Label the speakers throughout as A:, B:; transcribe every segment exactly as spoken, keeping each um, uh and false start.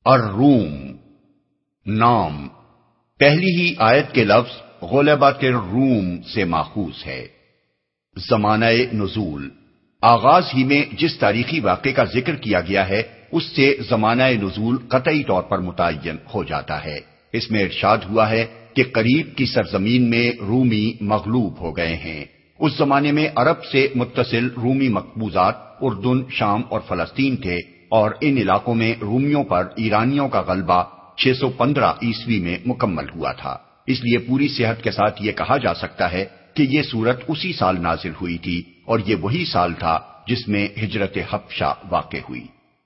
A: الروم نام پہلی ہی آیت کے لفظ غلبت الروم سے ماخوذ ہے۔ زمانہ نزول آغاز ہی میں جس تاریخی واقعے کا ذکر کیا گیا ہے اس سے زمانہ نزول قطعی طور پر متعین ہو جاتا ہے۔ اس میں ارشاد ہوا ہے کہ قریب کی سرزمین میں رومی مغلوب ہو گئے ہیں۔ اس زمانے میں عرب سے متصل رومی مقبوضات اردن، شام اور فلسطین تھے، اور ان علاقوں میں رومیوں پر ایرانیوں کا غلبہ چھ سو پندرہ عیسوی میں مکمل ہوا تھا۔ اس لیے پوری صحت کے ساتھ یہ کہا جا سکتا ہے کہ یہ سورت اسی سال نازل ہوئی تھی، اور یہ وہی سال تھا جس میں ہجرت حبشہ واقع ہوئی۔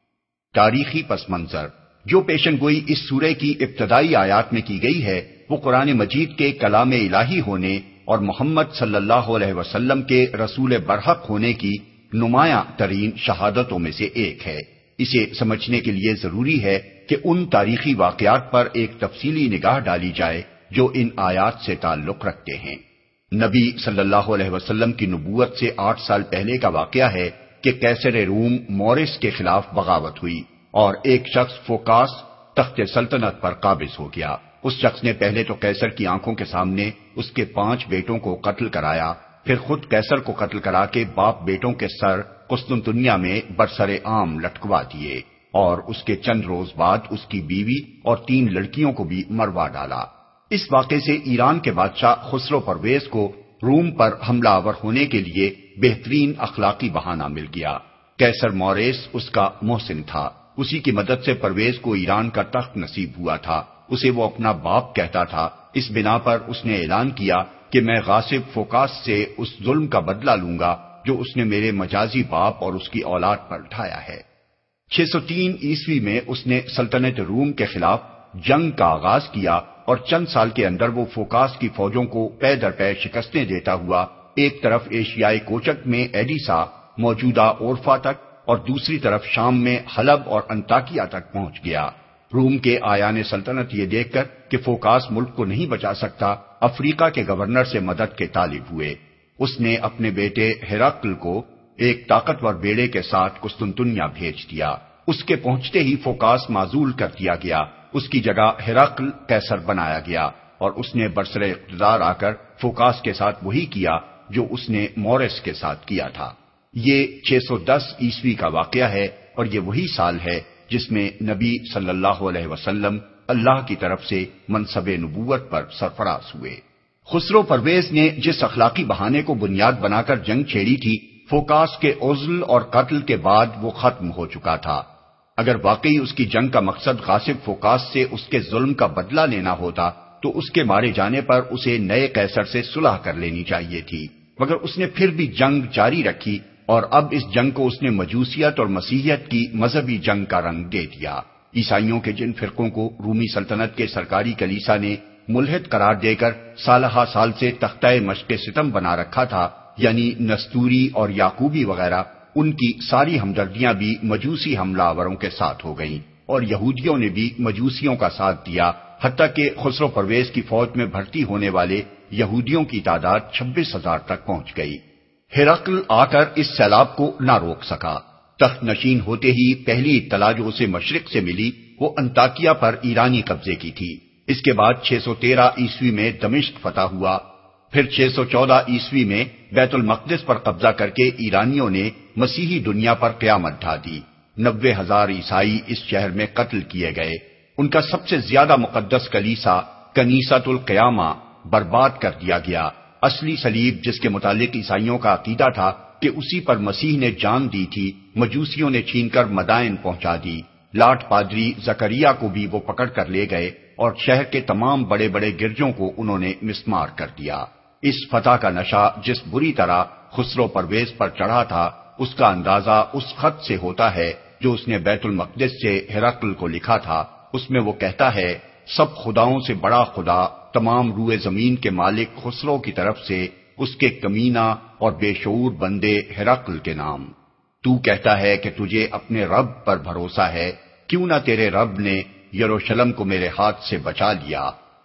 A: تاریخی پس منظر جو پیشن گوئی اس سورہ کی ابتدائی آیات میں کی گئی ہے وہ قرآن مجید کے کلام الہی ہونے اور محمد صلی اللہ علیہ وسلم کے رسول برحق ہونے کی نمایاں ترین شہادتوں میں سے ایک ہے۔ اسے سمجھنے کے لیے ضروری ہے کہ ان تاریخی واقعات پر ایک تفصیلی نگاہ ڈالی جائے جو ان آیات سے تعلق رکھتے ہیں۔ نبی صلی اللہ علیہ وسلم کی نبوت سے آٹھ سال پہلے کا واقعہ ہے کہ قیصر روم مورس کے خلاف بغاوت ہوئی اور ایک شخص فوکاس تخت سلطنت پر قابض ہو گیا۔ اس شخص نے پہلے تو قیصر کی آنکھوں کے سامنے اس کے پانچ بیٹوں کو قتل کرایا، پھر خود قیصر کو قتل کرا کے باپ بیٹوں کے سر قسطنطنیہ میں برسر عام لٹکوا دیے، اور اس کے چند روز بعد اس کی بیوی اور تین لڑکیوں کو بھی مروا ڈالا۔ اس واقعے سے ایران کے بادشاہ خسرو پرویز کو روم پر حملہ آور ہونے کے لیے بہترین اخلاقی بہانہ مل گیا۔ قیصر موریس اس کا محسن تھا، اسی کی مدد سے پرویز کو ایران کا تخت نصیب ہوا تھا۔ اسے وہ اپنا باپ کہتا تھا۔ اس بنا پر اس نے اعلان کیا کہ میں غاصب فوکاس سے اس ظلم کا بدلہ لوں گا جو اس نے میرے مجازی باپ اور اس کی اولاد پر ڈھایا ہے۔ چھ سو تین عیسوی میں اس نے سلطنت روم کے خلاف جنگ کا آغاز کیا، اور چند سال کے اندر وہ فوکاس کی فوجوں کو پے در پے شکستیں دیتا ہوا ایک طرف ایشیائی کوچک میں ایڈیسا موجودہ اورفا تک اور دوسری طرف شام میں حلب اور انطاکیہ تک پہنچ گیا۔ روم کے آیان سلطنت یہ دیکھ کر کہ فوکاس ملک کو نہیں بچا سکتا، افریقہ کے گورنر سے مدد کے طالب ہوئے۔ اس نے اپنے بیٹے ہیراکل کو ایک طاقتور بیڑے کے ساتھ قسطنطنیہ بھیج دیا۔ اس کے پہنچتے ہی فوکاس معزول کر دیا گیا، اس کی جگہ ہیراکل قیصر بنایا گیا، اور اس نے برسر اقتدار آ کر فوکاس کے ساتھ وہی کیا جو اس نے مورس کے ساتھ کیا تھا۔ یہ چھ سو دس عیسوی کا واقعہ ہے، اور یہ وہی سال ہے جس میں نبی صلی اللہ علیہ وسلم اللہ کی طرف سے منصب نبوت پر سرفراز ہوئے۔ خسرو پرویز نے جس اخلاقی بہانے کو بنیاد بنا کر جنگ چھیڑی تھی، فوکاس کے عزل اور قتل کے بعد وہ ختم ہو چکا تھا۔ اگر واقعی اس کی جنگ کا مقصد غاصب فوکاس سے اس کے ظلم کا بدلہ لینا ہوتا تو اس کے مارے جانے پر اسے نئے قیصر سے صلح کر لینی چاہیے تھی، مگر اس نے پھر بھی جنگ جاری رکھی، اور اب اس جنگ کو اس نے مجوسیت اور مسیحیت کی مذہبی جنگ کا رنگ دے دیا۔ عیسائیوں کے جن فرقوں کو رومی سلطنت کے سرکاری کلیسا نے ملحد قرار دے کر سالہ سال سے تختہ مشق ستم بنا رکھا تھا، یعنی نستوری اور یعقوبی وغیرہ، ان کی ساری ہمدردیاں بھی مجوسی حملہ آوروں کے ساتھ ہو گئیں، اور یہودیوں نے بھی مجوسیوں کا ساتھ دیا، حتیٰ کہ خسرو پرویز کی فوج میں بھرتی ہونے والے یہودیوں کی تعداد چھبیس ہزار تک پہنچ گئی۔ ہیراکل آ کر اس سیلاب کو نہ روک سکا۔ تخت نشین ہوتے ہی پہلی اطلاع جو اسے مشرق سے ملی وہ انطاکیہ پر ایرانی قبضے کی تھی۔ اس کے بعد چھ سو تیرہ عیسوی میں دمشق فتح ہوا، پھر چھ سو چودہ عیسوی میں بیت المقدس پر قبضہ کر کے ایرانیوں نے مسیحی دنیا پر قیامت ڈھا دی۔ نبے ہزار عیسائی اس شہر میں قتل کیے گئے۔ ان کا سب سے زیادہ مقدس کلیسا کنیسۃ القیامہ برباد کر دیا گیا۔ اصلی صلیب جس کے متعلق عیسائیوں کا عقیدہ تھا کہ اسی پر مسیح نے جان دی تھی، مجوسیوں نے چھین کر مدائن پہنچا دی۔ لاٹ پادری زکریا کو بھی وہ پکڑ کر لے گئے، اور شہر کے تمام بڑے بڑے گرجوں کو انہوں نے مسمار کر دیا۔ اس فتح کا نشہ جس بری طرح خسرو پرویز پر چڑھا تھا اس کا اندازہ اس خط سے ہوتا ہے جو اس نے بیت المقدس سے ہیراکل کو لکھا تھا۔ اس میں وہ کہتا ہے، سب خداؤں سے بڑا خدا، تمام روئے زمین کے مالک خسرو کی طرف سے اس کے کمینہ اور بے شعور بندے ہیراکل کے نام۔ تو کہتا ہے کہ تجھے اپنے رب پر بھروسہ ہے، کیوں نہ تیرے رب نے یروشلم کو میرے ہاتھ سے بچا لیا۔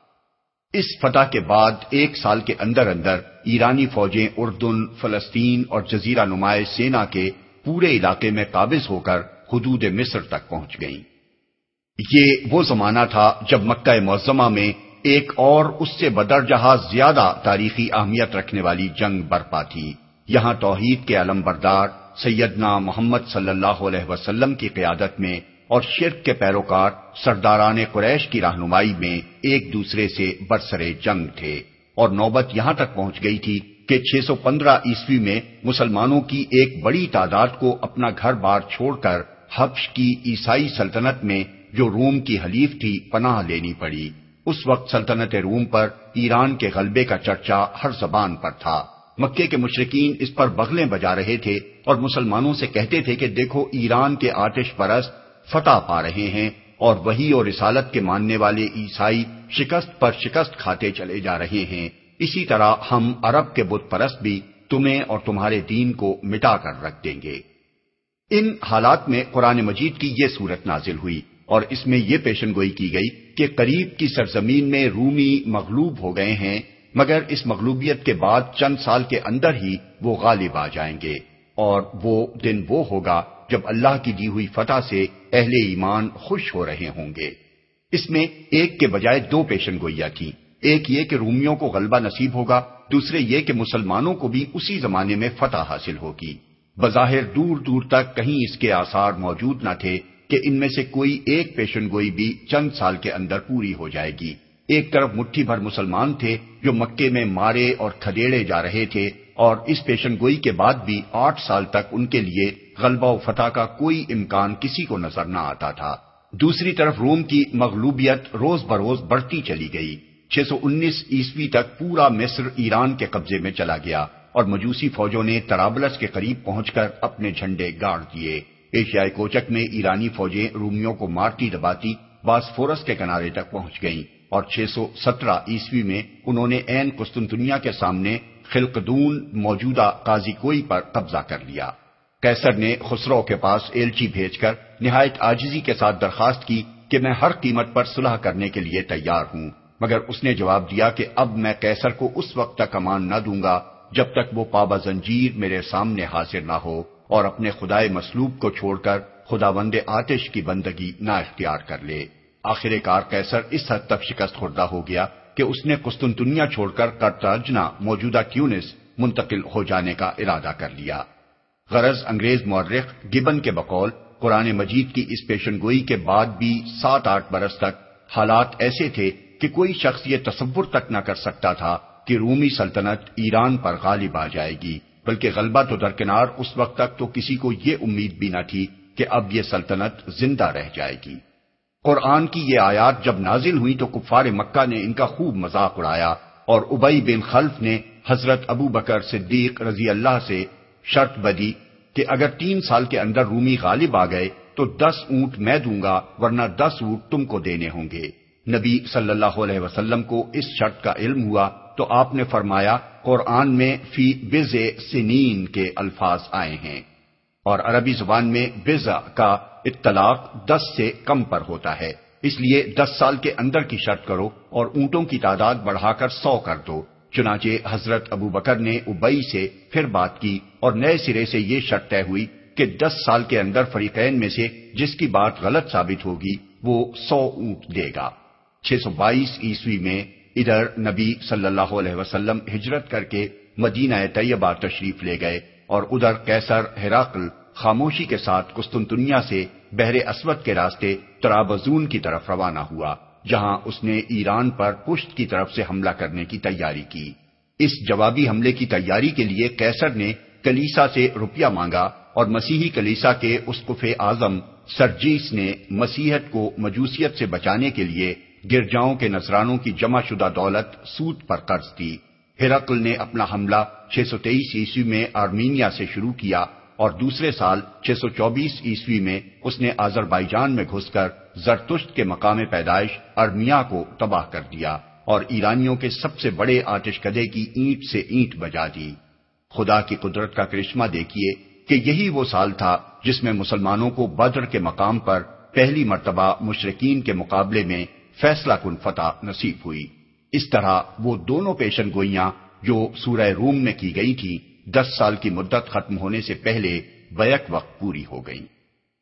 A: اس فتح کے بعد ایک سال کے اندر اندر ایرانی فوجیں اردن، فلسطین اور جزیرہ نمائے سینا کے پورے علاقے میں قابض ہو کر حدود مصر تک پہنچ گئیں۔ یہ وہ زمانہ تھا جب مکہ معظمہ میں ایک اور اس سے بدرجہ زیادہ تاریخی اہمیت رکھنے والی جنگ برپا تھی۔ یہاں توحید کے علم بردار سیدنا محمد صلی اللہ علیہ وسلم کی قیادت میں اور شرک کے پیروکار سرداران قریش کی رہنمائی میں ایک دوسرے سے برسرے جنگ تھے، اور نوبت یہاں تک پہنچ گئی تھی کہ چھ سو پندرہ عیسوی میں مسلمانوں کی ایک بڑی تعداد کو اپنا گھر بار چھوڑ کر حبش کی عیسائی سلطنت میں جو روم کی حلیف تھی پناہ لینی پڑی۔ اس وقت سلطنت روم پر ایران کے غلبے کا چرچا ہر زبان پر تھا۔ مکے کے مشرکین اس پر بغلیں بجا رہے تھے اور مسلمانوں سے کہتے تھے کہ دیکھو ایران کے آتش پرست فتح پا رہے ہیں اور وحی اور رسالت کے ماننے والے عیسائی شکست پر شکست کھاتے چلے جا رہے ہیں، اسی طرح ہم عرب کے بت پرست بھی تمہیں اور تمہارے دین کو مٹا کر رکھ دیں گے۔ ان حالات میں قرآن مجید کی یہ صورت نازل ہوئی اور اس میں یہ پیشن گوئی کی گئی کہ قریب کی سرزمین میں رومی مغلوب ہو گئے ہیں، مگر اس مغلوبیت کے بعد چند سال کے اندر ہی وہ غالب آ جائیں گے، اور وہ دن وہ ہوگا جب اللہ کی دی ہوئی فتح سے اہل ایمان خوش ہو رہے ہوں گے۔ اس میں ایک کے بجائے دو پیشن گوئیاں تھیں، ایک یہ کہ رومیوں کو غلبہ نصیب ہوگا، دوسرے یہ کہ مسلمانوں کو بھی اسی زمانے میں فتح حاصل ہوگی۔ بظاہر دور دور تک کہیں اس کے آثار موجود نہ تھے کہ ان میں سے کوئی ایک پیشن گوئی بھی چند سال کے اندر پوری ہو جائے گی۔ ایک طرف مٹھی بھر مسلمان تھے جو مکے میں مارے اور کھدیڑے جا رہے تھے، اور اس پیشن گوئی کے بعد بھی آٹھ سال تک ان کے لیے غلبہ و فتح کا کوئی امکان کسی کو نظر نہ آتا تھا۔ دوسری طرف روم کی مغلوبیت روز بروز بڑھتی چلی گئی۔ چھ سو انیس عیسوی تک پورا مصر ایران کے قبضے میں چلا گیا اور مجوسی فوجوں نے طرابلس کے قریب پہنچ کر اپنے جھنڈے گاڑ دیے۔ ایشیائے کوچک میں ایرانی فوجیں رومیوں کو مارتی دباتی باسفورس کے کنارے تک پہنچ گئیں، اور چھ سو سترہ عیسوی میں انہوں نے عین قسطنطنیہ کے سامنے خلقدون موجودہ قاضی کوئی پر قبضہ کر لیا۔ قیصر نے خسرو کے پاس ایلچی بھیج کر نہایت عاجزی کے ساتھ درخواست کی کہ میں ہر قیمت پر صلح کرنے کے لیے تیار ہوں، مگر اس نے جواب دیا کہ اب میں قیصر کو اس وقت تک امان نہ دوں گا جب تک وہ پابہ زنجیر میرے سامنے حاضر نہ ہو اور اپنے خدائے مصلوب کو چھوڑ کر خداوند آتش کی بندگی نہ اختیار کر لے۔ آخر کار قیصر اس حد تک شکست خوردہ ہو گیا کہ اس نے قسطنطنیہ چھوڑ کر قرطاجنہ موجودہ ٹیونس منتقل ہو جانے کا ارادہ کر لیا۔ غرض انگریز مورخ گبن کے بقول قرآن مجید کی اس پیشن گوئی کے بعد بھی سات آٹھ برس تک حالات ایسے تھے کہ کوئی شخص یہ تصور تک نہ کر سکتا تھا کہ رومی سلطنت ایران پر غالب آ جائے گی، بلکہ غلبہ تو درکنار اس وقت تک تو کسی کو یہ امید بھی نہ تھی کہ اب یہ سلطنت زندہ رہ جائے گی۔ قرآن کی یہ آیات جب نازل ہوئی تو کفار مکہ نے ان کا خوب مذاق اڑایا، اور ابی بن خلف نے حضرت ابو بکر صدیق رضی اللہ سے شرط بدی کہ اگر تین سال کے اندر رومی غالب آ گئے تو دس اونٹ میں دوں گا، ورنہ دس اونٹ تم کو دینے ہوں گے۔ نبی صلی اللہ علیہ وسلم کو اس شرط کا علم ہوا تو آپ نے فرمایا قرآن میں فی بضع سنین کے الفاظ آئے ہیں، اور عربی زبان میں بضع کا اطلاق دس سے کم پر ہوتا ہے، اس لیے دس سال کے اندر کی شرط کرو اور اونٹوں کی تعداد بڑھا کر سو کر دو۔ چنانچہ حضرت ابو بکر نے ابئی سے پھر بات کی اور نئے سرے سے یہ شرط طے ہوئی کہ دس سال کے اندر فریقین میں سے جس کی بات غلط ثابت ہوگی وہ سو اونٹ دے گا۔ چھ سو بائیس عیسوی میں ادھر نبی صلی اللہ علیہ وسلم ہجرت کر کے مدینہ طیبہ تشریف لے گئے، اور ادھر قیصر ہرقل خاموشی کے ساتھ قسطنطنیہ سے بحر اسود کے راستے طرابزون کی طرف روانہ ہوا، جہاں اس نے ایران پر پشت کی طرف سے حملہ کرنے کی تیاری کی۔ اس جوابی حملے کی تیاری کے لیے قیصر نے کلیسا سے روپیہ مانگا، اور مسیحی کلیسا کے اسقف اعظم سرجیس نے مسیحیت کو مجوسیت سے بچانے کے لیے گرجاؤں کے نذرانوں کی جمع شدہ دولت سود پر قرض دی۔ ہرقل نے اپنا حملہ چھ سو تیئیس عیسوی میں آرمینیا سے شروع کیا، اور دوسرے سال چھ سو چوبیس عیسوی میں اس نے آذربائیجان میں گھس کر زرتشت کے مقام پیدائش ارمیا کو تباہ کر دیا اور ایرانیوں کے سب سے بڑے آتش کدے کی اینٹ سے اینٹ بجا دی۔ خدا کی قدرت کا کرشمہ دیکھیے کہ یہی وہ سال تھا جس میں مسلمانوں کو بدر کے مقام پر پہلی مرتبہ مشرکین کے مقابلے میں فیصلہ کن فتح نصیب ہوئی۔ اس طرح وہ دونوں پیشن گوئیاں جو سورہ روم میں کی گئی تھی دس سال کی مدت ختم ہونے سے پہلے بیک وقت پوری ہو گئیں۔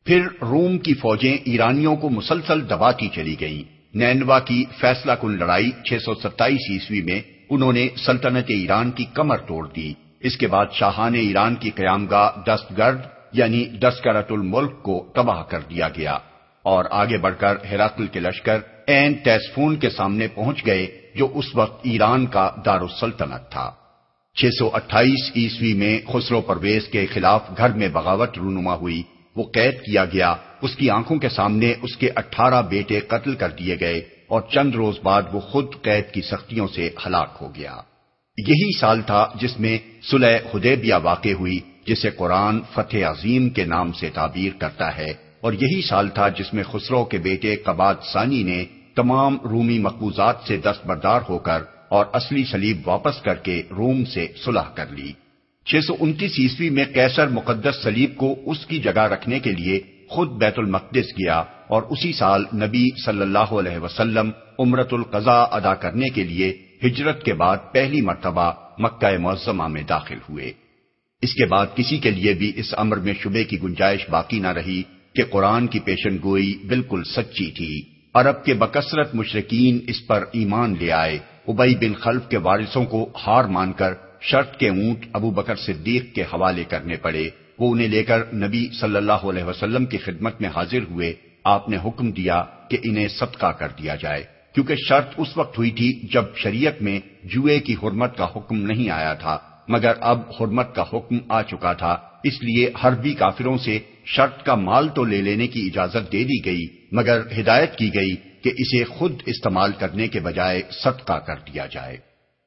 A: پھر روم کی فوجیں ایرانیوں کو مسلسل دباتی چلی گئیں۔ نینوا کی فیصلہ کن لڑائی چھ سو ستائیس عیسوی میں انہوں نے سلطنت ایران کی کمر توڑ دی۔ اس کے بعد شاہان ایران کی قیامگاہ دستگرد یعنی دسکرت الملک کو تباہ کر دیا گیا اور آگے بڑھ کر ہرقل کے لشکر عین تیسفون کے سامنے پہنچ گئے جو اس وقت ایران کا دارالسلطنت تھا۔ چھ سو اٹھائیس عیسوی میں خسرو پرویز کے خلاف گھر میں بغاوت رونما ہوئی، وہ قید کیا گیا، اس کی آنکھوں کے سامنے اس کے اٹھارہ بیٹے قتل کر دیے گئے اور چند روز بعد وہ خود قید کی سختیوں سے ہلاک ہو گیا۔ یہی سال تھا جس میں صلح حدیبیہ واقع ہوئی، جسے قرآن فتح عظیم کے نام سے تعبیر کرتا ہے، اور یہی سال تھا جس میں خسرو کے بیٹے قباد ثانی نے تمام رومی مقبوضات سے دستبردار ہو کر اور اصلی صلیب واپس کر کے روم سے صلح کر لی۔ چھ سو انتیس عیسوی میں قیصر مقدس صلیب کو اس کی جگہ رکھنے کے لیے خود بیت المقدس گیا اور اسی سال نبی صلی اللہ علیہ وسلم عمرۃ القضاء ادا کرنے کے لیے ہجرت کے بعد پہلی مرتبہ مکہ معظمہ میں داخل ہوئے۔ اس کے بعد کسی کے لیے بھی اس امر میں شبے کی گنجائش باقی نہ رہی کہ قرآن کی پیشن گوئی بالکل سچی تھی۔ عرب کے بکثرت مشرکین اس پر ایمان لے آئے۔ ابی بن خلف کے وارثوں کو ہار مان کر شرط کے اونٹ ابو بکر صدیق کے حوالے کرنے پڑے۔ وہ انہیں لے کر نبی صلی اللہ علیہ وسلم کی خدمت میں حاضر ہوئے۔ آپ نے حکم دیا کہ انہیں صدقہ کر دیا جائے، کیونکہ شرط اس وقت ہوئی تھی جب شریعت میں جوئے کی حرمت کا حکم نہیں آیا تھا، مگر اب حرمت کا حکم آ چکا تھا، اس لیے حربی کافروں سے شرط کا مال تو لے لینے کی اجازت دے دی گئی، مگر ہدایت کی گئی کہ اسے خود استعمال کرنے کے بجائے صدقہ کر دیا جائے۔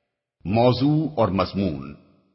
A: موضوع اور مضمون: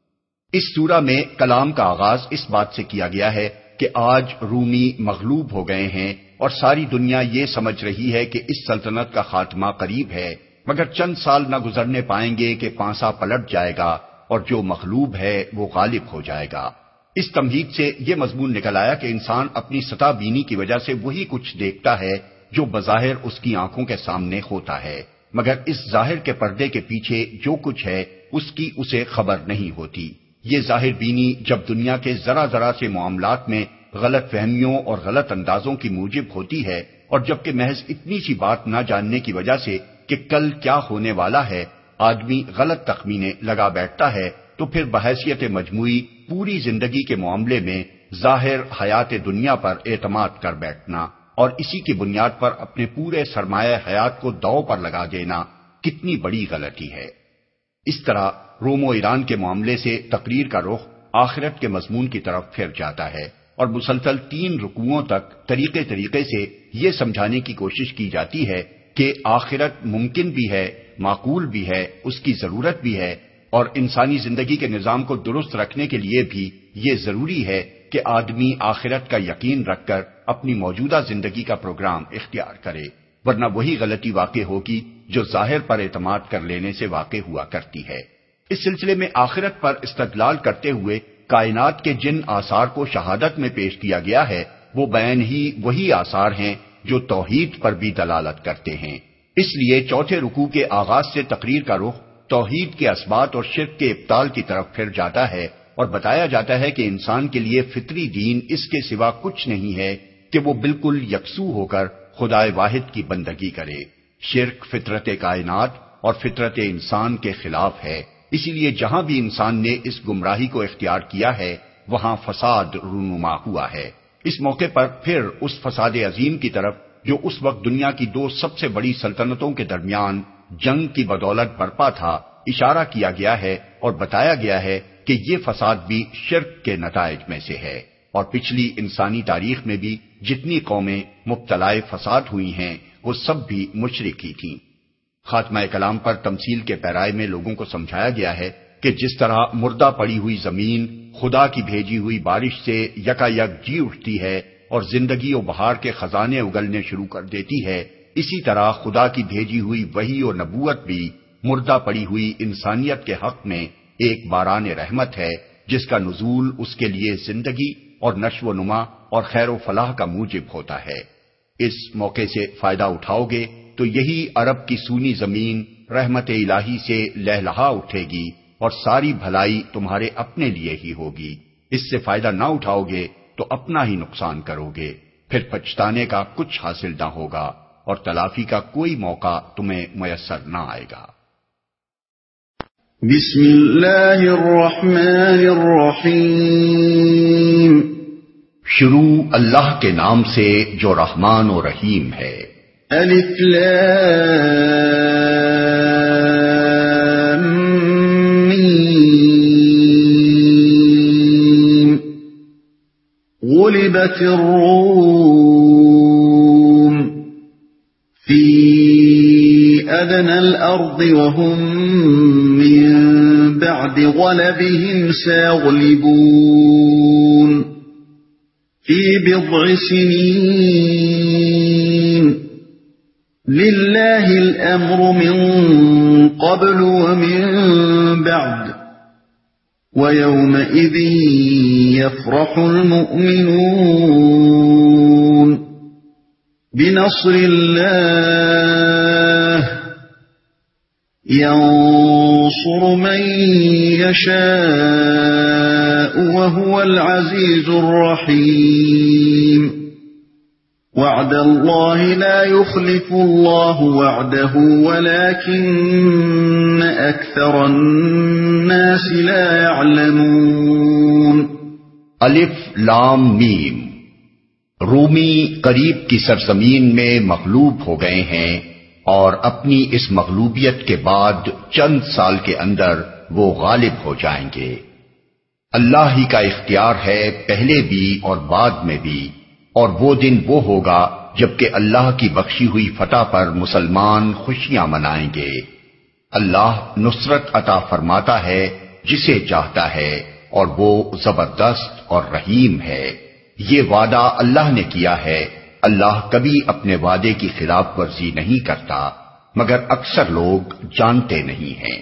A: اس سورہ میں کلام کا آغاز اس بات سے کیا گیا ہے کہ آج رومی مغلوب ہو گئے ہیں اور ساری دنیا یہ سمجھ رہی ہے کہ اس سلطنت کا خاتمہ قریب ہے، مگر چند سال نہ گزرنے پائیں گے کہ پانسا پلٹ جائے گا اور جو مغلوب ہے وہ غالب ہو جائے گا۔ اس تمہید سے یہ مضمون نکل آیا کہ انسان اپنی سطح بینی کی وجہ سے وہی کچھ دیکھتا ہے جو بظاہر اس کی آنکھوں کے سامنے ہوتا ہے، مگر اس ظاہر کے پردے کے پیچھے جو کچھ ہے اس کی اسے خبر نہیں ہوتی۔ یہ ظاہر بینی جب دنیا کے ذرا ذرا سے معاملات میں غلط فہمیوں اور غلط اندازوں کی موجب ہوتی ہے، اور جبکہ محض اتنی سی بات نہ جاننے کی وجہ سے کہ کل کیا ہونے والا ہے آدمی غلط تخمینے لگا بیٹھتا ہے، تو پھر بحیثیت مجموعی پوری زندگی کے معاملے میں ظاہر حیات دنیا پر اعتماد کر بیٹھنا اور اسی کی بنیاد پر اپنے پورے سرمایہ حیات کو داؤ پر لگا دینا کتنی بڑی غلطی ہے۔ اس طرح روم و ایران کے معاملے سے تقریر کا رخ آخرت کے مضمون کی طرف پھر جاتا ہے، اور مسلسل تین رکوعوں تک طریقے طریقے سے یہ سمجھانے کی کوشش کی جاتی ہے کہ آخرت ممکن بھی ہے، معقول بھی ہے، اس کی ضرورت بھی ہے، اور انسانی زندگی کے نظام کو درست رکھنے کے لیے بھی یہ ضروری ہے کہ آدمی آخرت کا یقین رکھ کر اپنی موجودہ زندگی کا پروگرام اختیار کرے، ورنہ وہی غلطی واقع ہوگی جو ظاہر پر اعتماد کر لینے سے واقع ہوا کرتی ہے۔ اس سلسلے میں آخرت پر استدلال کرتے ہوئے کائنات کے جن آثار کو شہادت میں پیش کیا گیا ہے وہ بیان ہی وہی آثار ہیں جو توحید پر بھی دلالت کرتے ہیں۔ اس لیے چوتھے رکوع کے آغاز سے تقریر کا رخ توحید کے اثبات اور شرک کے ابطال کی طرف پھر جاتا ہے، اور بتایا جاتا ہے کہ انسان کے لیے فطری دین اس کے سوا کچھ نہیں ہے کہ وہ بالکل یکسو ہو کر خدائے واحد کی بندگی کرے۔ شرک فطرت کائنات اور فطرت انسان کے خلاف ہے، اسی لیے جہاں بھی انسان نے اس گمراہی کو اختیار کیا ہے وہاں فساد رونما ہوا ہے۔ اس موقع پر پھر اس فساد عظیم کی طرف جو اس وقت دنیا کی دو سب سے بڑی سلطنتوں کے درمیان جنگ کی بدولت برپا تھا اشارہ کیا گیا ہے، اور بتایا گیا ہے کہ یہ فساد بھی شرک کے نتائج میں سے ہے، اور پچھلی انسانی تاریخ میں بھی جتنی قومیں مبتلا فساد ہوئی ہیں وہ سب بھی مشرک ہی تھیں۔ خاتمہ کلام پر تمثیل کے پیرائے میں لوگوں کو سمجھایا گیا ہے کہ جس طرح مردہ پڑی ہوئی زمین خدا کی بھیجی ہوئی بارش سے یکا یک جی اٹھتی ہے اور زندگی و بہار کے خزانے اگلنے شروع کر دیتی ہے، اسی طرح خدا کی بھیجی ہوئی وحی و نبوت بھی مردہ پڑی ہوئی انسانیت کے حق میں ایک باران رحمت ہے، جس کا نزول اس کے لیے زندگی اور نشو و نما اور خیر و فلاح کا موجب ہوتا ہے۔ اس موقع سے فائدہ اٹھاؤ گے تو یہی عرب کی سونی زمین رحمت الہی سے لہلہا اٹھے گی اور ساری بھلائی تمہارے اپنے لیے ہی ہوگی۔ اس سے فائدہ نہ اٹھاؤ گے تو اپنا ہی نقصان کرو گے۔ پھر پچھتانے کا کچھ حاصل نہ ہوگا اور تلافی کا کوئی موقع تمہیں میسر نہ آئے گا۔
B: بسم اللہ الرحمن الرحیم۔
A: شروع اللہ کے نام سے جو رحمان و رحیم ہے۔
B: الف لام میم۔ غلبت الروم فی ادنى الارض وهم من بعد غلبهم سيغلبون في بضع سنين لله الامر من قبل ومن بعد ويومئذ يفرح المؤمنون بنصر الله ينصر من يشاء وهو العزيز الرحيم وعد الله لا يخلف الله وعده ولكن أكثر الناس لا يعلمون۔
A: الف لام میم۔ رومی قریب کی سرزمین میں مغلوب ہو گئے ہیں اور اپنی اس مغلوبیت کے بعد چند سال کے اندر وہ غالب ہو جائیں گے۔ اللہ ہی کا اختیار ہے پہلے بھی اور بعد میں بھی، اور وہ دن وہ ہوگا جبکہ اللہ کی بخشی ہوئی فتح پر مسلمان خوشیاں منائیں گے۔ اللہ نصرت عطا فرماتا ہے جسے چاہتا ہے اور وہ زبردست اور رحیم ہے۔ یہ وعدہ اللہ نے کیا ہے، اللہ کبھی اپنے وعدے کی خلاف ورزی نہیں کرتا، مگر اکثر لوگ جانتے نہیں ہیں۔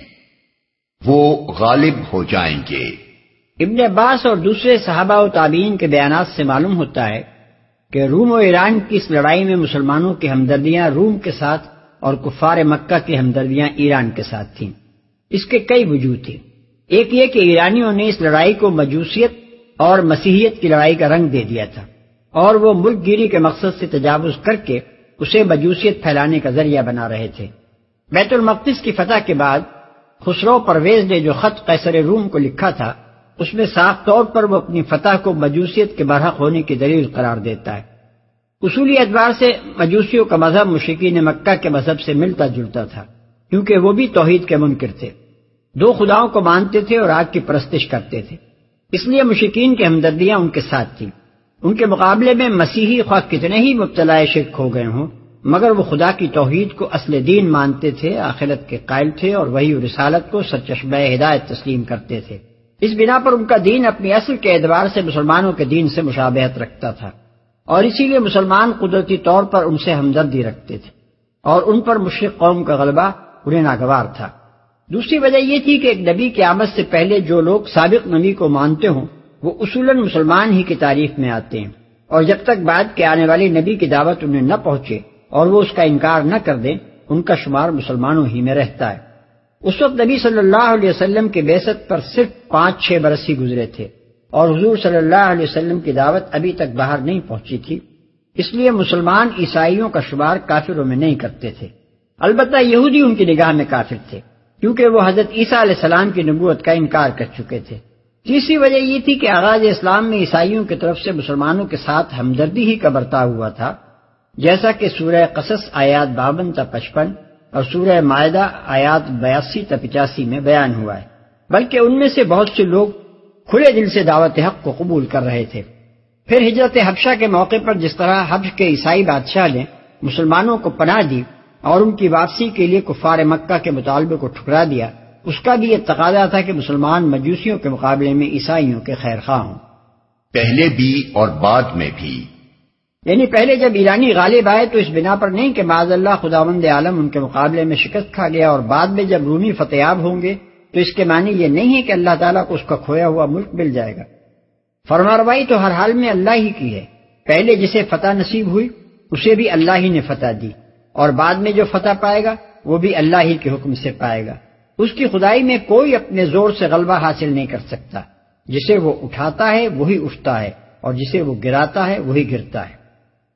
A: وہ غالب ہو جائیں گے۔
C: ابن عباس اور دوسرے صحابہ و تابعین کے بیانات سے معلوم ہوتا ہے کہ روم و ایران کی اس لڑائی میں مسلمانوں کی ہمدردیاں روم کے ساتھ اور کفار مکہ کی ہمدردیاں ایران کے ساتھ تھیں۔ اس کے کئی وجوہ تھے۔ ایک یہ کہ ایرانیوں نے اس لڑائی کو مجوسیت اور مسیحیت کی لڑائی کا رنگ دے دیا تھا، اور وہ ملک گیری کے مقصد سے تجاوز کر کے اسے مجوسیت پھیلانے کا ذریعہ بنا رہے تھے۔ بیت المقدس کی فتح کے بعد خسرو پرویز نے جو خط قیصر روم کو لکھا تھا، اس میں صاف طور پر وہ اپنی فتح کو مجوسیت کے برحق ہونے کی دلیل قرار دیتا ہے۔ اصولی اعتبار سے مجوسیوں کا مذہب مشرکین مکہ کے مذہب سے ملتا جلتا تھا، کیونکہ وہ بھی توحید کے منکر تھے، دو خداؤں کو مانتے تھے اور آگ کی پرستش کرتے تھے۔ اس لیے مشرکین کی ہمدردیاں ان کے ساتھ تھیں۔ ان کے مقابلے میں مسیحی خواہ کتنے ہی مبتلا شرک ہو گئے ہوں، مگر وہ خدا کی توحید کو اصل دین مانتے تھے، آخرت کے قائل تھے اور وحی و رسالت کو سرچشمہ ہدایت تسلیم کرتے تھے۔ اس بنا پر ان کا دین اپنی اصل کے اعتبار سے مسلمانوں کے دین سے مشابہت رکھتا تھا، اور اسی لیے مسلمان قدرتی طور پر ان سے ہمدردی رکھتے تھے، اور ان پر مشرک قوم کا غلبہ انہیں ناگوار تھا۔ دوسری وجہ یہ تھی کہ ایک نبی کی آمد سے پہلے جو لوگ سابق نبی کو مانتے ہوں وہ اصولاً مسلمان ہی کی تعریف میں آتے ہیں، اور جب تک بعد کے آنے والی نبی کی دعوت انہیں نہ پہنچے اور وہ اس کا انکار نہ کر دیں، ان کا شمار مسلمانوں ہی میں رہتا ہے۔ اس وقت نبی صلی اللہ علیہ وسلم کی بعثت پر صرف پانچ چھ برس ہی گزرے تھے، اور حضور صلی اللہ علیہ وسلم کی دعوت ابھی تک باہر نہیں پہنچی تھی، اس لیے مسلمان عیسائیوں کا شمار کافروں میں نہیں کرتے تھے۔ البتہ یہودی ان کی نگاہ میں کافر تھے، کیونکہ وہ حضرت عیسیٰ علیہ السلام کی نبوت کا انکار کر چکے تھے۔ تیسری وجہ یہ تھی کہ آغاز اسلام میں عیسائیوں کی طرف سے مسلمانوں کے ساتھ ہمدردی ہی کا برتاؤ ہوا تھا، جیسا کہ سورہ قصص آیات باون تا پچپن اور سورہ مائدہ آیات بیاسی تا پچاسی میں بیان ہوا ہے، بلکہ ان میں سے بہت سے لوگ کھلے دل سے دعوت حق کو قبول کر رہے تھے۔ پھر ہجرت حبشہ کے موقع پر جس طرح حبش کے عیسائی بادشاہ نے مسلمانوں کو پناہ دی اور ان کی واپسی کے لیے کفار مکہ کے مطالبے کو ٹھکرا دیا، اس کا بھی یہ تقاضا تھا کہ مسلمان مجوسیوں کے مقابلے میں عیسائیوں کے خیر خواہ ہوں،
A: پہلے بھی اور بعد میں بھی۔
C: یعنی پہلے جب ایرانی غالب آئے تو اس بنا پر نہیں کہ معاذ اللہ خداوند عالم ان کے مقابلے میں شکست کھا گیا، اور بعد میں جب رومی فتحیاب ہوں گے تو اس کے معنی یہ نہیں ہے کہ اللہ تعالیٰ کو اس کا کھویا ہوا ملک مل جائے گا۔ فرمانروائی تو ہر حال میں اللہ ہی کی ہے، پہلے جسے فتح نصیب ہوئی اسے بھی اللہ ہی نے فتح دی، اور بعد میں جو فتح پائے گا وہ بھی اللہ ہی کے حکم سے پائے گا۔ اس کی خدائی میں کوئی اپنے زور سے غلبہ حاصل نہیں کر سکتا، جسے وہ اٹھاتا ہے وہی اٹھتا ہے، اور جسے وہ گراتا ہے وہی گرتا ہے۔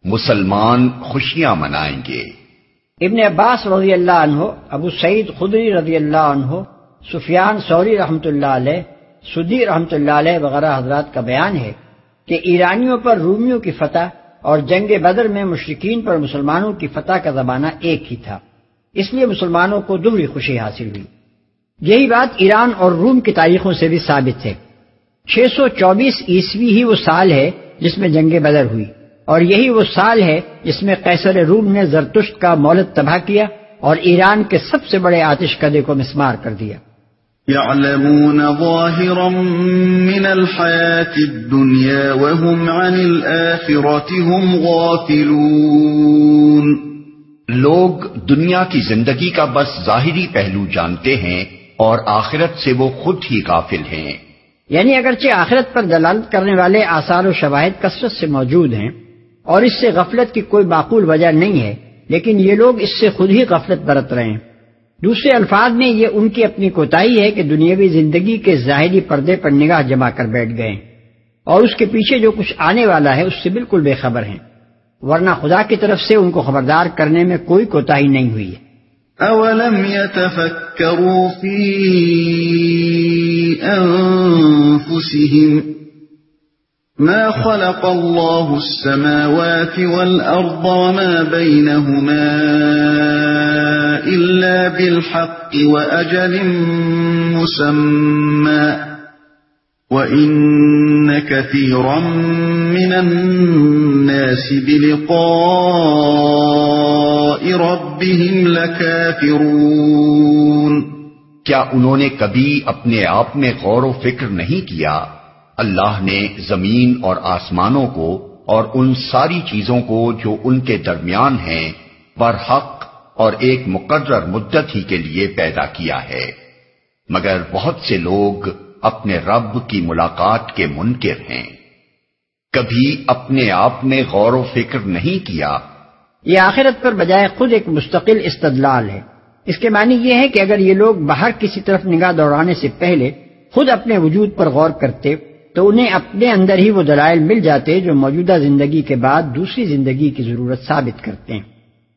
A: مسلمان خوشیاں منائیں گے۔
C: ابن عباس رضی اللہ عنہ، ابو سعید خدری رضی اللہ عنہ، سفیان ثوری رحمۃ اللہ علیہ، سدی رحمۃ اللہ علیہ وغیرہ حضرات کا بیان ہے کہ ایرانیوں پر رومیوں کی فتح اور جنگ بدر میں مشرکین پر مسلمانوں کی فتح کا زمانہ ایک ہی تھا، اس لیے مسلمانوں کو دوہری خوشی حاصل ہوئی۔ یہی بات ایران اور روم کی تاریخوں سے بھی ثابت ہے۔ چھ سو چوبیس عیسوی ہی وہ سال ہے جس میں جنگ بدر ہوئی، اور یہی وہ سال ہے جس میں قیصر روم نے زرتشت کا مولد تباہ کیا اور ایران کے سب سے بڑے آتش کدے کو مسمار کر دیا۔
B: يعلمون ظاهرا من الحياة الدنيا وهم عن الآخرة هم غافلون۔
A: لوگ دنیا کی زندگی کا بس ظاہری پہلو جانتے ہیں اور آخرت سے وہ خود ہی غافل ہیں۔
C: یعنی اگرچہ آخرت پر دلالت کرنے والے آثار و شواہد کثرت سے موجود ہیں اور اس سے غفلت کی کوئی معقول وجہ نہیں ہے، لیکن یہ لوگ اس سے خود ہی غفلت برت رہے ہیں۔ دوسرے الفاظ میں یہ ان کی اپنی کوتاہی ہے کہ دنیاوی زندگی کے ظاہری پردے پر نگاہ جما کر بیٹھ گئے ہیں اور اس کے پیچھے جو کچھ آنے والا ہے اس سے بالکل بے خبر ہیں، ورنہ خدا کی طرف سے ان کو خبردار کرنے میں کوئی کوتاہی نہیں ہوئی ہے۔
B: اولم يتفکروا فی انفسهم ما خلق الله السماوات والارض وما بينهما الا بالحق واجل مسمى وان كثيرا من الناس بلقاء ربهم لكافرون۔
A: کیا انہوں نے کبھی اپنے آپ میں غور و فکر نہیں کیا؟ اللہ نے زمین اور آسمانوں کو اور ان ساری چیزوں کو جو ان کے درمیان ہیں برحق اور ایک مقرر مدت ہی کے لیے پیدا کیا ہے، مگر بہت سے لوگ اپنے رب کی ملاقات کے منکر ہیں۔ کبھی اپنے آپ میں غور و فکر نہیں کیا؟
C: یہ آخرت پر بجائے خود ایک مستقل استدلال ہے۔ اس کے معنی یہ ہے کہ اگر یہ لوگ باہر کسی طرف نگاہ دوڑانے سے پہلے خود اپنے وجود پر غور کرتے تو انہیں اپنے اندر ہی وہ دلائل مل جاتے جو موجودہ زندگی کے بعد دوسری زندگی کی ضرورت ثابت کرتے ہیں۔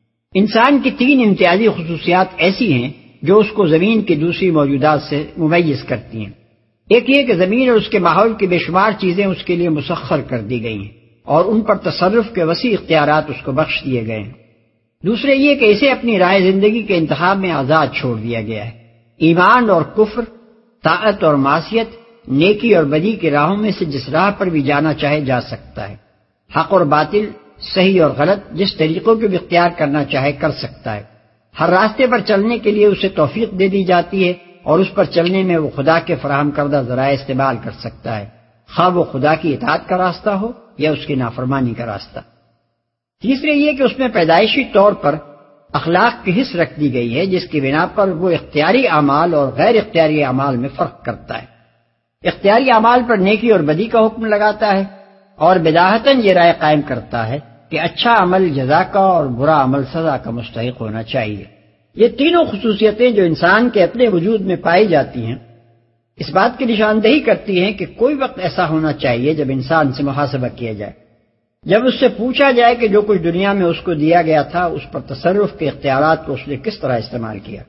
C: انسان کی تین امتیازی خصوصیات ایسی ہیں جو اس کو زمین کی دوسری موجودات سے ممیز کرتی ہیں۔ ایک یہ کہ زمین اور اس کے ماحول کی بے شمار چیزیں اس کے لیے مسخر کر دی گئی ہیں اور ان پر تصرف کے وسیع اختیارات اس کو بخش دیے گئے ہیں۔ دوسرے یہ کہ اسے اپنی رائے زندگی کے انتخاب میں آزاد چھوڑ دیا گیا ہے۔ ایمان اور کفر، طاعت اور معصیت، نیکی اور بدی کی راہوں میں سے جس راہ پر بھی جانا چاہے جا سکتا ہے۔ حق اور باطل، صحیح اور غلط جس طریقوں کو بھی اختیار کرنا چاہے کر سکتا ہے۔ ہر راستے پر چلنے کے لیے اسے توفیق دے دی جاتی ہے اور اس پر چلنے میں وہ خدا کے فراہم کردہ ذرائع استعمال کر سکتا ہے، خواہ وہ خدا کی اطاعت کا راستہ ہو یا اس کی نافرمانی کا راستہ۔ تیسرے یہ کہ اس میں پیدائشی طور پر اخلاق کی حص رکھ دی گئی ہے جس کی بنا پر وہ اختیاری اعمال اور غیر اختیاری اعمال میں فرق کرتا ہے۔ اختیاری اعمال پر نیکی اور بدی کا حکم لگاتا ہے اور بداہتاً یہ رائے قائم کرتا ہے کہ اچھا عمل جزا کا اور برا عمل سزا کا مستحق ہونا چاہیے۔ یہ تینوں خصوصیتیں جو انسان کے اپنے وجود میں پائی جاتی ہیں اس بات کی نشاندہی کرتی ہیں کہ کوئی وقت ایسا ہونا چاہیے جب انسان سے محاسبہ کیا جائے، جب اس سے پوچھا جائے کہ جو کچھ دنیا میں اس کو دیا گیا تھا اس پر تصرف کے اختیارات کو اس نے کس طرح استعمال کیا،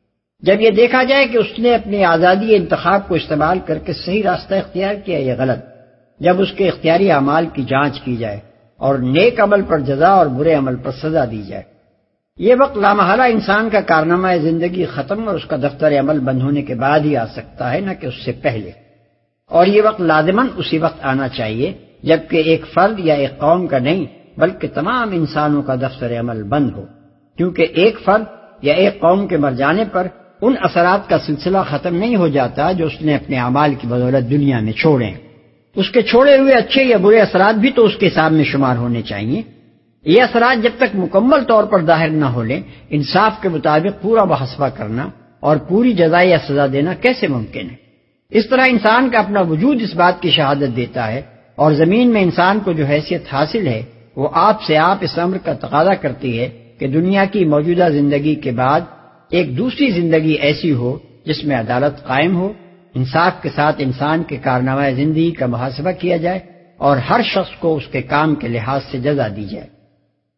C: جب یہ دیکھا جائے کہ اس نے اپنی آزادی انتخاب کو استعمال کر کے صحیح راستہ اختیار کیا یا غلط، جب اس کے اختیاری اعمال کی جانچ کی جائے اور نیک عمل پر جزا اور برے عمل پر سزا دی جائے۔ یہ وقت لامحالہ انسان کا کارنامہ زندگی ختم اور اس کا دفتر عمل بند ہونے کے بعد ہی آ سکتا ہے، نہ کہ اس سے پہلے، اور یہ وقت لازماً اسی وقت آنا چاہیے جبکہ ایک فرد یا ایک قوم کا نہیں بلکہ تمام انسانوں کا دفتر عمل بند ہو، کیونکہ ایک فرد یا ایک قوم کے مر جانے پر ان اثرات کا سلسلہ ختم نہیں ہو جاتا جو اس نے اپنے اعمال کی بدولت دنیا میں چھوڑے ہیں۔ اس کے چھوڑے ہوئے اچھے یا برے اثرات بھی تو اس کے حساب میں شمار ہونے چاہیے۔ یہ اثرات جب تک مکمل طور پر ظاہر نہ ہو لیں انصاف کے مطابق پورا محاسبہ کرنا اور پوری جزا یا سزا دینا کیسے ممکن ہے؟ اس طرح انسان کا اپنا وجود اس بات کی شہادت دیتا ہے اور زمین میں انسان کو جو حیثیت حاصل ہے وہ آپ سے آپ اس امر کا تقاضا کرتی ہے کہ دنیا کی موجودہ زندگی کے بعد ایک دوسری زندگی ایسی ہو جس میں عدالت قائم ہو، انصاف کے ساتھ انسان کے کارنامہ زندگی کا محاسبہ کیا جائے اور ہر شخص کو اس کے کام کے لحاظ سے جزا دی جائے۔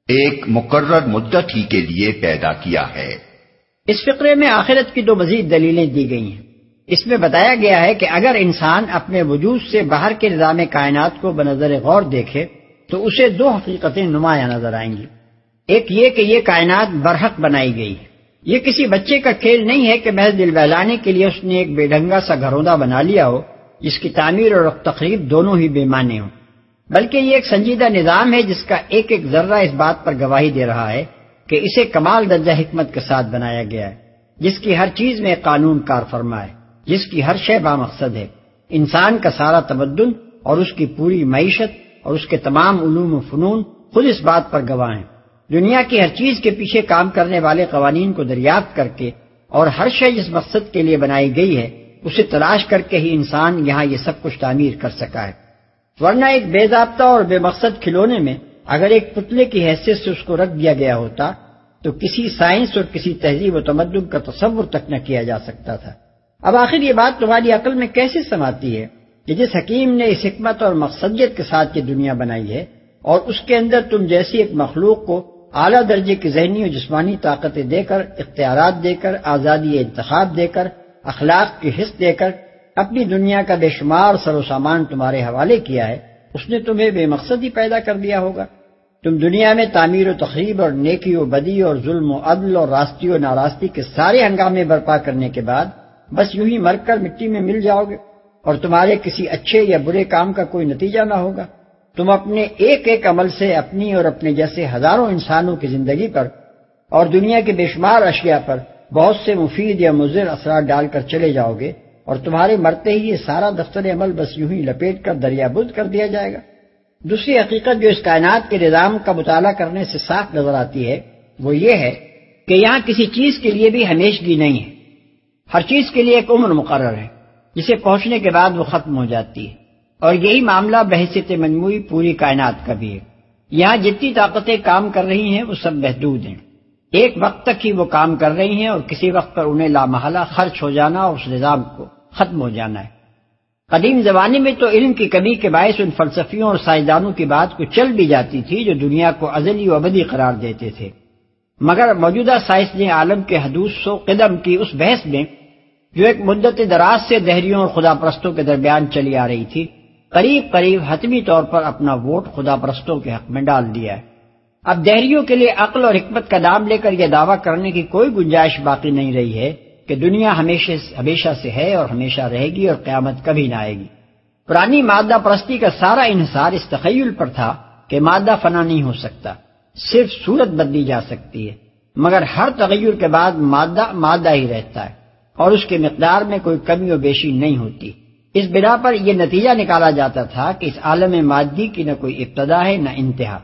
A: ایک مقرر مدت ہی کے لیے پیدا کیا ہے۔
C: اس فقرے میں آخرت کی دو مزید دلیلیں دی گئی ہیں۔ اس میں بتایا گیا ہے کہ اگر انسان اپنے وجود سے باہر کے نظام کائنات کو بنظر غور دیکھے تو اسے دو حقیقتیں نمایاں نظر آئیں گی۔ ایک یہ کہ یہ کائنات برحق بنائی گئی ہے، یہ کسی بچے کا کھیل نہیں ہے کہ محض دل بہلانے کے لیے اس نے ایک بے ڈھنگا سا گھروندہ بنا لیا ہو جس کی تعمیر اور تخریب دونوں ہی بے معنی ہوں، بلکہ یہ ایک سنجیدہ نظام ہے جس کا ایک ایک ذرہ اس بات پر گواہی دے رہا ہے کہ اسے کمال درجہ حکمت کے ساتھ بنایا گیا ہے، جس کی ہر چیز میں قانون کار فرما ہے، جس کی ہر شے بامقصد ہے۔ انسان کا سارا تمدن اور اس کی پوری معیشت اور اس کے تمام علوم و فنون خود اس بات پر گواہ ہیں۔ دنیا کی ہر چیز کے پیچھے کام کرنے والے قوانین کو دریافت کر کے اور ہر شے جس مقصد کے لیے بنائی گئی ہے اسے تلاش کر کے ہی انسان یہاں یہ سب کچھ تعمیر کر سکا ہے، ورنہ ایک بے ضابطہ اور بے مقصد کھلونے میں اگر ایک پتلے کی حیثیت سے اس کو رکھ دیا گیا ہوتا تو کسی سائنس اور کسی تہذیب و تمدن کا تصور تک نہ کیا جا سکتا تھا۔ اب آخر یہ بات تمہاری عقل میں کیسے سماتی ہے کہ جس حکیم نے اس حکمت اور مقصدیت کے ساتھ یہ دنیا بنائی ہے اور اس کے اندر تم جیسی ایک مخلوق کو اعلیٰ درجے کی ذہنی اور جسمانی طاقتیں دے کر، اختیارات دے کر، آزادی انتخاب دے کر، اخلاق کی حس دے کر اپنی دنیا کا بے شمار سر و سامان تمہارے حوالے کیا ہے، اس نے تمہیں بے مقصد ہی پیدا کر دیا ہوگا۔ تم دنیا میں تعمیر و تخریب اور نیکی و بدی اور ظلم و عدل اور راستی و ناراستی کے سارے ہنگامے برپا کرنے کے بعد بس یوں ہی مر کر مٹی میں مل جاؤ گے اور تمہارے کسی اچھے یا برے کام کا کوئی نتیجہ نہ ہوگا۔ تم اپنے ایک ایک عمل سے اپنی اور اپنے جیسے ہزاروں انسانوں کی زندگی پر اور دنیا کے بے شمار اشیاء پر بہت سے مفید یا مضر اثرات ڈال کر چلے جاؤ گے اور تمہارے مرتے ہی یہ سارا دفتر عمل بس یوں ہی لپیٹ کر دریا بدھ کر دیا جائے گا۔ دوسری حقیقت جو اس کائنات کے نظام کا مطالعہ کرنے سے صاف نظر آتی ہے وہ یہ ہے کہ یہاں کسی چیز کے لیے بھی ہمیشگی نہیں ہے، ہر چیز کے لیے ایک عمر مقرر ہے جسے پہنچنے کے بعد وہ ختم ہو جاتی ہے، اور یہی معاملہ بحیثیت مجموعی پوری کائنات کا بھی ہے۔ یہاں جتنی طاقتیں کام کر رہی ہیں وہ سب محدود ہیں، ایک وقت تک ہی وہ کام کر رہی ہیں اور کسی وقت پر انہیں لامحالہ خرچ ہو جانا اور اس نظام کو ختم ہو جانا ہے۔ قدیم زمانے میں تو علم کی کمی کے باعث ان فلسفیوں اور سائنسدانوں کی بات کو چل بھی جاتی تھی جو دنیا کو ازلی و ابدی قرار دیتے تھے، مگر موجودہ سائنس نے عالم کے حدود سو قدم کی اس بحث میں جو ایک مدت دراز سے دہریوں اور خدا پرستوں کے درمیان چلی آ رہی تھی قریب قریب حتمی طور پر اپنا ووٹ خدا پرستوں کے حق میں ڈال دیا ہے۔ اب دہریوں کے لیے عقل اور حکمت کا نام لے کر یہ دعویٰ کرنے کی کوئی گنجائش باقی نہیں رہی ہے کہ دنیا ہمیشہ ہمیشہ سے ہے اور ہمیشہ رہے گی اور قیامت کبھی نہ آئے گی۔ پرانی مادہ پرستی کا سارا انحصار اس تخیل پر تھا کہ مادہ فنا نہیں ہو سکتا، صرف صورت بدلی جا سکتی ہے، مگر ہر تغیر کے بعد مادہ مادہ ہی رہتا ہے اور اس کے مقدار میں کوئی کمی و بیشی نہیں ہوتی۔ اس بنا پر یہ نتیجہ نکالا جاتا تھا کہ اس عالم مادی کی نہ کوئی ابتدا ہے نہ انتہا،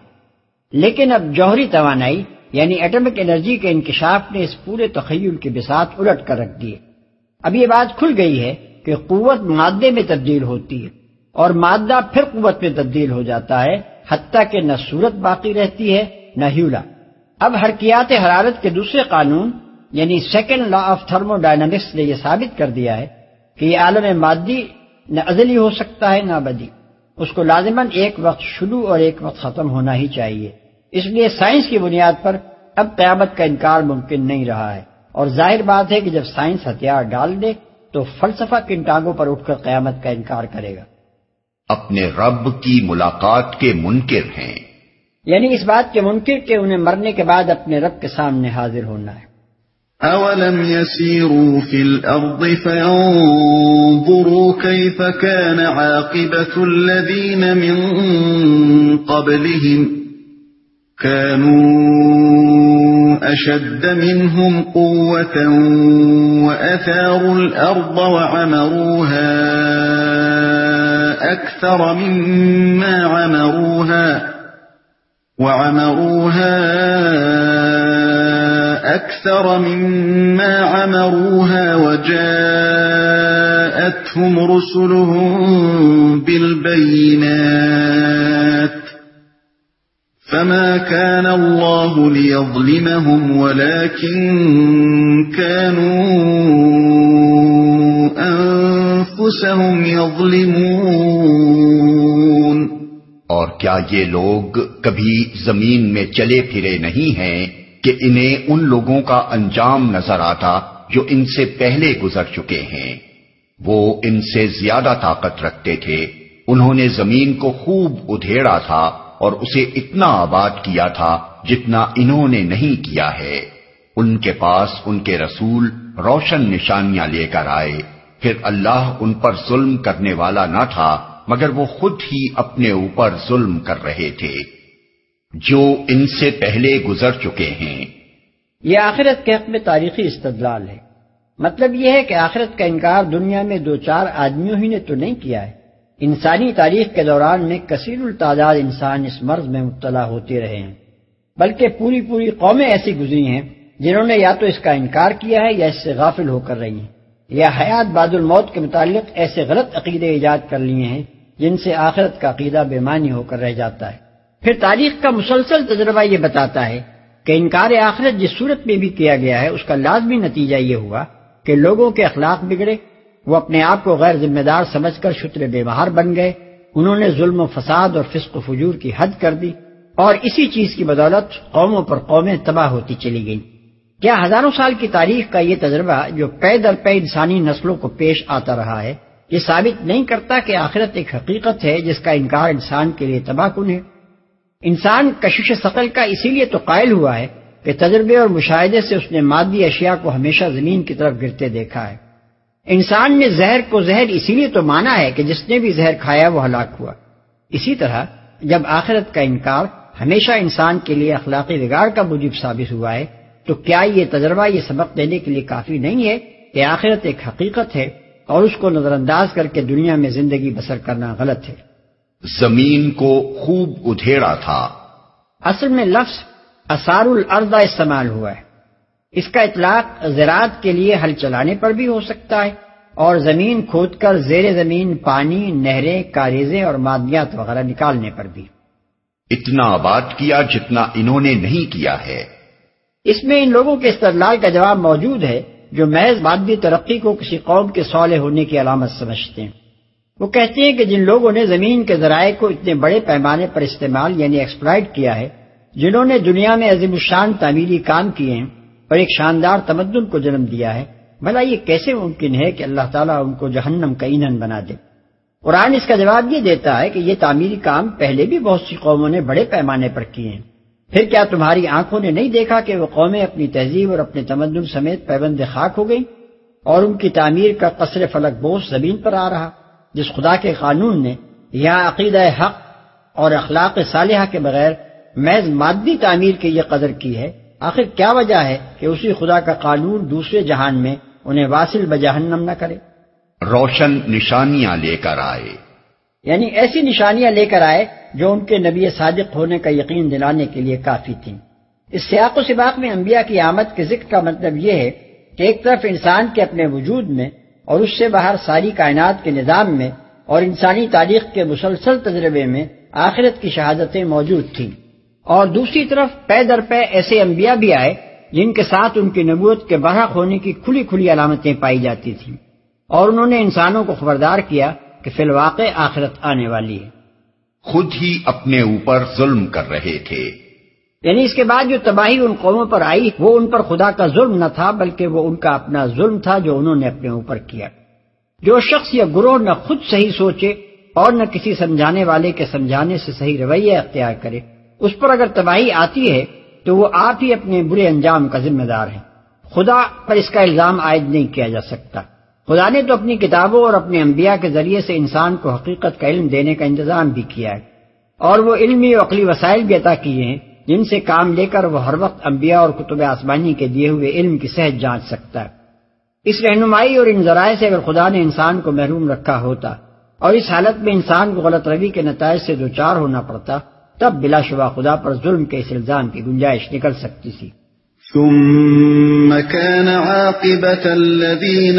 C: لیکن اب جوہری توانائی یعنی ایٹمک انرجی کے انکشاف نے اس پورے تخیل کی بساط الٹ کر رکھ دی ہے۔ اب یہ بات کھل گئی ہے کہ قوت مادے میں تبدیل ہوتی ہے اور مادہ پھر قوت میں تبدیل ہو جاتا ہے، حتیٰ کہ نہ صورت باقی رہتی ہے نہ ہیولا۔ اب حرکیات حرارت کے دوسرے قانون یعنی second law of thermodynamics نے یہ ثابت کر دیا ہے کہ یہ عالم مادی نہ ازلی ہو سکتا ہے نہ ابدی، اس کو لازماً ایک وقت شروع اور ایک وقت ختم ہونا ہی چاہیے۔ اس لیے سائنس کی بنیاد پر اب قیامت کا انکار ممکن نہیں رہا ہے، اور ظاہر بات ہے کہ جب سائنس ہتھیار ڈال دے تو فلسفہ کن ٹانگوں پر اٹھ کر قیامت کا انکار کرے گا۔
A: اپنے رب کی ملاقات کے منکر ہیں،
C: یعنی اس بات کے منکر کہ انہیں مرنے کے بعد اپنے رب کے سامنے حاضر ہونا ہے۔
B: أَوَلَمْ يَسِيرُوا فِي الْأَرْضِ فَيَنظُرُوا كَيْفَ كَانَ عَاقِبَةُ الَّذِينَ مِن قَبْلِهِمْ كَانُوا أَشَدَّ مِنْهُمْ قُوَّةً وَأَثَارُوا الْأَرْضَ وَعَمَرُوهَا أَكْثَرَ مِمَّا عَمَرُوهَا وَعَمَرُوهَا أكثر مما عمروها وجاءتهم رسلهم بالبينات فما كان الله ليظلمهم ولكن كانوا أنفسهم يظلمون۔
A: اور کیا یہ لوگ کبھی زمین میں چلے پھرے نہیں ہیں کہ انہیں ان لوگوں کا انجام نظر آتا جو ان سے پہلے گزر چکے ہیں؟ وہ ان سے زیادہ طاقت رکھتے تھے، انہوں نے زمین کو خوب ادھیڑا تھا اور اسے اتنا آباد کیا تھا جتنا انہوں نے نہیں کیا ہے۔ ان کے پاس ان کے رسول روشن نشانیاں لے کر آئے، پھر اللہ ان پر ظلم کرنے والا نہ تھا مگر وہ خود ہی اپنے اوپر ظلم کر رہے تھے جو ان سے پہلے گزر چکے ہیں۔
C: یہ آخرت کے حق میں تاریخی استدلال ہے۔ مطلب یہ ہے کہ آخرت کا انکار دنیا میں دو چار آدمیوں ہی نے تو نہیں کیا ہے، انسانی تاریخ کے دوران میں کثیر التعداد انسان اس مرض میں مبتلا ہوتے رہے ہیں، بلکہ پوری پوری قومیں ایسی گزری ہیں جنہوں نے یا تو اس کا انکار کیا ہے یا اس سے غافل ہو کر رہی ہیں، یا حیات بعد الموت کے متعلق ایسے غلط عقیدے ایجاد کر لیے ہیں جن سے آخرت کا عقیدہ بے معنی ہو کر رہ جاتا ہے۔ پھر تاریخ کا مسلسل تجربہ یہ بتاتا ہے کہ انکار آخرت جس صورت میں بھی کیا گیا ہے اس کا لازمی نتیجہ یہ ہوا کہ لوگوں کے اخلاق بگڑے، وہ اپنے آپ کو غیر ذمہ دار سمجھ کر شتر بے مہار بن گئے، انہوں نے ظلم و فساد اور فسق و فجور کی حد کر دی، اور اسی چیز کی بدولت قوموں پر قومیں تباہ ہوتی چلی گئیں۔ کیا ہزاروں سال کی تاریخ کا یہ تجربہ جو پے در پے انسانی نسلوں کو پیش آتا رہا ہے، یہ ثابت نہیں کرتا کہ آخرت ایک حقیقت ہے جس کا انکار انسان کے لیے تباہ کن ہے؟ انسان کشش ثقل کا اسی لیے تو قائل ہوا ہے کہ تجربے اور مشاہدے سے اس نے مادی اشیاء کو ہمیشہ زمین کی طرف گرتے دیکھا ہے۔ انسان نے زہر کو زہر اسی لیے تو مانا ہے کہ جس نے بھی زہر کھایا وہ ہلاک ہوا۔ اسی طرح جب آخرت کا انکار ہمیشہ انسان کے لیے اخلاقی بگاڑ کا موجب ثابت ہوا ہے تو کیا یہ تجربہ یہ سبق دینے کے لیے کافی نہیں ہے کہ آخرت ایک حقیقت ہے اور اس کو نظر انداز کر کے دنیا میں زندگی بسر کرنا غلط ہے؟
A: زمین کو خوب ادھیڑا تھا،
C: اصل میں لفظ اثار الارض استعمال ہوا ہے۔ اس کا اطلاق زراعت کے لیے ہل چلانے پر بھی ہو سکتا ہے اور زمین کھود کر زیر زمین پانی، نہریں، کاریزیں اور معدنیات وغیرہ نکالنے پر بھی۔
A: اتنا آباد کیا جتنا انہوں نے نہیں کیا ہے۔
C: اس میں ان لوگوں کے استدلال کا جواب موجود ہے جو محض مادی ترقی کو کسی قوم کے صالح ہونے کی علامت سمجھتے ہیں۔ وہ کہتے ہیں کہ جن لوگوں نے زمین کے ذرائع کو اتنے بڑے پیمانے پر استعمال یعنی ایکسپلائٹ کیا ہے، جنہوں نے دنیا میں عظیم الشان تعمیری کام کیے ہیں اور ایک شاندار تمدن کو جنم دیا ہے، بھلا یہ کیسے ممکن ہے کہ اللہ تعالیٰ ان کو جہنم کا ایندھن بنا دے؟ قرآن اس کا جواب یہ دیتا ہے کہ یہ تعمیری کام پہلے بھی بہت سی قوموں نے بڑے پیمانے پر کیے ہیں۔ پھر کیا تمہاری آنکھوں نے نہیں دیکھا کہ وہ قومیں اپنی تہذیب اور اپنے تمدن سمیت پیوند خاک ہو گئیں اور ان کی تعمیر کا قصر فلک بوس زمین پر آ رہا؟ جس خدا کے قانون نے یہاں عقیدہ حق اور اخلاق صالحہ کے بغیر محض مادی تعمیر کی یہ قدر کی ہے، آخر کیا وجہ ہے کہ اسی خدا کا قانون دوسرے جہان میں انہیں واصل بجہنم نہ کرے؟
A: روشن نشانیاں لے کر آئے،
C: یعنی ایسی نشانیاں لے کر آئے جو ان کے نبی صادق ہونے کا یقین دلانے کے لیے کافی تھیں۔ اس سیاق و سباق میں انبیاء کی آمد کے ذکر کا مطلب یہ ہے کہ ایک طرف انسان کے اپنے وجود میں اور اس سے باہر ساری کائنات کے نظام میں اور انسانی تاریخ کے مسلسل تجربے میں آخرت کی شہادتیں موجود تھیں، اور دوسری طرف پے در پے ایسے انبیاء بھی آئے جن کے ساتھ ان کی نبوت کے برحق ہونے کی کھلی کھلی علامتیں پائی جاتی تھیں، اور انہوں نے انسانوں کو خبردار کیا کہ فی الواقع آخرت آنے والی ہے۔
A: خود ہی اپنے اوپر ظلم کر رہے تھے،
C: یعنی اس کے بعد جو تباہی ان قوموں پر آئی وہ ان پر خدا کا ظلم نہ تھا بلکہ وہ ان کا اپنا ظلم تھا جو انہوں نے اپنے اوپر کیا۔ جو شخص یا گروہ نہ خود صحیح سوچے اور نہ کسی سمجھانے والے کے سمجھانے سے صحیح رویہ اختیار کرے، اس پر اگر تباہی آتی ہے تو وہ آپ ہی اپنے برے انجام کا ذمہ دار ہے، خدا پر اس کا الزام عائد نہیں کیا جا سکتا۔ خدا نے تو اپنی کتابوں اور اپنے انبیاء کے ذریعے سے انسان کو حقیقت کا علم دینے کا انتظام بھی کیا ہے، اور وہ علمی و عقلی وسائل بھی عطا کیے ہیں جن سے کام لے کر وہ ہر وقت انبیاء اور کتب آسمانی کے دیے ہوئے علم کی صحت جانچ سکتا ہے۔ اس رہنمائی اور ان ذرائع سے اگر خدا نے انسان کو محروم رکھا ہوتا اور اس حالت میں انسان کو غلط روی کے نتائج سے دوچار ہونا پڑتا، تب بلا شبہ خدا پر ظلم کے اس الزام کی گنجائش نکل سکتی تھی۔
B: ثم كان عاقبة الذين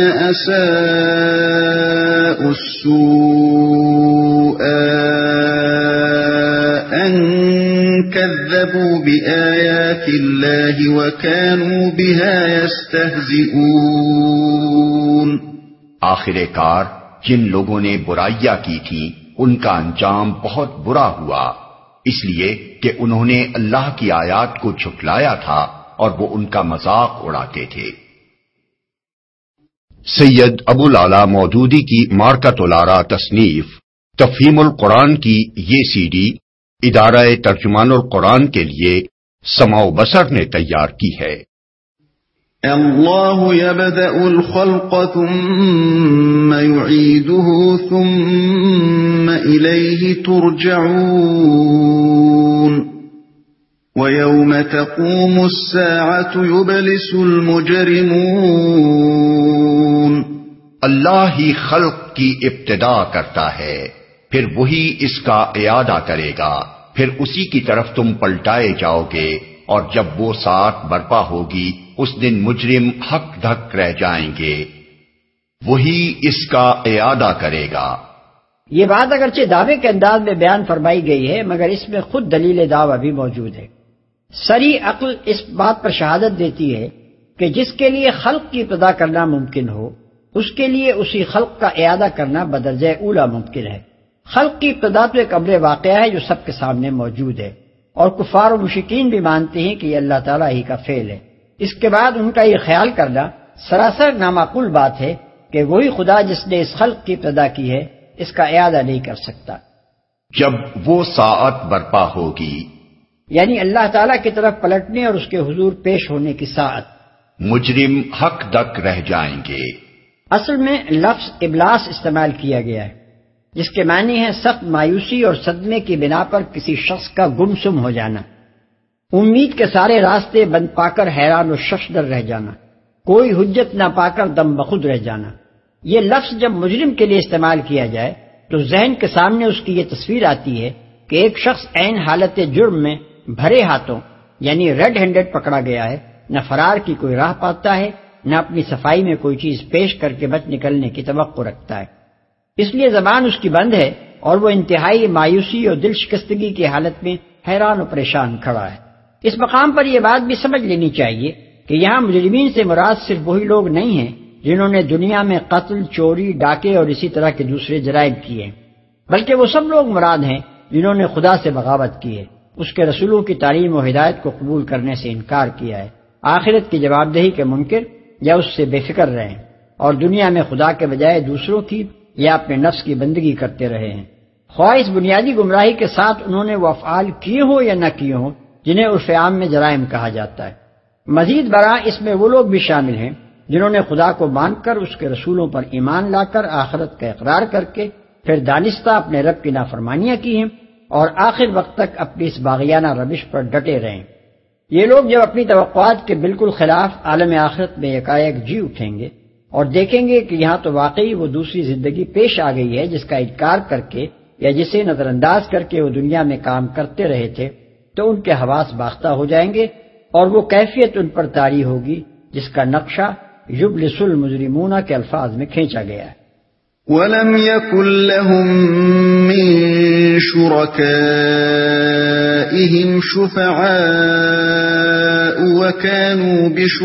B: أساءوا السوء أن كذبوا بآيات الله وكانوا بها يستهزئون۔
A: آخر کار جن لوگوں نے برائیاں کی تھی ان کا انجام بہت برا ہوا، اس لیے کہ انہوں نے اللہ کی آیات کو جھٹلایا تھا اور وہ ان کا مذاق اڑاتے تھے۔ سید ابو العلا مودودی کی مارکۃ الآراء تصنیف تفہیم القرآن کی یہ سی ڈی ادارہ ترجمان القرآن کے لیے سمع و بصر نے تیار کی ہے۔
B: اللہ یبدأ الخلق ثم یعیدہ ثم الیہ ترجعون وَيَوْمَ تَقُومُ السَّاعَةُ يُبْلِسُ الْمُجْرِمُونَ
A: اللہ ہی خلق کی ابتدا کرتا ہے، پھر وہی اس کا اعادہ کرے گا، پھر اسی کی طرف تم پلٹائے جاؤ گے، اور جب وہ ساعت برپا ہوگی اس دن مجرم ہک دھک رہ جائیں گے، وہی اس کا اعادہ کرے گا۔
C: یہ بات اگرچہ دعوے کے انداز میں بیان فرمائی گئی ہے، مگر اس میں خود دلیل دعویٰ بھی موجود ہے۔ سری عقل اس بات پر شہادت دیتی ہے کہ جس کے لیے خلق کی ابتدا کرنا ممکن ہو، اس کے لیے اسی خلق کا اعادہ کرنا بدرجہ اولا ممکن ہے۔ خلق کی ابتدا تو ایک امر واقعہ ہے جو سب کے سامنے موجود ہے، اور کفار و مشرکین بھی مانتے ہیں کہ یہ اللہ تعالیٰ ہی کا فعل ہے۔ اس کے بعد ان کا یہ خیال کرنا سراسر نامعقول بات ہے کہ وہی خدا جس نے اس خلق کی ابتدا کی ہے اس کا اعادہ نہیں کر سکتا۔
A: جب وہ ساعت برپا ہوگی،
C: یعنی اللہ تعالیٰ کی طرف پلٹنے اور اس کے حضور پیش ہونے کی ساعت،
A: مجرم حق دک رہ جائیں گے۔
C: اصل میں لفظ ابلاس استعمال کیا گیا ہے، جس کے معنی ہے سخت مایوسی اور صدمے کی بنا پر کسی شخص کا گمسم ہو جانا، امید کے سارے راستے بند پا کر حیران و ششدر رہ جانا، کوئی حجت نہ پا کر دم بخود رہ جانا۔ یہ لفظ جب مجرم کے لیے استعمال کیا جائے تو ذہن کے سامنے اس کی یہ تصویر آتی ہے کہ ایک شخص عین حالت جرم میں بھرے ہاتھوں یعنی ریڈ ہینڈڈ پکڑا گیا ہے، نہ فرار کی کوئی راہ پاتا ہے، نہ اپنی صفائی میں کوئی چیز پیش کر کے بچ نکلنے کی توقع رکھتا ہے۔ اس لیے زبان اس کی بند ہے اور وہ انتہائی مایوسی اور دل شکستگی کی حالت میں حیران و پریشان کھڑا ہے۔ اس مقام پر یہ بات بھی سمجھ لینی چاہیے کہ یہاں مجرمین سے مراد صرف وہی لوگ نہیں ہیں جنہوں نے دنیا میں قتل، چوری، ڈاکے اور اسی طرح کے دوسرے جرائم کیے، بلکہ وہ سب لوگ مراد ہیں جنہوں نے خدا سے بغاوت کی ہے، اس کے رسولوں کی تعلیم و ہدایت کو قبول کرنے سے انکار کیا ہے، آخرت کی جواب دہی کے منکر یا اس سے بے فکر رہے ہیں، اور دنیا میں خدا کے بجائے دوسروں کی یا اپنے نفس کی بندگی کرتے رہے ہیں، خواہ اس بنیادی گمراہی کے ساتھ انہوں نے وہ افعال کیے ہوں یا نہ کیے ہوں جنہیں عرف عام میں جرائم کہا جاتا ہے۔ مزید برآں اس میں وہ لوگ بھی شامل ہیں جنہوں نے خدا کو مان کر اس کے رسولوں پر ایمان لا کر آخرت کا اقرار کر کے پھر دانستہ اپنے رب کی نافرمانیاں کی ہیں اور آخر وقت تک اپنی اس باغیانہ روش پر ڈٹے رہے۔ یہ لوگ جب اپنی توقعات کے بالکل خلاف عالم آخرت میں یکایک جی اٹھیں گے اور دیکھیں گے کہ یہاں تو واقعی وہ دوسری زندگی پیش آ گئی ہے جس کا انکار کر کے یا جسے نظر انداز کر کے وہ دنیا میں کام کرتے رہے تھے، تو ان کے حواس باختہ ہو جائیں گے اور وہ کیفیت ان پر طاری ہوگی جس کا نقشہ یبلس المجرمون کے الفاظ میں کھینچا گیا ہے۔
B: وَلَمْ يَكُنْ لَهُم مِّن شُرَكَائِهِمْ شُفَعَاءُ وَكَانُوا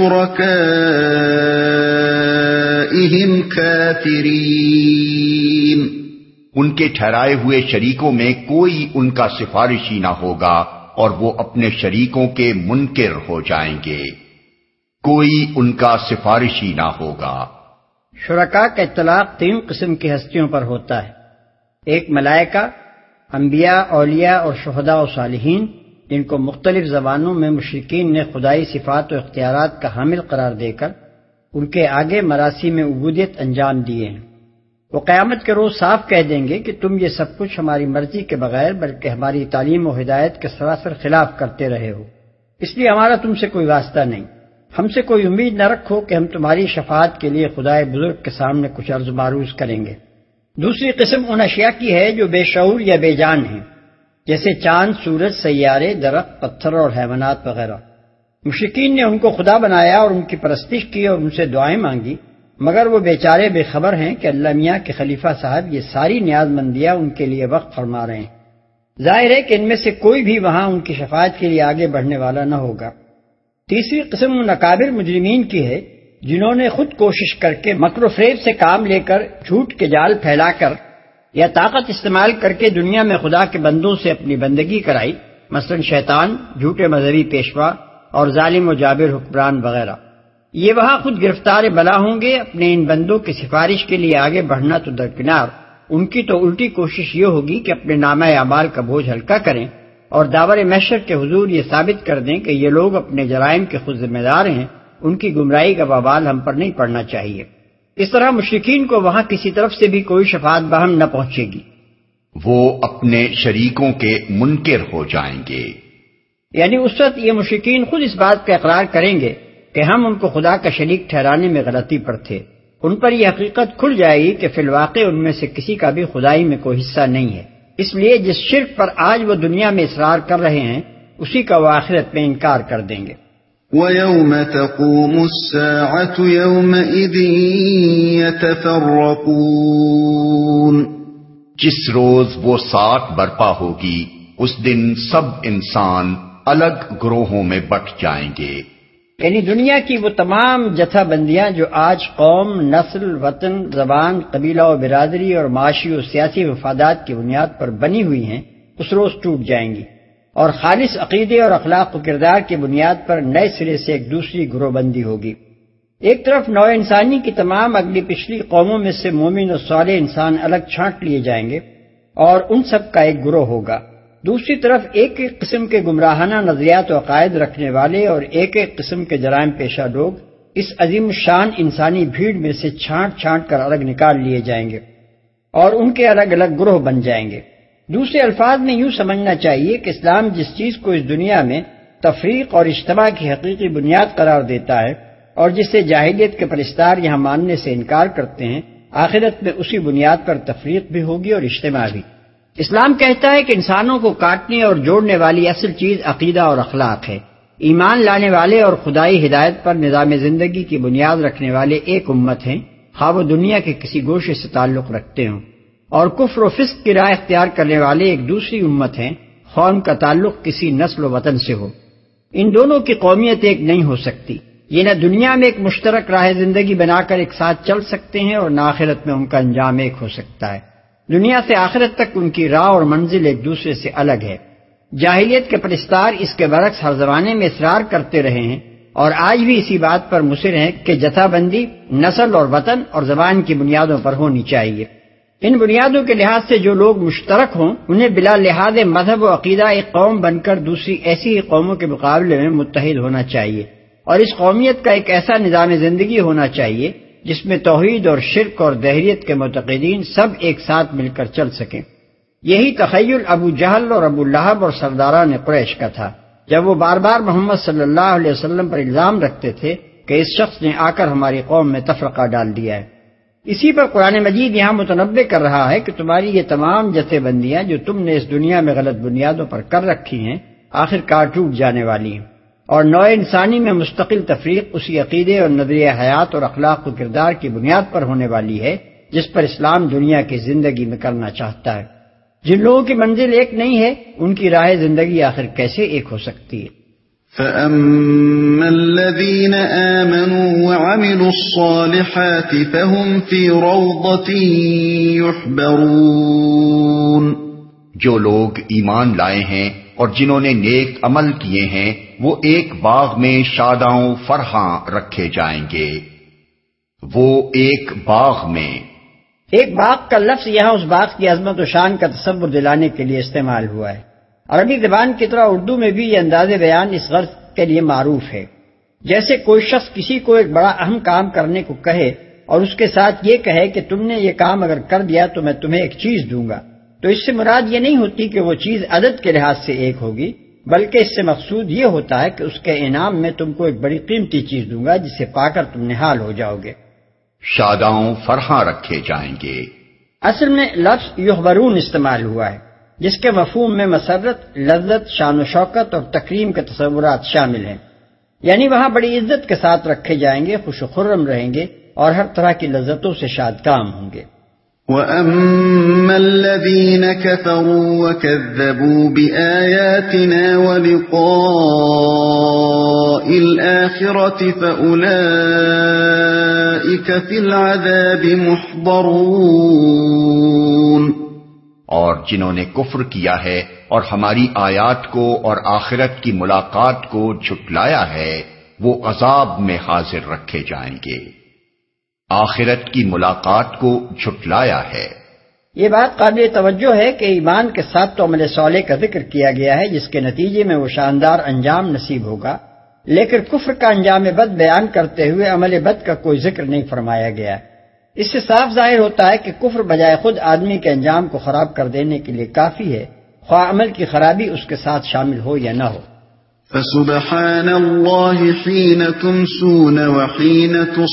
B: بِشُرَكَائِهِمْ كَافِرِينَ
A: ان کے ٹھہرائے ہوئے شریکوں میں کوئی ان کا سفارشی نہ ہوگا اور وہ اپنے شریکوں کے منکر ہو جائیں گے، کوئی ان کا سفارشی نہ ہوگا۔
C: شرکاء کا اطلاق تین قسم کی ہستیوں پر ہوتا ہے، ایک ملائکہ، انبیاء، اولیاء اور شہداء و صالحین، جن کو مختلف زبانوں میں مشرکین نے خدائی صفات و اختیارات کا حامل قرار دے کر ان کے آگے مراسم میں عبودیت انجام دیے ہیں۔ وہ قیامت کے روز صاف کہہ دیں گے کہ تم یہ سب کچھ ہماری مرضی کے بغیر بلکہ ہماری تعلیم و ہدایت کے سراسر خلاف کرتے رہے ہو، اس لیے ہمارا تم سے کوئی واسطہ نہیں، ہم سے کوئی امید نہ رکھو کہ ہم تمہاری شفاعت کے لیے خدائے بزرگ کے سامنے کچھ عرض معروض کریں گے۔ دوسری قسم ان اشیاء کی ہے جو بے شعور یا بے جان ہیں، جیسے چاند، سورج، سیارے، درخت، پتھر اور حیوانات وغیرہ۔ مشرکین نے ان کو خدا بنایا اور ان کی پرستش کی اور ان سے دعائیں مانگی، مگر وہ بیچارے بے خبر ہیں کہ اللہ میاں کے خلیفہ صاحب یہ ساری نیاز مندیاں ان کے لیے وقف فرما رہے ہیں۔ ظاہر ہے کہ ان میں سے کوئی بھی وہاں ان کی شفاعت کے لیے آگے بڑھنے والا نہ ہوگا۔ تیسری قسم ان اکابر مجرمین کی ہے جنہوں نے خود کوشش کر کے مکر و فریب سے کام لے کر جھوٹ کے جال پھیلا کر یا طاقت استعمال کر کے دنیا میں خدا کے بندوں سے اپنی بندگی کرائی، مثلا شیطان، جھوٹے مذہبی پیشوا اور ظالم و جابر حکمران وغیرہ، یہ وہاں خود گرفتار بلا ہوں گے۔ اپنے ان بندوں کی سفارش کے لیے آگے بڑھنا تو درکنار، ان کی تو الٹی کوشش یہ ہوگی کہ اپنے نامہ اعمال کا بوجھ ہلکا کریں اور داور محشر کے حضور یہ ثابت کر دیں کہ یہ لوگ اپنے جرائم کے خود ذمہ دار ہیں، ان کی گمراہی کا وبال ہم پر نہیں پڑنا چاہیے۔ اس طرح مشرکین کو وہاں کسی طرف سے بھی کوئی شفاعت بہم نہ پہنچے گی،
A: وہ اپنے شریکوں کے منکر ہو جائیں گے۔
C: یعنی اس وقت یہ مشرکین خود اس بات کا اقرار کریں گے کہ ہم ان کو خدا کا شریک ٹھہرانے میں غلطی پر تھے۔ ان پر یہ حقیقت کھل جائے گی کہ فی الواقع ان میں سے کسی کا بھی خدائی میں کوئی حصہ نہیں ہے، اس لیے جس شرک پر آج وہ دنیا میں اصرار کر رہے ہیں اسی کا وہ آخرت میں انکار کر دیں گے۔
B: وَيَوْمَ تَقُومُ السَّاعَةُ يَوْمَئِذٍ يَتَفَرَّقُونَ،
A: جس روز وہ ساعت برپا ہوگی اس دن سب انسان الگ گروہوں میں بٹ جائیں گے۔
C: یعنی دنیا کی وہ تمام جتھا بندیاں جو آج قوم، نسل، وطن، زبان، قبیلہ و برادری اور معاشی و سیاسی مفادات کی بنیاد پر بنی ہوئی ہیں اس روز ٹوٹ جائیں گی، اور خالص عقیدے اور اخلاق و کردار کی بنیاد پر نئے سرے سے ایک دوسری گروہ بندی ہوگی۔ ایک طرف نوع انسانی کی تمام اگلی پچھلی قوموں میں سے مومن اور صالح انسان الگ چھانٹ لیے جائیں گے اور ان سب کا ایک گروہ ہوگا، دوسری طرف ایک ایک قسم کے گمراہانہ نظریات و عقائد رکھنے والے اور ایک ایک قسم کے جرائم پیشہ لوگ اس عظیم شان انسانی بھیڑ میں سے چھانٹ چھانٹ کر الگ نکال لیے جائیں گے اور ان کے الگ الگ گروہ بن جائیں گے۔ دوسرے الفاظ میں یوں سمجھنا چاہیے کہ اسلام جس چیز کو اس دنیا میں تفریق اور اجتماع کی حقیقی بنیاد قرار دیتا ہے اور جسے جاہلیت کے پرستار یہاں ماننے سے انکار کرتے ہیں، آخرت میں اسی بنیاد پر تفریق بھی ہوگی اور اجتماع بھی۔ اسلام کہتا ہے کہ انسانوں کو کاٹنے اور جوڑنے والی اصل چیز عقیدہ اور اخلاق ہے۔ ایمان لانے والے اور خدائی ہدایت پر نظام زندگی کی بنیاد رکھنے والے ایک امت ہیں، خواہ وہ دنیا کے کسی گوشے سے تعلق رکھتے ہوں، اور کفر و فسق کی راہ اختیار کرنے والے ایک دوسری امت ہیں، خواہ ان کا تعلق کسی نسل و وطن سے ہو۔ ان دونوں کی قومیت ایک نہیں ہو سکتی، یہ نہ دنیا میں ایک مشترک راہ زندگی بنا کر ایک ساتھ چل سکتے ہیں اور نہ آخرت میں ان کا انجام ایک ہو سکتا ہے۔ دنیا سے آخرت تک ان کی راہ اور منزل ایک دوسرے سے الگ ہے۔ جاہلیت کے پرستار اس کے برعکس ہر زمانے میں اصرار کرتے رہے ہیں اور آج بھی اسی بات پر مصر ہیں کہ جتھا بندی نسل اور وطن اور زبان کی بنیادوں پر ہونی چاہیے۔ ان بنیادوں کے لحاظ سے جو لوگ مشترک ہوں انہیں بلا لحاظ مذہب و عقیدہ ایک قوم بن کر دوسری ایسی ہی قوموں کے مقابلے میں متحد ہونا چاہیے، اور اس قومیت کا ایک ایسا نظام زندگی ہونا چاہیے جس میں توحید اور شرک اور دہریت کے معتقدین سب ایک ساتھ مل کر چل سکیں۔ یہی تخیل ابو جہل اور ابو لہب اور سرداران قریش کا تھا جب وہ بار بار محمد صلی اللہ علیہ وسلم پر الزام رکھتے تھے کہ اس شخص نے آ کر ہماری قوم میں تفرقہ ڈال دیا ہے۔ اسی پر قرآن مجید یہاں متنبع کر رہا ہے کہ تمہاری یہ تمام جتھے بندیاں جو تم نے اس دنیا میں غلط بنیادوں پر کر رکھی ہیں آخر کار ٹوٹ جانے والی ہیں، اور نوع انسانی میں مستقل تفریق اسی عقیدے اور نظریہ حیات اور اخلاق و کردار کی بنیاد پر ہونے والی ہے جس پر اسلام دنیا کی زندگی میں کرنا چاہتا ہے۔ جن لوگوں کی منزل ایک نہیں ہے ان کی راہ زندگی آخر کیسے ایک ہو سکتی ہے؟
B: فَأَمَّا الَّذِينَ آمَنُوا وَعَمِلُوا الصَّالِحَاتِ فَهُمْ فِي رَوْضَةٍ يُحْبَرُونَ،
A: جو لوگ ایمان لائے ہیں اور جنہوں نے نیک عمل کیے ہیں وہ ایک باغ میں شاداں فرحاں رکھے جائیں گے۔ وہ ایک باغ میں،
C: ایک باغ کا لفظ یہاں اس باغ کی عظمت و شان کا تصور دلانے کے لیے استعمال ہوا ہے۔ عربی زبان کی طرح اردو میں بھی یہ انداز بیان اس غرض کے لیے معروف ہے، جیسے کوئی شخص کسی کو ایک بڑا اہم کام کرنے کو کہے اور اس کے ساتھ یہ کہے کہ تم نے یہ کام اگر کر دیا تو میں تمہیں ایک چیز دوں گا، تو اس سے مراد یہ نہیں ہوتی کہ وہ چیز عدد کے لحاظ سے ایک ہوگی، بلکہ اس سے مقصود یہ ہوتا ہے کہ اس کے انعام میں تم کو ایک بڑی قیمتی چیز دوں گا جسے پا کر تم نہال ہو جاؤ گے۔
A: شاداں فرحاں رکھے جائیں گے،
C: اصل میں لفظ یحبرون استعمال ہوا ہے جس کے مفہوم میں مسرت، لذت، شان و شوکت اور تکریم کے تصورات شامل ہیں، یعنی وہاں بڑی عزت کے ساتھ رکھے جائیں گے، خوش و خرم رہیں گے اور ہر طرح کی لذتوں سے شاد کام ہوں گے۔
B: وَأَمَّا الَّذِينَ كَفَرُوا وَكَذَّبُوا بِآيَاتِنَا وَلِقَاءِ الْآخِرَةِ فَأُولَئِكَ فِي الْعَذَابِ مُحْضَرُونَ،
A: اور جنہوں نے کفر کیا ہے اور ہماری آیات کو اور آخرت کی ملاقات کو جھٹلایا ہے وہ عذاب میں حاضر رکھے جائیں گے۔ آخرت کی ملاقات کو جھٹلایا ہے،
C: یہ بات قابل توجہ ہے کہ ایمان کے ساتھ تو عمل صالح کا ذکر کیا گیا ہے جس کے نتیجے میں وہ شاندار انجام نصیب ہوگا، لیکن کفر کا انجام بد بیان کرتے ہوئے عمل بد کا کوئی ذکر نہیں فرمایا گیا۔ اس سے صاف ظاہر ہوتا ہے کہ کفر بجائے خود آدمی کے انجام کو خراب کر دینے کے لیے کافی ہے، خواہ عمل کی خرابی اس کے ساتھ شامل ہو یا نہ ہو۔
B: فسبحان اللہ حین تمسون وحین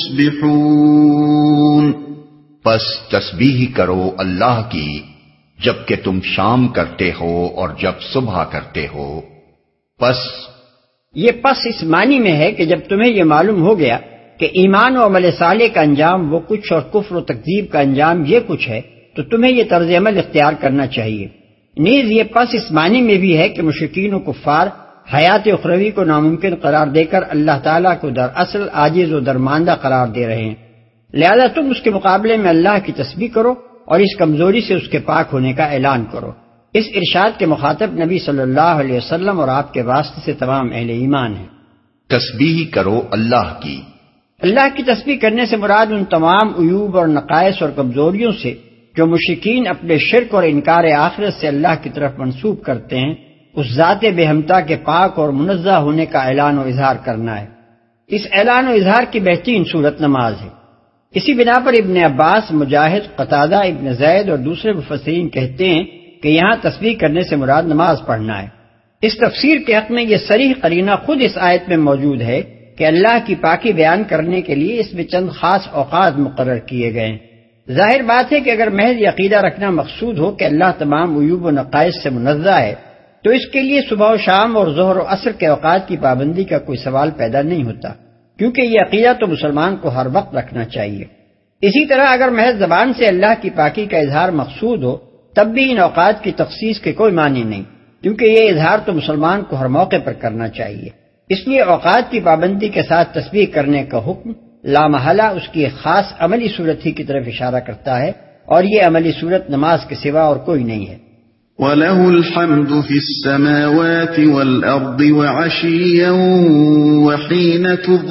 B: تصبحون،
A: پس تسبیح کرو اللہ کی جبکہ تم شام کرتے ہو اور جب صبح کرتے ہو۔ پس
C: یہ پس اس معنی میں ہے کہ جب تمہیں یہ معلوم ہو گیا کہ ایمان و عمل صالح کا انجام وہ کچھ اور کفر و تکذیب کا انجام یہ کچھ ہے تو تمہیں یہ طرز عمل اختیار کرنا چاہیے۔ نیز یہ پس اس معنی میں بھی ہے کہ مشرکین و کفار حیات اخروی کو ناممکن قرار دے کر اللہ تعالیٰ کو دراصل عاجز و درماندہ قرار دے رہے ہیں، لہذا تم اس کے مقابلے میں اللہ کی تسبیح کرو اور اس کمزوری سے اس کے پاک ہونے کا اعلان کرو۔ اس ارشاد کے مخاطب نبی صلی اللہ علیہ وسلم اور آپ کے واسطے سے تمام اہل ایمان ہیں۔
A: تسبیح کرو اللہ کی،
C: اللہ کی تسبیح کرنے سے مراد ان تمام عیوب اور نقائص اور کمزوریوں سے جو مشرکین اپنے شرک اور انکار آخرت سے اللہ کی طرف منسوب کرتے ہیں اس ذات بے ہمتا کے پاک اور منزہ ہونے کا اعلان و اظہار کرنا ہے۔ اس اعلان و اظہار کی بہترین صورت نماز ہے۔ اسی بنا پر ابن عباس، مجاہد، قتادہ، ابن زید اور دوسرے مفسرین کہتے ہیں کہ یہاں تسبیح کرنے سے مراد نماز پڑھنا ہے۔ اس تفسیر کے حق میں یہ صریح قرینہ خود اس آیت میں موجود ہے کہ اللہ کی پاکی بیان کرنے کے لیے اس میں چند خاص اوقات مقرر کیے گئے ہیں۔ ظاہر بات ہے کہ اگر محض یہ عقیدہ رکھنا مقصود ہو کہ اللہ تمام عیوب و نقائص سے منزہ ہے تو اس کے لیے صبح و شام اور ظہر و عصر کے اوقات کی پابندی کا کوئی سوال پیدا نہیں ہوتا، کیونکہ یہ عقیدہ تو مسلمان کو ہر وقت رکھنا چاہیے۔ اسی طرح اگر محض زبان سے اللہ کی پاکی کا اظہار مقصود ہو تب بھی ان اوقات کی تخصیص کے کوئی معنی نہیں، کیونکہ یہ اظہار تو مسلمان کو ہر موقع پر کرنا چاہیے۔ اس لیے اوقات کی پابندی کے ساتھ تسبیح کرنے کا حکم لامحالہ اس کی ایک خاص عملی صورت ہی کی طرف اشارہ کرتا ہے، اور یہ عملی صورت نماز کے سوا اور کوئی نہیں ہے۔
B: وَلَهُ الْحَمْدُ فِي السَّمَاوَاتِ وَالْأَرْضِ وَعَشِيًّا وَحِينَ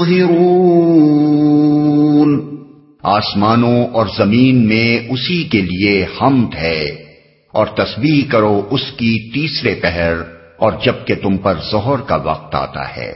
B: تُظْهِرُونَ،
A: آسمانوں اور زمین میں اسی کے لیے حمد ہے، اور تسبیح کرو اس کی تیسرے پہر اور جب کہ تم پر ظہر کا وقت آتا ہے۔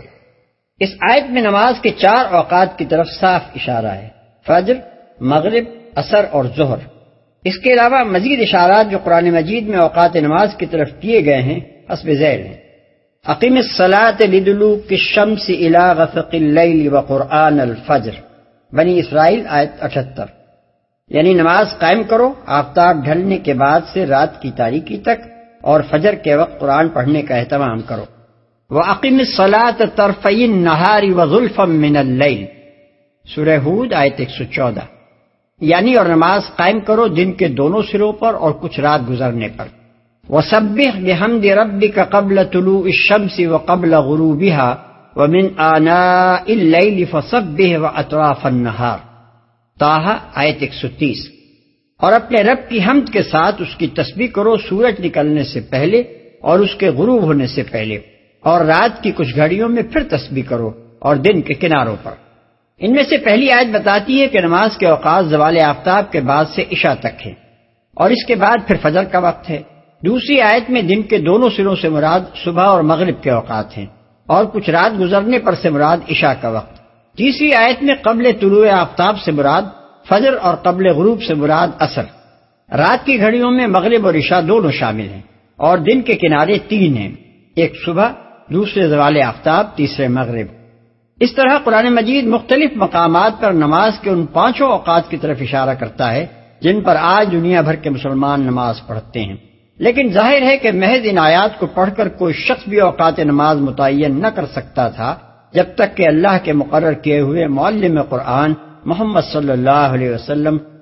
C: اس آیت میں نماز کے چار اوقات کی طرف صاف اشارہ ہے، فجر، مغرب، عصر اور ظہر۔ اس کے علاوہ مزید اشارات جو قرآن مجید میں اوقات نماز کی طرف کیے گئے ہیں حسب ذیل ہیں۔ اقیم الصلاۃ لدلوک الشمس الی غسق اللیل وقرآن الفجر، بنی اسرائیل آیت اٹھہتر، یعنی نماز قائم کرو آفتاب ڈھلنے کے بعد سے رات کی تاریکی تک، اور فجر کے وقت قرآن پڑھنے کا اہتمام کرو۔ وَأَقِمِ الصَّلَاةَ طَرْفَيِ النَّهَارِ وَزُلْفًا مِّنَ اللَّيْلِ، سورہ ہود آیت ایک سو چودہ، یعنی اور نماز قائم کرو دن کے دونوں سروں پر اور کچھ رات گزرنے پر۔ وَسَبِّحْ بِحَمْدِ رَبِّكَ قَبْلَ طُلُوعِ الشَّمْسِ وَقَبْلَ غُرُوبِهَا وَمِنْ آنَاءِ اللَّيْلِ فَسَبِّحْ وَأَطْرَافَ النَّهَارِ، طٰہَ آیت ایک سو تیس، اور اپنے رب کی حمد کے ساتھ اس کی تسبیح کرو سورج نکلنے سے پہلے اور اس کے غروب ہونے سے پہلے، اور رات کی کچھ گھڑیوں میں پھر تسبیح کرو اور دن کے کناروں پر۔ ان میں سے پہلی آیت بتاتی ہے کہ نماز کے اوقات زوال آفتاب کے بعد سے عشاء تک ہے، اور اس کے بعد پھر فجر کا وقت ہے۔ دوسری آیت میں دن کے دونوں سروں سے مراد صبح اور مغرب کے اوقات ہیں، اور کچھ رات گزرنے پر سے مراد عشاء کا وقت۔ تیسری آیت میں قبل طلوع آفتاب سے مراد فجر اور قبل غروب سے مراد عصر۔ رات کی گھڑیوں میں مغرب اور عشاء دونوں شامل ہیں، اور دن کے کنارے تین ہیں، ایک صبح، دوسرے زوال آفتاب، تیسرے مغرب۔ اس طرح قرآن مجید مختلف مقامات پر نماز کے ان پانچوں اوقات کی طرف اشارہ کرتا ہے جن پر آج دنیا بھر کے مسلمان نماز پڑھتے ہیں، لیکن ظاہر ہے کہ محض ان آیات کو پڑھ کر کوئی شخص بھی اوقات نماز متعین نہ کر سکتا تھا جب تک کہ اللہ کے مقرر کیے ہوئے معلم قرآن محمد صلی اللہ علیہ وسلم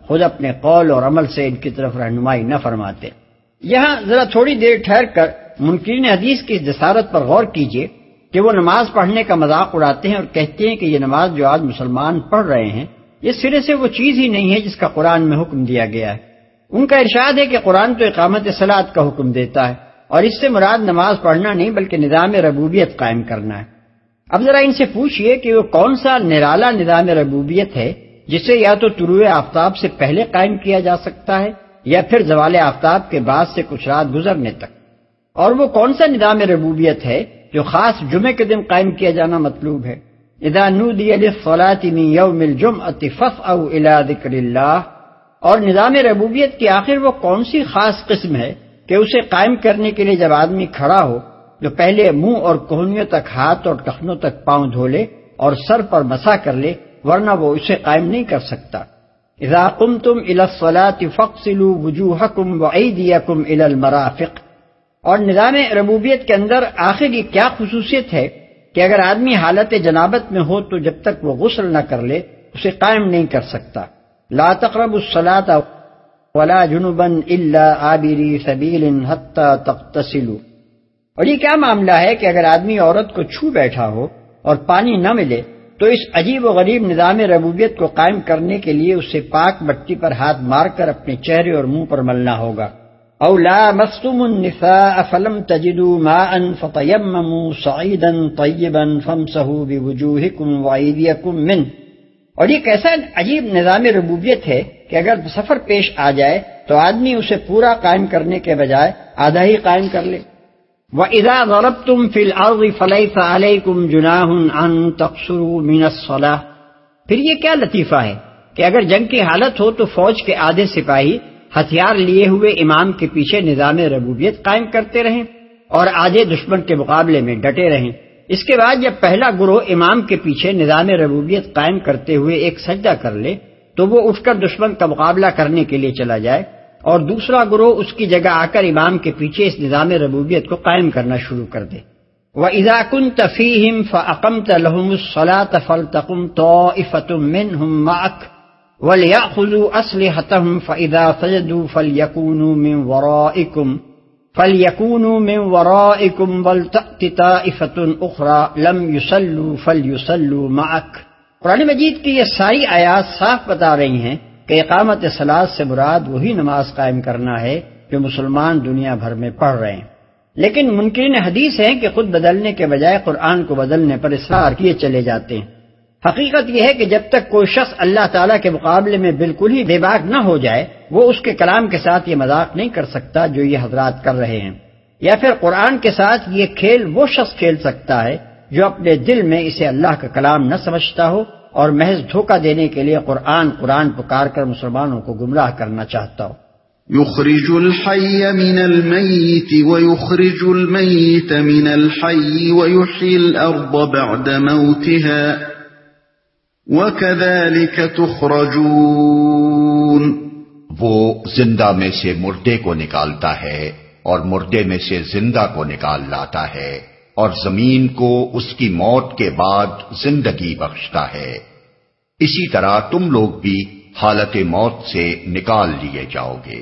C: خود اپنے قول اور عمل سے ان کی طرف رہنمائی نہ فرماتے۔ یہاں ذرا تھوڑی دیر ٹھہر کر منکرین حدیث کی اس جسارت پر غور کیجیے کہ وہ نماز پڑھنے کا مذاق اڑاتے ہیں اور کہتے ہیں کہ یہ نماز جو آج مسلمان پڑھ رہے ہیں یہ سرے سے وہ چیز ہی نہیں ہے جس کا قرآن میں حکم دیا گیا ہے۔ ان کا ارشاد ہے کہ قرآن تو اقامت صلاۃ کا حکم دیتا ہے اور اس سے مراد نماز پڑھنا نہیں بلکہ نظام ربوبیت قائم کرنا ہے۔ اب ذرا ان سے پوچھئے کہ وہ کون سا نرالا نظام ربوبیت ہے جسے یا تو طلوع آفتاب سے پہلے قائم کیا جا سکتا ہے یا پھر زوال آفتاب کے بعد سے کچھ رات گزرنے تک، اور وہ کون سا نظام ربوبیت ہے جو خاص جمعے کے دن قائم کیا جانا مطلوب ہے۔ اذا نودی للصلاۃ من یوم الجمعۃ فاسعوا الی ذکر اللہ، اور نظام ربوبیت کی آخر وہ کون سی خاص قسم ہے کہ اسے قائم کرنے کے لیے جب آدمی کھڑا ہو جو پہلے منہ اور کوہنیوں تک ہاتھ اور ٹخنوں تک پاؤں دھو لے اور سر پر مسح کر لے، ورنہ وہ اسے قائم نہیں کر سکتا۔ اذا قمتم الی الصلاۃ فاغسلوا وجوہکم وایدیکم الی المرافق، اور نظام ربوبیت کے اندر آخر یہ کیا خصوصیت ہے کہ اگر آدمی حالت جنابت میں ہو تو جب تک وہ غسل نہ کر لے اسے قائم نہیں کر سکتا۔ لا تقربوا الصلاۃ ولا جنبا الا عابری سبیل حتی تغتسلوا، اور یہ کیا معاملہ ہے کہ اگر آدمی عورت کو چھو بیٹھا ہو اور پانی نہ ملے تو اس عجیب و غریب نظام ربوبیت کو قائم کرنے کے لیے اسے پاک مٹی پر ہاتھ مار کر اپنے چہرے اور منہ پر ملنا ہوگا۔ او لامستم النساء فلم تجدوا ماء فتیمموا صعیدا طیبا فامسحوا بوجوہکم وایدیکم منہ، اور یہ کیسا عجیب نظام ربوبیت ہے کہ اگر سفر پیش آ جائے تو آدمی اسے پورا قائم کرنے کے بجائے آدھا ہی قائم کر لے۔ وَإِذَا ضَرَبْتُمْ فِي الْأَرْضِ فَلَيْسَ عَلَيْكُمْ جُنَاحٌ أَن تَقْصُرُوا مِنَ الصَّلَاةِ، پھر یہ کیا لطیفہ ہے کہ اگر جنگ کی حالت ہو تو فوج کے آدھے سپاہی ہتھیار لیے ہوئے امام کے پیچھے نظام ربوبیت قائم کرتے رہیں اور آدھے دشمن کے مقابلے میں ڈٹے رہیں۔ اس کے بعد جب پہلا گروہ امام کے پیچھے نظام ربوبیت قائم کرتے ہوئے ایک سجدہ کر لے تو وہ اٹھ کر دشمن کا مقابلہ کرنے کے لیے چلا جائے اور دوسرا گروہ اس کی جگہ آ کر امام کے پیچھے اس نظام ربوبیت کو قائم کرنا شروع کر دے۔ وَإِذَا كُنْتَ فِيهِمْ فَأَقَمْتَ لَهُمُ الصَّلَاةَ فَلْتَقُمْ طَائِفَةٌ مِّنْهُمْ مَعَكَ وَلْيَأْخُذُوا أَسْلِحَتَهُمْ فَإِذَا سَجَدُوا فَلْيَكُونُوا مِنْ وَرَائِكُمْ فَلْيَكُونُوا مِنْ وَرَائِكُمْ وَلْتَأْتِ طَائِفَةٌ أُخْرَى لَمْ يُصَلُّوا فَلْيُصَلُّوا مَعَكَ۔ قرآن مجید کی یہ ساری آیات صاف بتا رہی ہیں کہ اقامت صلاۃ سے مراد وہی نماز قائم کرنا ہے جو مسلمان دنیا بھر میں پڑھ رہے ہیں، لیکن منکرین حدیث ہیں کہ خود بدلنے کے بجائے قرآن کو بدلنے پر اصرار کیے چلے جاتے ہیں۔ حقیقت یہ ہے کہ جب تک کوئی شخص اللہ تعالیٰ کے مقابلے میں بالکل ہی بے باک نہ ہو جائے وہ اس کے کلام کے ساتھ یہ مذاق نہیں کر سکتا جو یہ حضرات کر رہے ہیں، یا پھر قرآن کے ساتھ یہ کھیل وہ شخص کھیل سکتا ہے جو اپنے دل میں اسے اللہ کا کلام نہ سمجھتا ہو اور محض دھوکہ دینے کے لیے قرآن قرآن پکار کر مسلمانوں کو گمراہ کرنا چاہتا ہو۔
B: يخرج الحي من الميت ويخرج الميت من الحي ويحيي الأرض بعد موتها وَكَذَلِكَ تُخْرَجُونَ،
A: وہ زندہ میں سے مردے کو نکالتا ہے اور مردے میں سے زندہ کو نکال لاتا ہے اور زمین کو اس کی موت کے بعد زندگی بخشتا ہے، اسی طرح تم لوگ بھی حالت موت سے نکال لیے جاؤ گے۔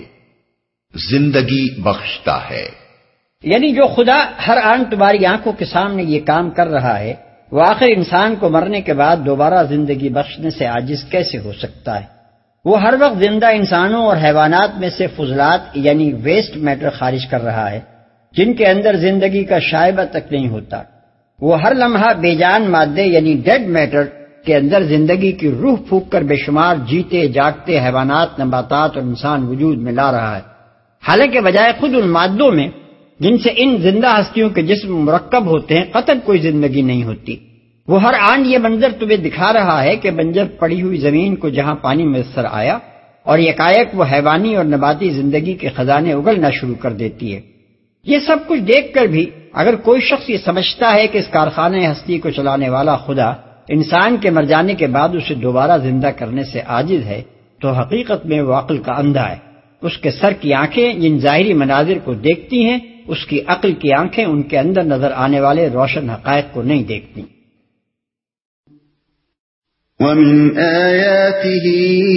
A: زندگی بخشتا ہے
C: یعنی جو خدا ہر آن تمہاری آنکھوں کے سامنے یہ کام کر رہا ہے وہ آخر انسان کو مرنے کے بعد دوبارہ زندگی بخشنے سے عاجز کیسے ہو سکتا ہے؟ وہ ہر وقت زندہ انسانوں اور حیوانات میں سے فضلات یعنی ویسٹ میٹر خارج کر رہا ہے جن کے اندر زندگی کا شائبہ تک نہیں ہوتا۔ وہ ہر لمحہ بے جان مادے یعنی ڈیڈ میٹر کے اندر زندگی کی روح پھونک کر بے شمار جیتے جاگتے حیوانات، نباتات اور انسان وجود میں لا رہا ہے، حالانکہ بجائے خود ان مادوں میں جن سے ان زندہ ہستیوں کے جسم مرکب ہوتے ہیں قطعاً کوئی زندگی نہیں ہوتی۔ وہ ہر آن یہ منظر تمہیں دکھا رہا ہے کہ بنجر پڑی ہوئی زمین کو جہاں پانی میسر آیا اور یکایک وہ حیوانی اور نباتی زندگی کے خزانے اگلنا شروع کر دیتی ہے۔ یہ سب کچھ دیکھ کر بھی اگر کوئی شخص یہ سمجھتا ہے کہ اس کارخانے ہستی کو چلانے والا خدا انسان کے مر جانے کے بعد اسے دوبارہ زندہ کرنے سے عاجز ہے تو حقیقت میں وہ عقل کا اندھا ہے۔ اس کے سر کی آنکھیں جن ظاہری مناظر کو دیکھتی ہیں اس کی عقل کی آنکھیں ان کے اندر نظر آنے والے روشن حقائق کو نہیں دیکھتی۔
B: وَمِنْ آيَاتِهِ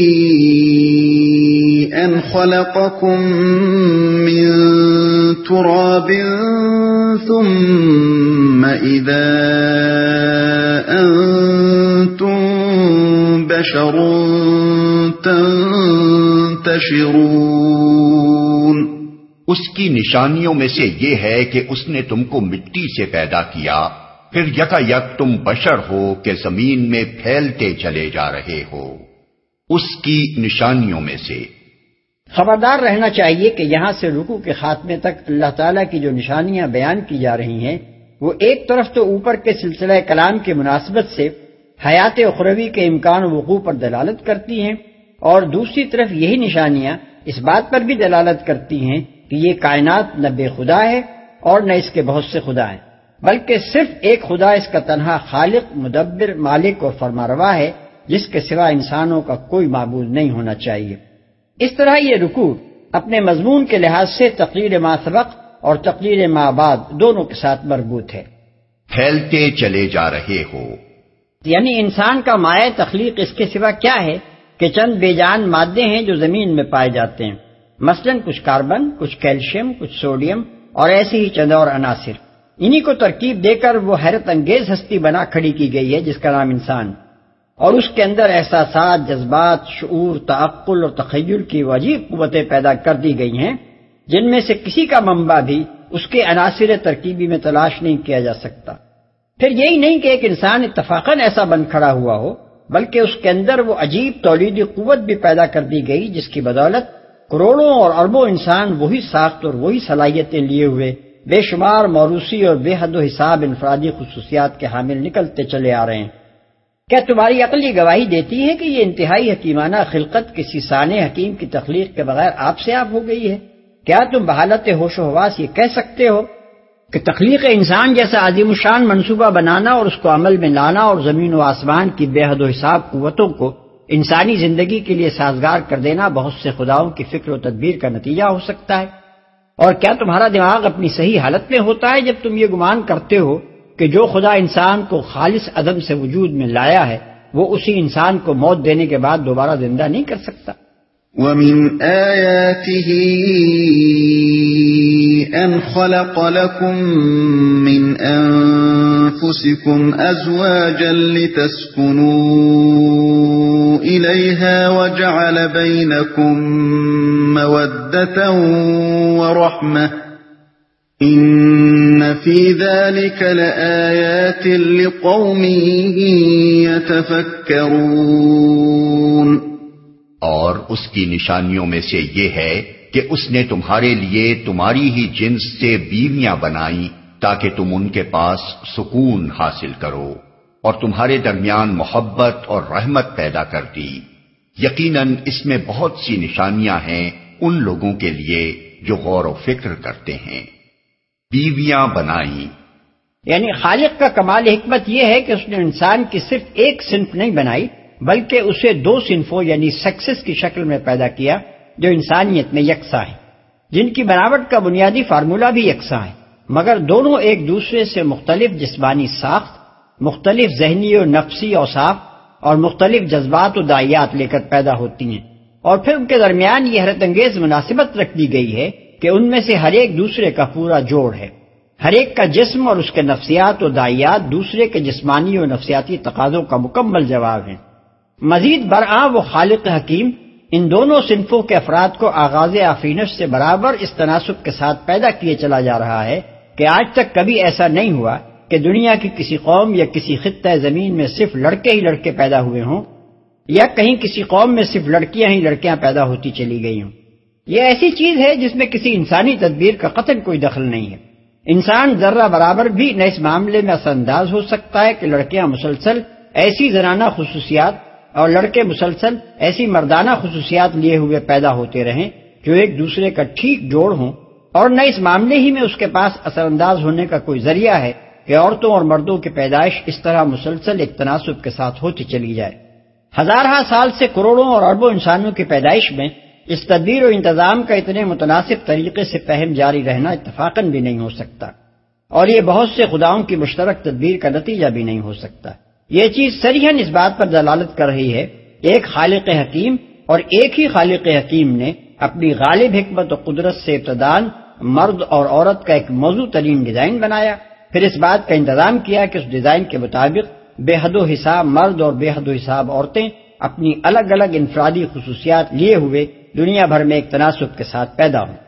B: أَنْ خَلَقَكُم مِّن تُرَابٍ ثُمَّ إِذَا أَنْتُمْ بَشَرٌ تَنْتَشِرُونَ
A: اس کی نشانیوں میں سے یہ ہے کہ اس نے تم کو مٹی سے پیدا کیا، پھر یکا یک تم بشر ہو کہ زمین میں پھیلتے چلے جا رہے ہو۔ اس کی نشانیوں میں سے
C: خبردار رہنا چاہیے کہ یہاں سے رکوع کے خاتمے تک اللہ تعالیٰ کی جو نشانیاں بیان کی جا رہی ہیں وہ ایک طرف تو اوپر کے سلسلہ کلام کی مناسبت سے حیات اخروی کے امکان و وقوع پر دلالت کرتی ہیں، اور دوسری طرف یہی نشانیاں اس بات پر بھی دلالت کرتی ہیں کہ یہ کائنات نہ بے خدا ہے اور نہ اس کے بہت سے خدا ہیں، بلکہ صرف ایک خدا اس کا تنہا خالق، مدبر، مالک اور فرمانروا ہے، جس کے سوا انسانوں کا کوئی معبود نہیں ہونا چاہیے۔ اس طرح یہ رکوع اپنے مضمون کے لحاظ سے تقریر ما سبق اور تقریر ما بعد دونوں کے ساتھ مربوط ہے۔
A: پھیلتے چلے جا رہے ہو،
C: یعنی انسان کا مائع تخلیق اس کے سوا کیا ہے کہ چند بے جان مادے ہیں جو زمین میں پائے جاتے ہیں، مثلا کچھ کاربن، کچھ کیلشیم، کچھ سوڈیم اور ایسے ہی چند اور عناصر۔ انہی کو ترکیب دے کر وہ حیرت انگیز ہستی بنا کھڑی کی گئی ہے جس کا نام انسان، اور اس کے اندر احساسات، جذبات، شعور، تعقل اور تخیل کی وہ عجیب قوتیں پیدا کر دی گئی ہیں جن میں سے کسی کا منبع بھی اس کے عناصر ترکیبی میں تلاش نہیں کیا جا سکتا۔ پھر یہی نہیں کہ ایک انسان اتفاقاً ایسا بن کھڑا ہوا ہو، بلکہ اس کے اندر وہ عجیب تولیدی قوت بھی پیدا کر دی گئی جس کی بدولت کروڑوں اور اربوں انسان وہی ساخت اور وہی صلاحیتیں لیے ہوئے بے شمار موروثی اور بے حد و حساب انفرادی خصوصیات کے حامل نکلتے چلے آ رہے ہیں۔ کیا تمہاری عقل یہ گواہی دیتی ہے کہ یہ انتہائی حکیمانہ خلقت کسی سانع حکیم کی تخلیق کے بغیر آپ سے آپ ہو گئی ہے؟ کیا تم بحالت ہوش و حواس یہ کہہ سکتے ہو کہ تخلیق انسان جیسا عظیم الشان منصوبہ بنانا اور اس کو عمل میں لانا اور زمین و آسمان کی بے حد و حساب قوتوں کو انسانی زندگی کے لیے سازگار کر دینا بہت سے خداؤں کی فکر و تدبیر کا نتیجہ ہو سکتا ہے؟ اور کیا تمہارا دماغ اپنی صحیح حالت میں ہوتا ہے جب تم یہ گمان کرتے ہو کہ جو خدا انسان کو خالص عدم سے وجود میں لایا ہے وہ اسی انسان کو موت دینے کے بعد دوبارہ زندہ نہیں کر سکتا؟
B: وَمِنْ آيَاتِهِ أَنْ خَلَقَ لَكُم مِّنْ أَنفُسِكُمْ أَزْوَاجًا لِتَسْكُنُوا إِلَيْهَا وَجَعَلَ بَيْنَكُم مَّوَدَّةً وَرَحْمَةً إِنَّ فِي ذَلِكَ لَآيَاتٍ لِقَوْمٍ يَتَفَكَّرُونَ۔
A: اور اس کی نشانیوں میں سے یہ ہے کہ اس نے تمہارے لیے تمہاری ہی جنس سے بیویاں بنائیں تاکہ تم ان کے پاس سکون حاصل کرو، اور تمہارے درمیان محبت اور رحمت پیدا کر دی۔ یقیناً اس میں بہت سی نشانیاں ہیں ان لوگوں کے لیے جو غور و فکر کرتے ہیں۔ بیویاں بنائیں،
C: یعنی خالق کا کمال حکمت یہ ہے کہ اس نے انسان کی صرف ایک صنف نہیں بنائی بلکہ اسے دو صنفوں یعنی سیکسز کی شکل میں پیدا کیا جو انسانیت میں یکساں ہیں، جن کی بناوٹ کا بنیادی فارمولہ بھی یکساں ہے، مگر دونوں ایک دوسرے سے مختلف جسمانی ساخت، مختلف ذہنی و نفسی اوصاف اور مختلف جذبات و داعیات لے کر پیدا ہوتی ہیں، اور پھر ان کے درمیان یہ حیرت انگیز مناسبت رکھ دی گئی ہے کہ ان میں سے ہر ایک دوسرے کا پورا جوڑ ہے، ہر ایک کا جسم اور اس کے نفسیات و داعیات دوسرے کے جسمانی و نفسیاتی تقاضوں کا مکمل جواب ہیں۔ مزید برآں وہ خالق حکیم ان دونوں صنفوں کے افراد کو آغاز آفرینش سے برابر اس تناسب کے ساتھ پیدا کیے چلا جا رہا ہے کہ آج تک کبھی ایسا نہیں ہوا کہ دنیا کی کسی قوم یا کسی خطہ زمین میں صرف لڑکے ہی لڑکے پیدا ہوئے ہوں، یا کہیں کسی قوم میں صرف لڑکیاں ہی لڑکیاں پیدا ہوتی چلی گئی ہوں۔ یہ ایسی چیز ہے جس میں کسی انسانی تدبیر کا قطعاً کوئی دخل نہیں ہے۔ انسان ذرہ برابر بھی نہ اس معاملے میں اثر انداز ہو سکتا ہے کہ لڑکیاں مسلسل ایسی زنانہ خصوصیات اور لڑکے مسلسل ایسی مردانہ خصوصیات لیے ہوئے پیدا ہوتے رہیں جو ایک دوسرے کا ٹھیک جوڑ ہوں، اور نہ اس معاملے ہی میں اس کے پاس اثر انداز ہونے کا کوئی ذریعہ ہے کہ عورتوں اور مردوں کی پیدائش اس طرح مسلسل ایک تناسب کے ساتھ ہوتی چلی جائے۔ ہزارہ سال سے کروڑوں اور اربوں انسانوں کی پیدائش میں اس تدبیر و انتظام کا اتنے متناسب طریقے سے فہم جاری رہنا اتفاقاً بھی نہیں ہو سکتا، اور یہ بہت سے خداؤں کی مشترک تدبیر کا نتیجہ بھی نہیں ہو سکتا۔ یہ چیز صریحاً اس بات پر دلالت کر رہی ہے کہ ایک خالق حکیم اور ایک ہی خالق حکیم نے اپنی غالب حکمت و قدرت سے ابتداً مرد اور عورت کا ایک موضوع ترین ڈیزائن بنایا، پھر اس بات کا انتظام کیا کہ اس ڈیزائن کے مطابق بے حد و حساب مرد اور بے حد و حساب عورتیں اپنی الگ الگ انفرادی خصوصیات لیے ہوئے دنیا بھر میں ایک تناسب کے ساتھ پیدا ہوں۔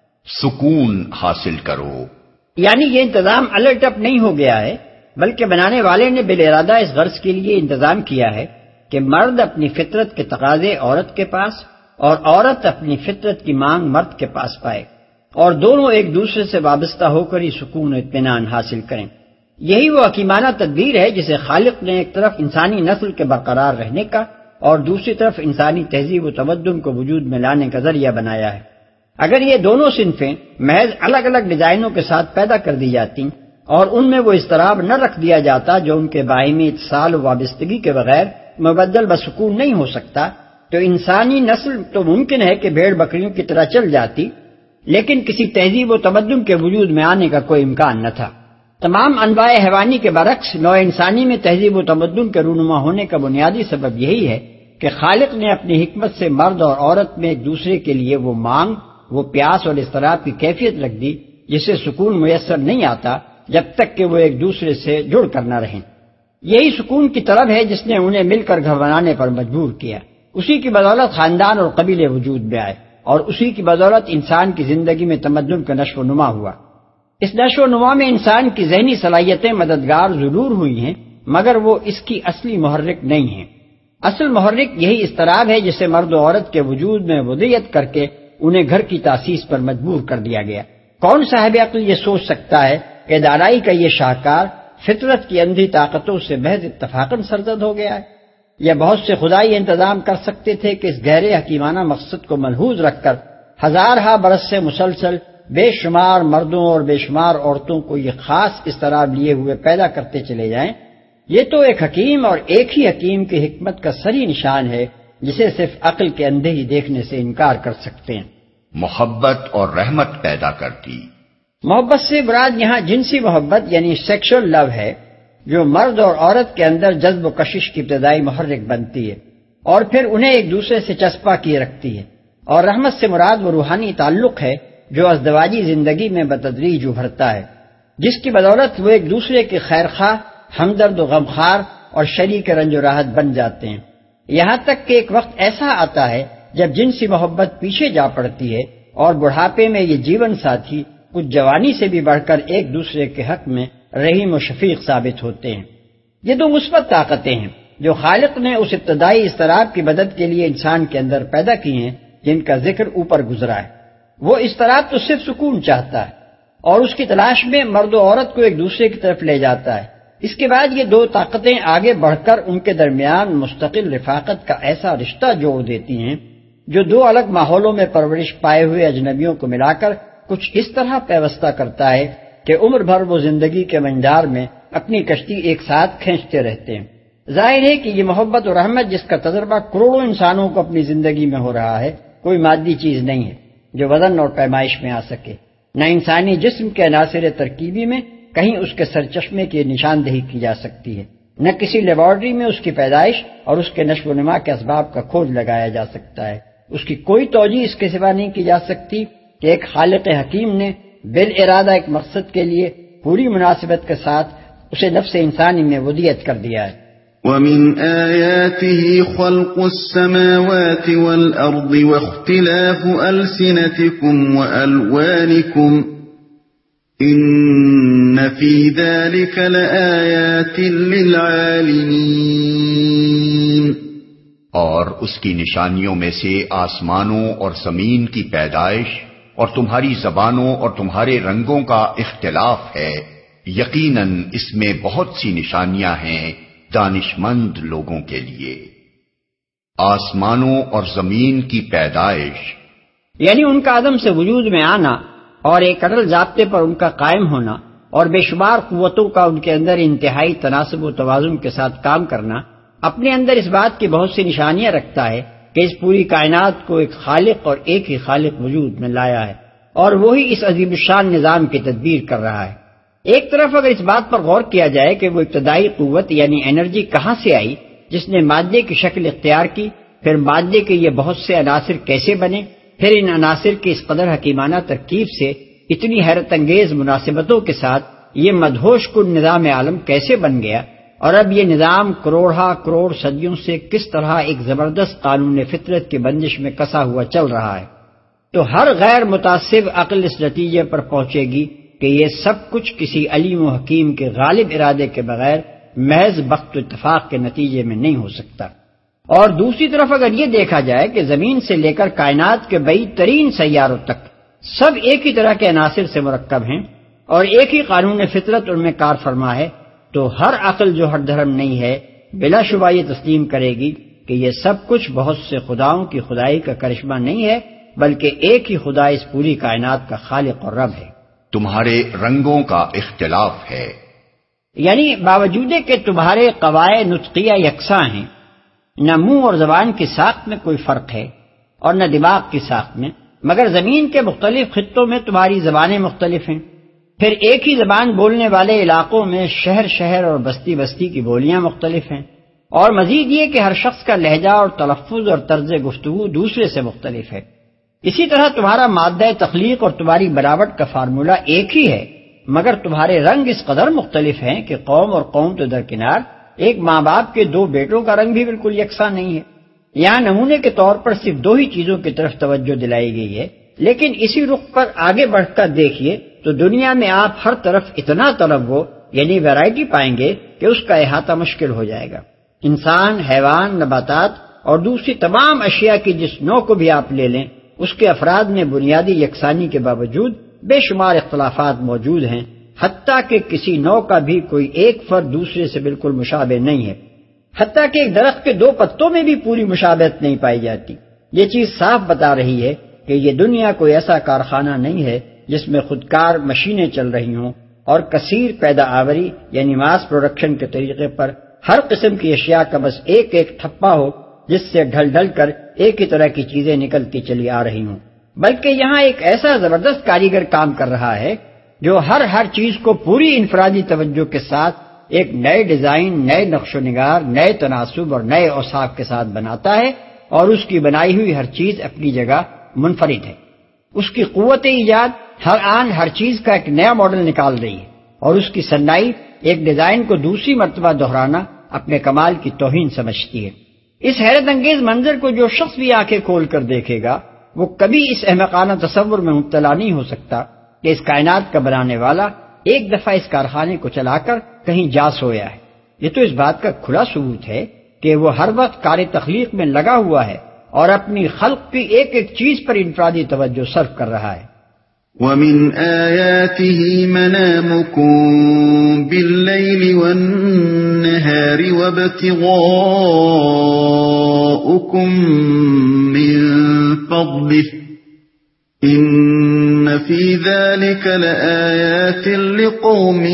A: سکون حاصل کرو،
C: یعنی یہ انتظام الٹ اپ نہیں ہو گیا ہے، بلکہ بنانے والے نے بالارادہ اس غرض کے لیے انتظام کیا ہے کہ مرد اپنی فطرت کے تقاضے عورت کے پاس اور عورت اپنی فطرت کی مانگ مرد کے پاس پائے، اور دونوں ایک دوسرے سے وابستہ ہو کر ہی سکون و اطمینان حاصل کریں۔ یہی وہ حکیمانہ تدبیر ہے جسے خالق نے ایک طرف انسانی نسل کے برقرار رہنے کا اور دوسری طرف انسانی تہذیب و تمدن کو وجود میں لانے کا ذریعہ بنایا ہے۔ اگر یہ دونوں صنفیں محض الگ الگ ڈیزائنوں کے ساتھ پیدا کر دی جاتی اور ان میں وہ اضطراب نہ رکھ دیا جاتا جو ان کے باہمی اتصال و وابستگی کے بغیر مبدل بسکون نہیں ہو سکتا، تو انسانی نسل تو ممکن ہے کہ بھیڑ بکریوں کی طرح چل جاتی، لیکن کسی تہذیب و تمدن کے وجود میں آنے کا کوئی امکان نہ تھا۔ تمام انواع حیوانی کے برعکس نوع انسانی میں تہذیب و تمدن کے رونما ہونے کا بنیادی سبب یہی ہے کہ خالق نے اپنی حکمت سے مرد اور عورت میں ایک دوسرے کے لیے وہ مانگ، وہ پیاس اور اضطراب کی کیفیت رکھ دی جسے سکون میسر نہیں آتا جب تک کہ وہ ایک دوسرے سے جڑ کر نہ رہیں۔ یہی سکون کی طلب ہے جس نے انہیں مل کر گھر بنانے پر مجبور کیا، اسی کی بدولت خاندان اور قبیلے وجود میں آئے، اور اسی کی بدولت انسان کی زندگی میں تمدن کا نشو و نما ہوا۔ اس نشو و نما میں انسان کی ذہنی صلاحیتیں مددگار ضرور ہوئی ہیں، مگر وہ اس کی اصلی محرک نہیں ہیں۔ اصل محرک یہی اضطراب ہے جسے مرد و عورت کے وجود میں وضعیت کر کے انہیں گھر کی تاسیس پر مجبور کر دیا گیا۔ کون صاحب عقل یہ سوچ سکتا ہے کہ دانائی کا یہ شاہکار فطرت کی اندھی طاقتوں سے محض اتفاقاً سرزد ہو گیا ہے؟ یا بہت سے خدائی انتظام کر سکتے تھے کہ اس گہرے حکیمانہ مقصد کو ملحوظ رکھ کر ہزارہ برس سے مسلسل بے شمار مردوں اور بے شمار عورتوں کو یہ خاص اضطراب لیے ہوئے پیدا کرتے چلے جائیں؟ یہ تو ایک حکیم اور ایک ہی حکیم کی حکمت کا سری نشان ہے جسے صرف عقل کے اندھے ہی دیکھنے سے انکار کر سکتے ہیں۔
A: محبت اور رحمت پیدا کرتی۔
C: محبت سے مراد یہاں جنسی محبت یعنی سیکشل لو ہے، جو مرد اور عورت کے اندر جذب و کشش کی ابتدائی محرک بنتی ہے اور پھر انہیں ایک دوسرے سے چسپاں کیے رکھتی ہے، اور رحمت سے مراد وہ روحانی تعلق ہے جو ازدواجی زندگی میں بتدریج ابھرتا ہے، جس کی بدولت وہ ایک دوسرے کے خیر خواہ، ہمدرد و غمخوار اور شریک رنج و راحت بن جاتے ہیں، یہاں تک کہ ایک وقت ایسا آتا ہے جب جنسی محبت پیچھے جا پڑتی ہے اور بڑھاپے میں یہ جیون ساتھی کچھ جوانی سے بھی بڑھ کر ایک دوسرے کے حق میں رحیم و شفیق ثابت ہوتے ہیں۔ یہ دو مثبت طاقتیں ہیں جو خالق نے اس ابتدائی اضطراب کی مدد کے لیے انسان کے اندر پیدا کی ہیں جن کا ذکر اوپر گزرا ہے۔ وہ اضطراب تو صرف سکون چاہتا ہے اور اس کی تلاش میں مرد و عورت کو ایک دوسرے کی طرف لے جاتا ہے۔ اس کے بعد یہ دو طاقتیں آگے بڑھ کر ان کے درمیان مستقل رفاقت کا ایسا رشتہ جوڑ دیتی ہیں جو دو الگ ماحولوں میں پرورش پائے ہوئے اجنبیوں کو ملا کر کچھ اس طرح پیوستہ کرتا ہے کہ عمر بھر وہ زندگی کے منجار میں اپنی کشتی ایک ساتھ کھینچتے رہتے ہیں۔ ظاہر ہے کہ یہ محبت و رحمت جس کا تجربہ کروڑوں انسانوں کو اپنی زندگی میں ہو رہا ہے کوئی مادی چیز نہیں ہے جو وزن اور پیمائش میں آ سکے، نہ انسانی جسم کے عناصر ترکیبی میں کہیں اس کے سرچشمے کی نشاندہی کی جا سکتی ہے، نہ کسی لیبارٹری میں اس کی پیدائش اور اس کے نشو و نما کے اسباب کا کھوج لگایا جا سکتا ہے۔ اس کی کوئی توجیہ اس کے سوا نہیں کی جا سکتی کہ ایک خالق حکیم نے بالارادہ ایک مقصد کے لیے پوری مناسبت کے ساتھ اسے نفس انسانی میں وضعیت کر دیا ہے۔
B: وَمِنْ آيَاتِهِ خَلْقُ السَّمَاوَاتِ وَالْأَرْضِ وَاخْتِلَافُ أَلْسِنَتِكُمْ وَأَلْوَانِكُمْ إِنَّ فِي ذَلِكَ لَآيَاتٍ لِلْعَالِمِينَ۔
A: اور اس کی نشانیوں میں سے آسمانوں اور زمین کی پیدائش اور تمہاری زبانوں اور تمہارے رنگوں کا اختلاف ہے، یقیناً اس میں بہت سی نشانیاں ہیں دانش مند لوگوں کے لیے۔ آسمانوں اور زمین کی پیدائش
C: یعنی ان کا عدم سے وجود میں آنا اور ایک اٹل ضابطے پر ان کا قائم ہونا اور بے شمار قوتوں کا ان کے اندر انتہائی تناسب و توازن کے ساتھ کام کرنا اپنے اندر اس بات کی بہت سی نشانیاں رکھتا ہے کہ اس پوری کائنات کو ایک خالق اور ایک ہی خالق وجود میں لایا ہے، اور وہی اس عظیم الشان نظام کی تدبیر کر رہا ہے۔ ایک طرف اگر اس بات پر غور کیا جائے کہ وہ ابتدائی قوت یعنی انرجی کہاں سے آئی جس نے مادے کی شکل اختیار کی، پھر مادے کے یہ بہت سے عناصر کیسے بنے، پھر ان عناصر کی اس قدر حکیمانہ ترکیب سے اتنی حیرت انگیز مناسبتوں کے ساتھ یہ مدہوش کن نظام عالم کیسے بن گیا، اور اب یہ نظام کروڑہا کروڑ صدیوں سے کس طرح ایک زبردست قانون فطرت کی بندش میں کسا ہوا چل رہا ہے، تو ہر غیر متعصب عقل اس نتیجے پر پہنچے گی کہ یہ سب کچھ کسی علیم و حکیم کے غالب ارادے کے بغیر محض بخت و اتفاق کے نتیجے میں نہیں ہو سکتا۔ اور دوسری طرف اگر یہ دیکھا جائے کہ زمین سے لے کر کائنات کے بعید ترین سیاروں تک سب ایک ہی طرح کے عناصر سے مرکب ہیں اور ایک ہی قانون فطرت ان میں کار فرما ہے، تو ہر عقل جو ہر دھرم نہیں ہے بلا شبہ یہ تسلیم کرے گی کہ یہ سب کچھ بہت سے خداؤں کی خدائی کا کرشمہ نہیں ہے، بلکہ ایک ہی خدا اس پوری کائنات کا خالق اور رب ہے۔
A: تمہارے رنگوں کا اختلاف ہے،
C: یعنی باوجود کہ تمہارے قواعد نطقیہ یکساں ہیں، نہ منہ اور زبان کی ساخت میں کوئی فرق ہے اور نہ دماغ کی ساخت میں، مگر زمین کے مختلف خطوں میں تمہاری زبانیں مختلف ہیں، پھر ایک ہی زبان بولنے والے علاقوں میں شہر شہر اور بستی بستی کی بولیاں مختلف ہیں، اور مزید یہ کہ ہر شخص کا لہجہ اور تلفظ اور طرز گفتگو دوسرے سے مختلف ہے۔ اسی طرح تمہارا مادہ تخلیق اور تمہاری بناوٹ کا فارمولہ ایک ہی ہے، مگر تمہارے رنگ اس قدر مختلف ہیں کہ قوم اور قوم تو درکنار، ایک ماں باپ کے دو بیٹوں کا رنگ بھی بالکل یکساں نہیں ہے۔ یہاں نمونے کے طور پر صرف دو ہی چیزوں کی طرف توجہ دلائی گئی ہے، لیکن اسی رخ پر آگے بڑھ کر دیکھیے تو دنیا میں آپ ہر طرف اتنا تنوع یعنی ویرائٹی پائیں گے کہ اس کا احاطہ مشکل ہو جائے گا۔ انسان، حیوان، نباتات اور دوسری تمام اشیاء کی جس نوع کو بھی آپ لے لیں، اس کے افراد میں بنیادی یکسانی کے باوجود بے شمار اختلافات موجود ہیں، حتیٰ کہ کسی نوع کا بھی کوئی ایک فرد دوسرے سے بالکل مشابہ نہیں ہے، حتیٰ کہ ایک درخت کے دو پتوں میں بھی پوری مشابہت نہیں پائی جاتی۔ یہ چیز صاف بتا رہی ہے کہ یہ دنیا کوئی ایسا کارخانہ نہیں ہے جس میں خودکار مشینیں چل رہی ہوں اور کثیر پیدا آوری یعنی ماس پروڈکشن کے طریقے پر ہر قسم کی اشیاء کا بس ایک ایک ٹھپا ہو جس سے ڈھل ڈھل کر ایک ہی طرح کی چیزیں نکلتی چلی آ رہی ہوں، بلکہ یہاں ایک ایسا زبردست کاریگر کام کر رہا ہے جو ہر ہر چیز کو پوری انفرادی توجہ کے ساتھ ایک نئے ڈیزائن، نئے نقش و نگار، نئے تناسب اور نئے اوصاف کے ساتھ بناتا ہے، اور اس کی بنائی ہوئی ہر چیز اپنی جگہ منفرد ہے۔ اس کی قوت ایجاد ہر آن ہر چیز کا ایک نیا ماڈل نکال رہی ہے، اور اس کی صنائی ایک ڈیزائن کو دوسری مرتبہ دہرانا اپنے کمال کی توہین سمجھتی ہے۔ اس حیرت انگیز منظر کو جو شخص بھی آنکھیں کھول کر دیکھے گا وہ کبھی اس احمقانہ تصور میں مبتلا نہیں ہو سکتا کہ اس کائنات کا بنانے والا ایک دفعہ اس کارخانے کو چلا کر کہیں جا سویا ہے۔ یہ تو اس بات کا کھلا ثبوت ہے کہ وہ ہر وقت کار تخلیق میں لگا ہوا ہے اور اپنی خلق کی ایک ایک چیز پر انفرادی توجہ صرف کر رہا ہے۔
B: وَمِنْ آيَاتِهِ مَنَامُكُمْ بِاللَّيْلِ وَالنَّهَارِ وَابْتِغَاؤُكُمْ مِنْ فَضْلِهِ إِنَّ فِي ذَلِكَ لَآيَاتٍ لِقَوْمٍ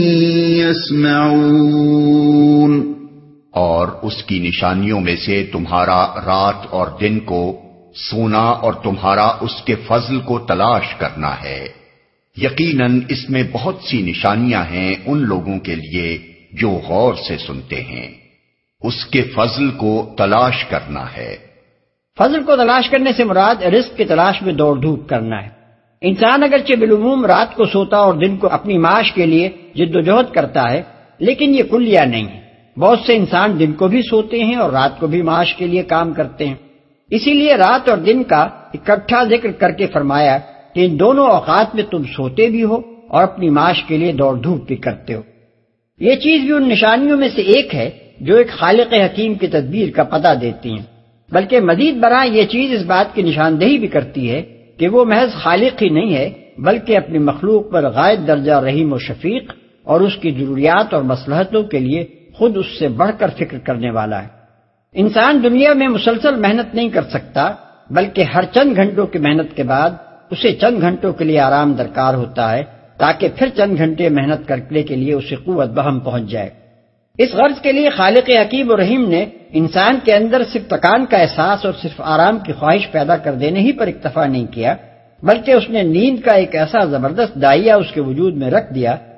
B: يَسْمَعُونَ۔
A: اور اس کی نشانیوں میں سے تمہارا رات اور دن کو سونا اور تمہارا اس کے فضل کو تلاش کرنا ہے، یقیناً اس میں بہت سی نشانیاں ہیں ان لوگوں کے لیے جو غور سے سنتے ہیں۔ اس کے فضل کو تلاش کرنا ہے۔
C: فضل کو تلاش کرنے سے مراد رزق کی تلاش میں دوڑ دھوپ کرنا ہے۔ انسان اگرچہ بالعموم رات کو سوتا اور دن کو اپنی معاش کے لیے جد و جہد کرتا ہے، لیکن یہ کلیہ نہیں ہے۔ بہت سے انسان دن کو بھی سوتے ہیں اور رات کو بھی معاش کے لیے کام کرتے ہیں، اسی لیے رات اور دن کا اکٹھا ذکر کر کے فرمایا کہ ان دونوں اوقات میں تم سوتے بھی ہو اور اپنی معاش کے لیے دوڑ دھوپ بھی کرتے ہو۔ یہ چیز بھی ان نشانیوں میں سے ایک ہے جو ایک خالق حکیم کی تدبیر کا پتہ دیتی ہیں، بلکہ مزید برآں یہ چیز اس بات کی نشاندہی بھی کرتی ہے کہ وہ محض خالق ہی نہیں ہے بلکہ اپنی مخلوق پر غائب درجہ رحیم و شفیق اور اس کی ضروریات اور مصلحتوں کے لیے خود اس سے بڑھ کر فکر کرنے والا ہے۔ انسان دنیا میں مسلسل محنت نہیں کر سکتا، بلکہ ہر چند گھنٹوں کی محنت کے بعد اسے چند گھنٹوں کے لیے آرام درکار ہوتا ہے تاکہ پھر چند گھنٹے محنت کرنے کے لیے اسے قوت بہم پہنچ جائے۔ اس غرض کے لیے خالق حکیم و رحیم نے انسان کے اندر صرف تکان کا احساس اور صرف آرام کی خواہش پیدا کر دینے ہی پر اکتفا نہیں کیا، بلکہ اس نے نیند کا ایک ایسا زبردست دائیا اس کے وجود میں رکھ دیا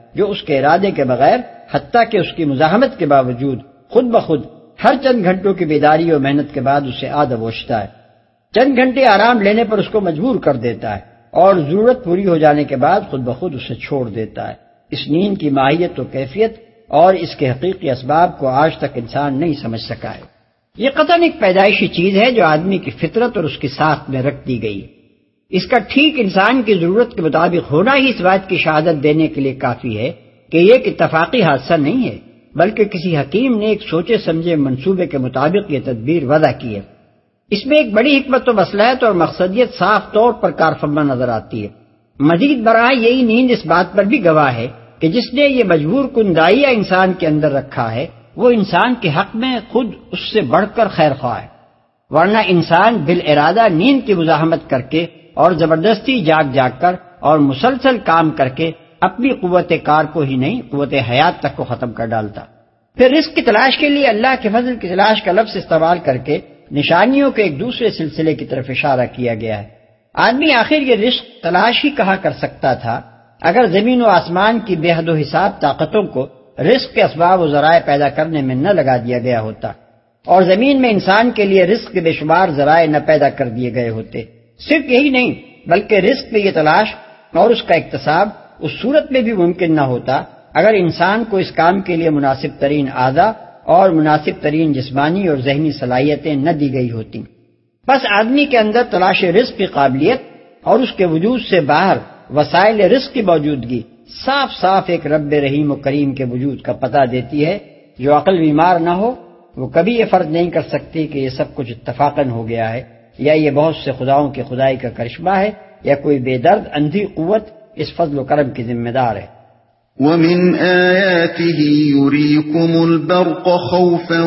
C: جو اس کے ارادے کے بغیر حتیٰ کہ اس کی مزاحمت کے باوجود خود بخود ہر چند گھنٹوں کی بیداری اور محنت کے بعد اسے آ دبوچتا ہے، چند گھنٹے آرام لینے پر اس کو مجبور کر دیتا ہے اور ضرورت پوری ہو جانے کے بعد خود بخود اسے چھوڑ دیتا ہے۔ اس نیند کی ماہیت و کیفیت اور اس کے حقیقی اسباب کو آج تک انسان نہیں سمجھ سکا ہے۔ یہ قطعاً ایک پیدائشی چیز ہے جو آدمی کی فطرت اور اس کی ساخت میں رکھ دی گئی۔ اس کا ٹھیک انسان کی ضرورت کے مطابق ہونا ہی اس بات کی شہادت دینے کے لیے کافی ہے کہ یہ ایک اتفاقی حادثہ نہیں ہے، بلکہ کسی حکیم نے ایک سوچے سمجھے منصوبے کے مطابق یہ تدبیر وضع کی ہے۔ اس میں ایک بڑی حکمت و مصلحت اور مقصدیت صاف طور پر کارفرما نظر آتی ہے۔ مزید برآں یہی نیند اس بات پر بھی گواہ ہے کہ جس نے یہ مجبور کن دائیہ انسان کے اندر رکھا ہے وہ انسان کے حق میں خود اس سے بڑھ کر خیر خواہ ہے، ورنہ انسان بالارادہ نیند کی مزاحمت کر کے اور زبردستی جاگ جاگ کر اور مسلسل کام کر کے اپنی قوت کار کو ہی نہیں قوت حیات تک کو ختم کر ڈالتا۔ پھر رزق کی تلاش کے لیے اللہ کے فضل کی تلاش کا لفظ استعمال کر کے نشانیوں کے ایک دوسرے سلسلے کی طرف اشارہ کیا گیا ہے۔ آدمی آخر یہ رزق تلاش ہی کہا کر سکتا تھا اگر زمین و آسمان کی بے حد و حساب طاقتوں کو رزق کے اسباب و ذرائع پیدا کرنے میں نہ لگا دیا گیا ہوتا اور زمین میں انسان کے لیے رزق کے بے شمار ذرائع نہ پیدا کر دیے گئے ہوتے۔ صرف یہی نہیں بلکہ رزق میں یہ تلاش اور اس کا اکتساب اس صورت میں بھی ممکن نہ ہوتا اگر انسان کو اس کام کے لیے مناسب ترین اعضاء اور مناسب ترین جسمانی اور ذہنی صلاحیتیں نہ دی گئی ہوتی۔ بس آدمی کے اندر تلاش رزق کی قابلیت اور اس کے وجود سے باہر وسائل رزق کی موجودگی صاف صاف ایک رب رحیم و کریم کے وجود کا پتہ دیتی ہے۔ جو عقل بیمار نہ ہو وہ کبھی یہ فرض نہیں کر سکتی کہ یہ سب کچھ اتفاقاً ہو گیا ہے یا یہ بہت سے خداؤں کی خدائی کا کرشمہ ہے یا کوئی بے درد اندھی قوت اس فضل و کرم کی ذمہ دار ہے۔
B: وَمِنْ آيَاتِهِ يُرِيكُمُ الْبَرْقَ خَوْفًا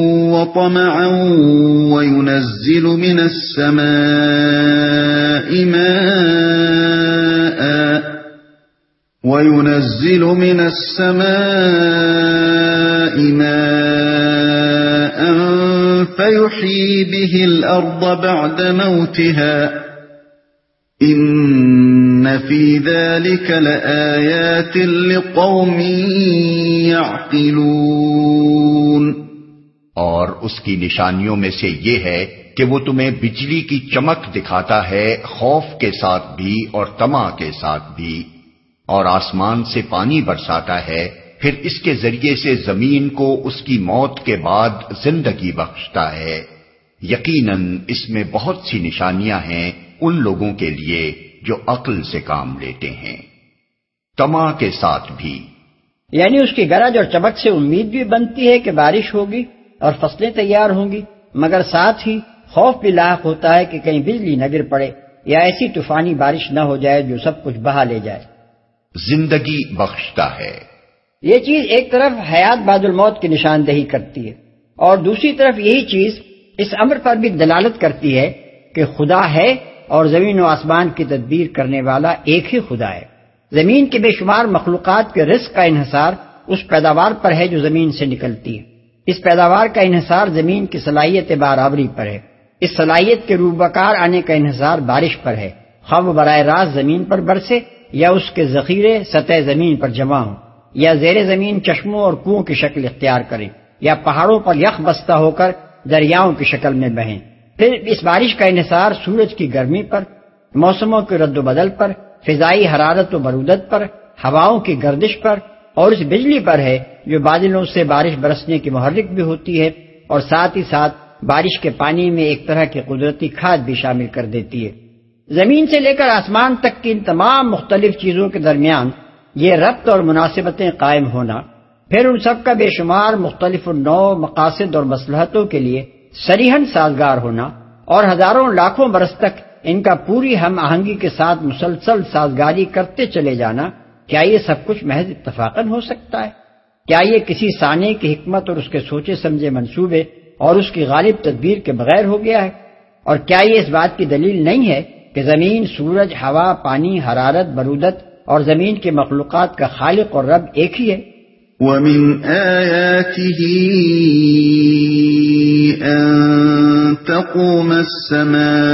B: وَطَمَعًا وَيُنَزِّلُ مِنَ السَّمَاءِ مَاءً وَيُنَزِّلُ مِنَ السَّمَاءِ مَاءً فَيُحْيِي بِهِ الْأَرْضَ بَعْدَ مَوْتِهَا إِنَّ فِي ذَلِكَ لَآيَاتٍ لِقَوْمٍ يَعْقِلُونَ۔
A: اور اس کی نشانیوں میں سے یہ ہے کہ وہ تمہیں بجلی کی چمک دکھاتا ہے خوف کے ساتھ بھی اور طمع کے ساتھ بھی، اور آسمان سے پانی برساتا ہے، پھر اس کے ذریعے سے زمین کو اس کی موت کے بعد زندگی بخشتا ہے۔ یقیناً اس میں بہت سی نشانیاں ہیں ان لوگوں کے لیے جو عقل سے کام لیتے ہیں۔ طمع کے ساتھ بھی
C: یعنی اس کی گرج اور چمک سے امید بھی بنتی ہے کہ بارش ہوگی اور فصلیں تیار ہوں گی، مگر ساتھ ہی خوف بھی لاحق ہوتا ہے کہ کہیں بجلی نہ گر پڑے یا ایسی طوفانی بارش نہ ہو جائے جو سب کچھ بہا لے جائے۔
A: زندگی بخشتا ہے،
C: یہ چیز ایک طرف حیات بعد الموت کی نشاندہی کرتی ہے اور دوسری طرف یہی چیز اس امر پر بھی دلالت کرتی ہے کہ خدا ہے اور زمین و آسمان کی تدبیر کرنے والا ایک ہی خدا ہے۔ زمین کے بے شمار مخلوقات کے رزق کا انحصار اس پیداوار پر ہے جو زمین سے نکلتی ہے۔ اس پیداوار کا انحصار زمین کی صلاحیت بارآوری پر ہے۔ اس صلاحیت کے روبکار آنے کا انحصار بارش پر ہے، خواہ وہ براہ راست زمین پر برسے یا اس کے ذخیرے سطح زمین پر جمع ہوں یا زیر زمین چشموں اور کنووں کی شکل اختیار کریں یا پہاڑوں پر یخ بستہ ہو کر دریاؤں کی شکل میں بہیں۔ پھر اس بارش کا انحصار سورج کی گرمی پر، موسموں کے رد و بدل پر، فضائی حرارت و برودت پر، ہواؤں کی گردش پر اور اس بجلی پر ہے جو بادلوں سے بارش برسنے کی محرک بھی ہوتی ہے اور ساتھ ہی ساتھ بارش کے پانی میں ایک طرح کی قدرتی کھاد بھی شامل کر دیتی ہے۔ زمین سے لے کر آسمان تک کی ان تمام مختلف چیزوں کے درمیان یہ ربط اور مناسبتیں قائم ہونا، پھر ان سب کا بے شمار مختلف النوع مقاصد اور مصلحتوں کے لیے صریحاً سازگار ہونا اور ہزاروں لاکھوں برس تک ان کا پوری ہم آہنگی کے ساتھ مسلسل سازگاری کرتے چلے جانا، کیا یہ سب کچھ محض اتفاقاً ہو سکتا ہے؟ کیا یہ کسی صانع کی حکمت اور اس کے سوچے سمجھے منصوبے اور اس کی غالب تدبیر کے بغیر ہو گیا ہے؟ اور کیا یہ اس بات کی دلیل نہیں ہے کہ زمین، سورج، ہوا، پانی، حرارت، برودت اور زمین کی مخلوقات کا خالق اور رب ایک ہی ہے؟
B: وَمِنْ آيَاتِهِ أَن تَقُومَ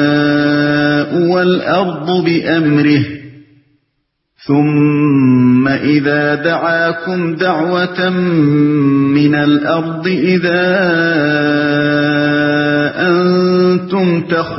B: السَّمَاءُ وَالْأَرْضُ بِأَمْرِهِ ثُمَّ إذا دعاكم دعوة من الأرض إذا أنتم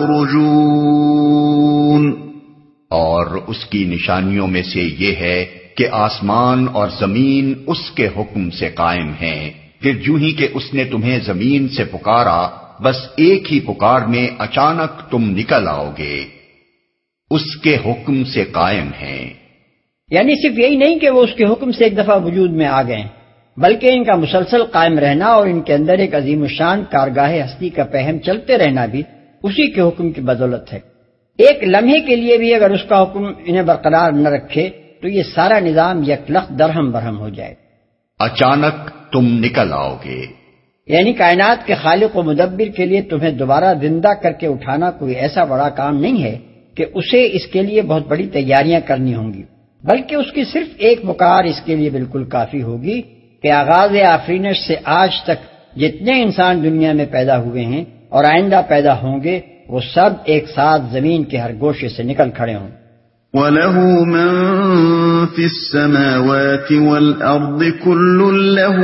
B: تخرجون.
A: اور اس کی نشانیوں میں سے یہ ہے کہ آسمان اور زمین اس کے حکم سے قائم ہیں، پھر جو ہی کہ اس نے تمہیں زمین سے پکارا بس ایک ہی پکار میں اچانک تم نکل آؤ گے، اس کے حکم سے قائم ہیں.
C: یعنی صرف یہی نہیں کہ وہ اس کے حکم سے ایک دفعہ وجود میں آ گئے، بلکہ ان کا مسلسل قائم رہنا اور ان کے اندر ایک عظیم الشان کارگاہ ہستی کا پہم چلتے رہنا بھی اسی کے حکم کی بدولت ہے. ایک لمحے کے لیے بھی اگر اس کا حکم انہیں برقرار نہ رکھے تو یہ سارا نظام یکلخت درہم برہم ہو جائے.
A: اچانک تم نکل آؤ گے،
C: یعنی کائنات کے خالق و مدبر کے لیے تمہیں دوبارہ زندہ کر کے اٹھانا کوئی ایسا بڑا کام نہیں ہے کہ اسے اس کے لیے بہت بڑی تیاریاں کرنی ہوں گی، بلکہ اس کی صرف ایک پکار اس کے لیے بالکل کافی ہوگی کہ آغاز آفرینش سے آج تک جتنے انسان دنیا میں پیدا ہوئے ہیں اور آئندہ پیدا ہوں گے وہ سب ایک ساتھ زمین کے ہر گوشے سے نکل کھڑے ہوں.
B: وَلَهُ مَن فِي السَّمَاوَاتِ وَالْأَرْضِ كُلٌّ لَهُ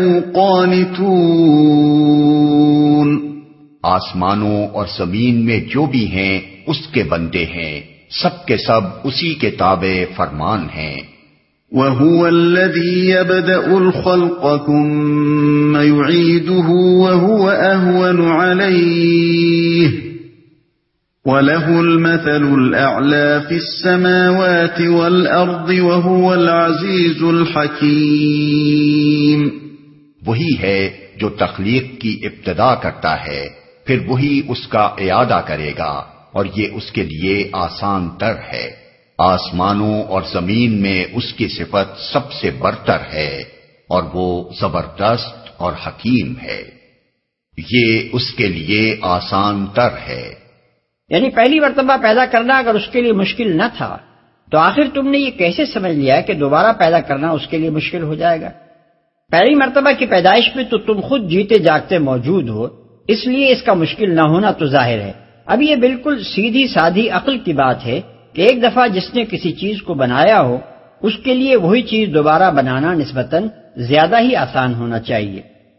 B: قَانِتُونَ.
A: آسمانوں اور زمین میں جو بھی ہیں اس کے بندے ہیں، سب کے سب اسی کے تابع فرمان ہیں.
B: وَهُوَ الَّذِي يَبْدَأُ الْخَلْقَ ثُمَّ يُعِيدُهُ وَهُوَ أَهْوَنُ عَلَيْهِ وَلَهُ الْمَثَلُ الْأَعْلَى فِي السَّمَاوَاتِ وَالْأَرْضِ وَهُوَ الْعَزِيزُ الْحَكِيمُ.
A: وہی ہے جو تخلیق کی ابتدا کرتا ہے، پھر وہی اس کا اعادہ کرے گا، اور یہ اس کے لیے آسان تر ہے. آسمانوں اور زمین میں اس کی صفت سب سے برتر ہے اور وہ زبردست اور حکیم ہے. یہ اس کے لیے آسان تر ہے.
C: یعنی پہلی مرتبہ پیدا کرنا اگر اس کے لیے مشکل نہ تھا تو آخر تم نے یہ کیسے سمجھ لیا کہ دوبارہ پیدا کرنا اس کے لیے مشکل ہو جائے گا؟ پہلی مرتبہ کی پیدائش میں تو تم خود جیتے جاگتے موجود ہو، اس لیے اس کا مشکل نہ ہونا تو ظاہر ہے. اب یہ بالکل سیدھی سادھی عقل کی بات ہے کہ ایک دفعہ جس نے کسی چیز کو بنایا ہو اس کے لیے وہی چیز دوبارہ بنانا نسبتاً زیادہ ہی آسان ہونا چاہیے.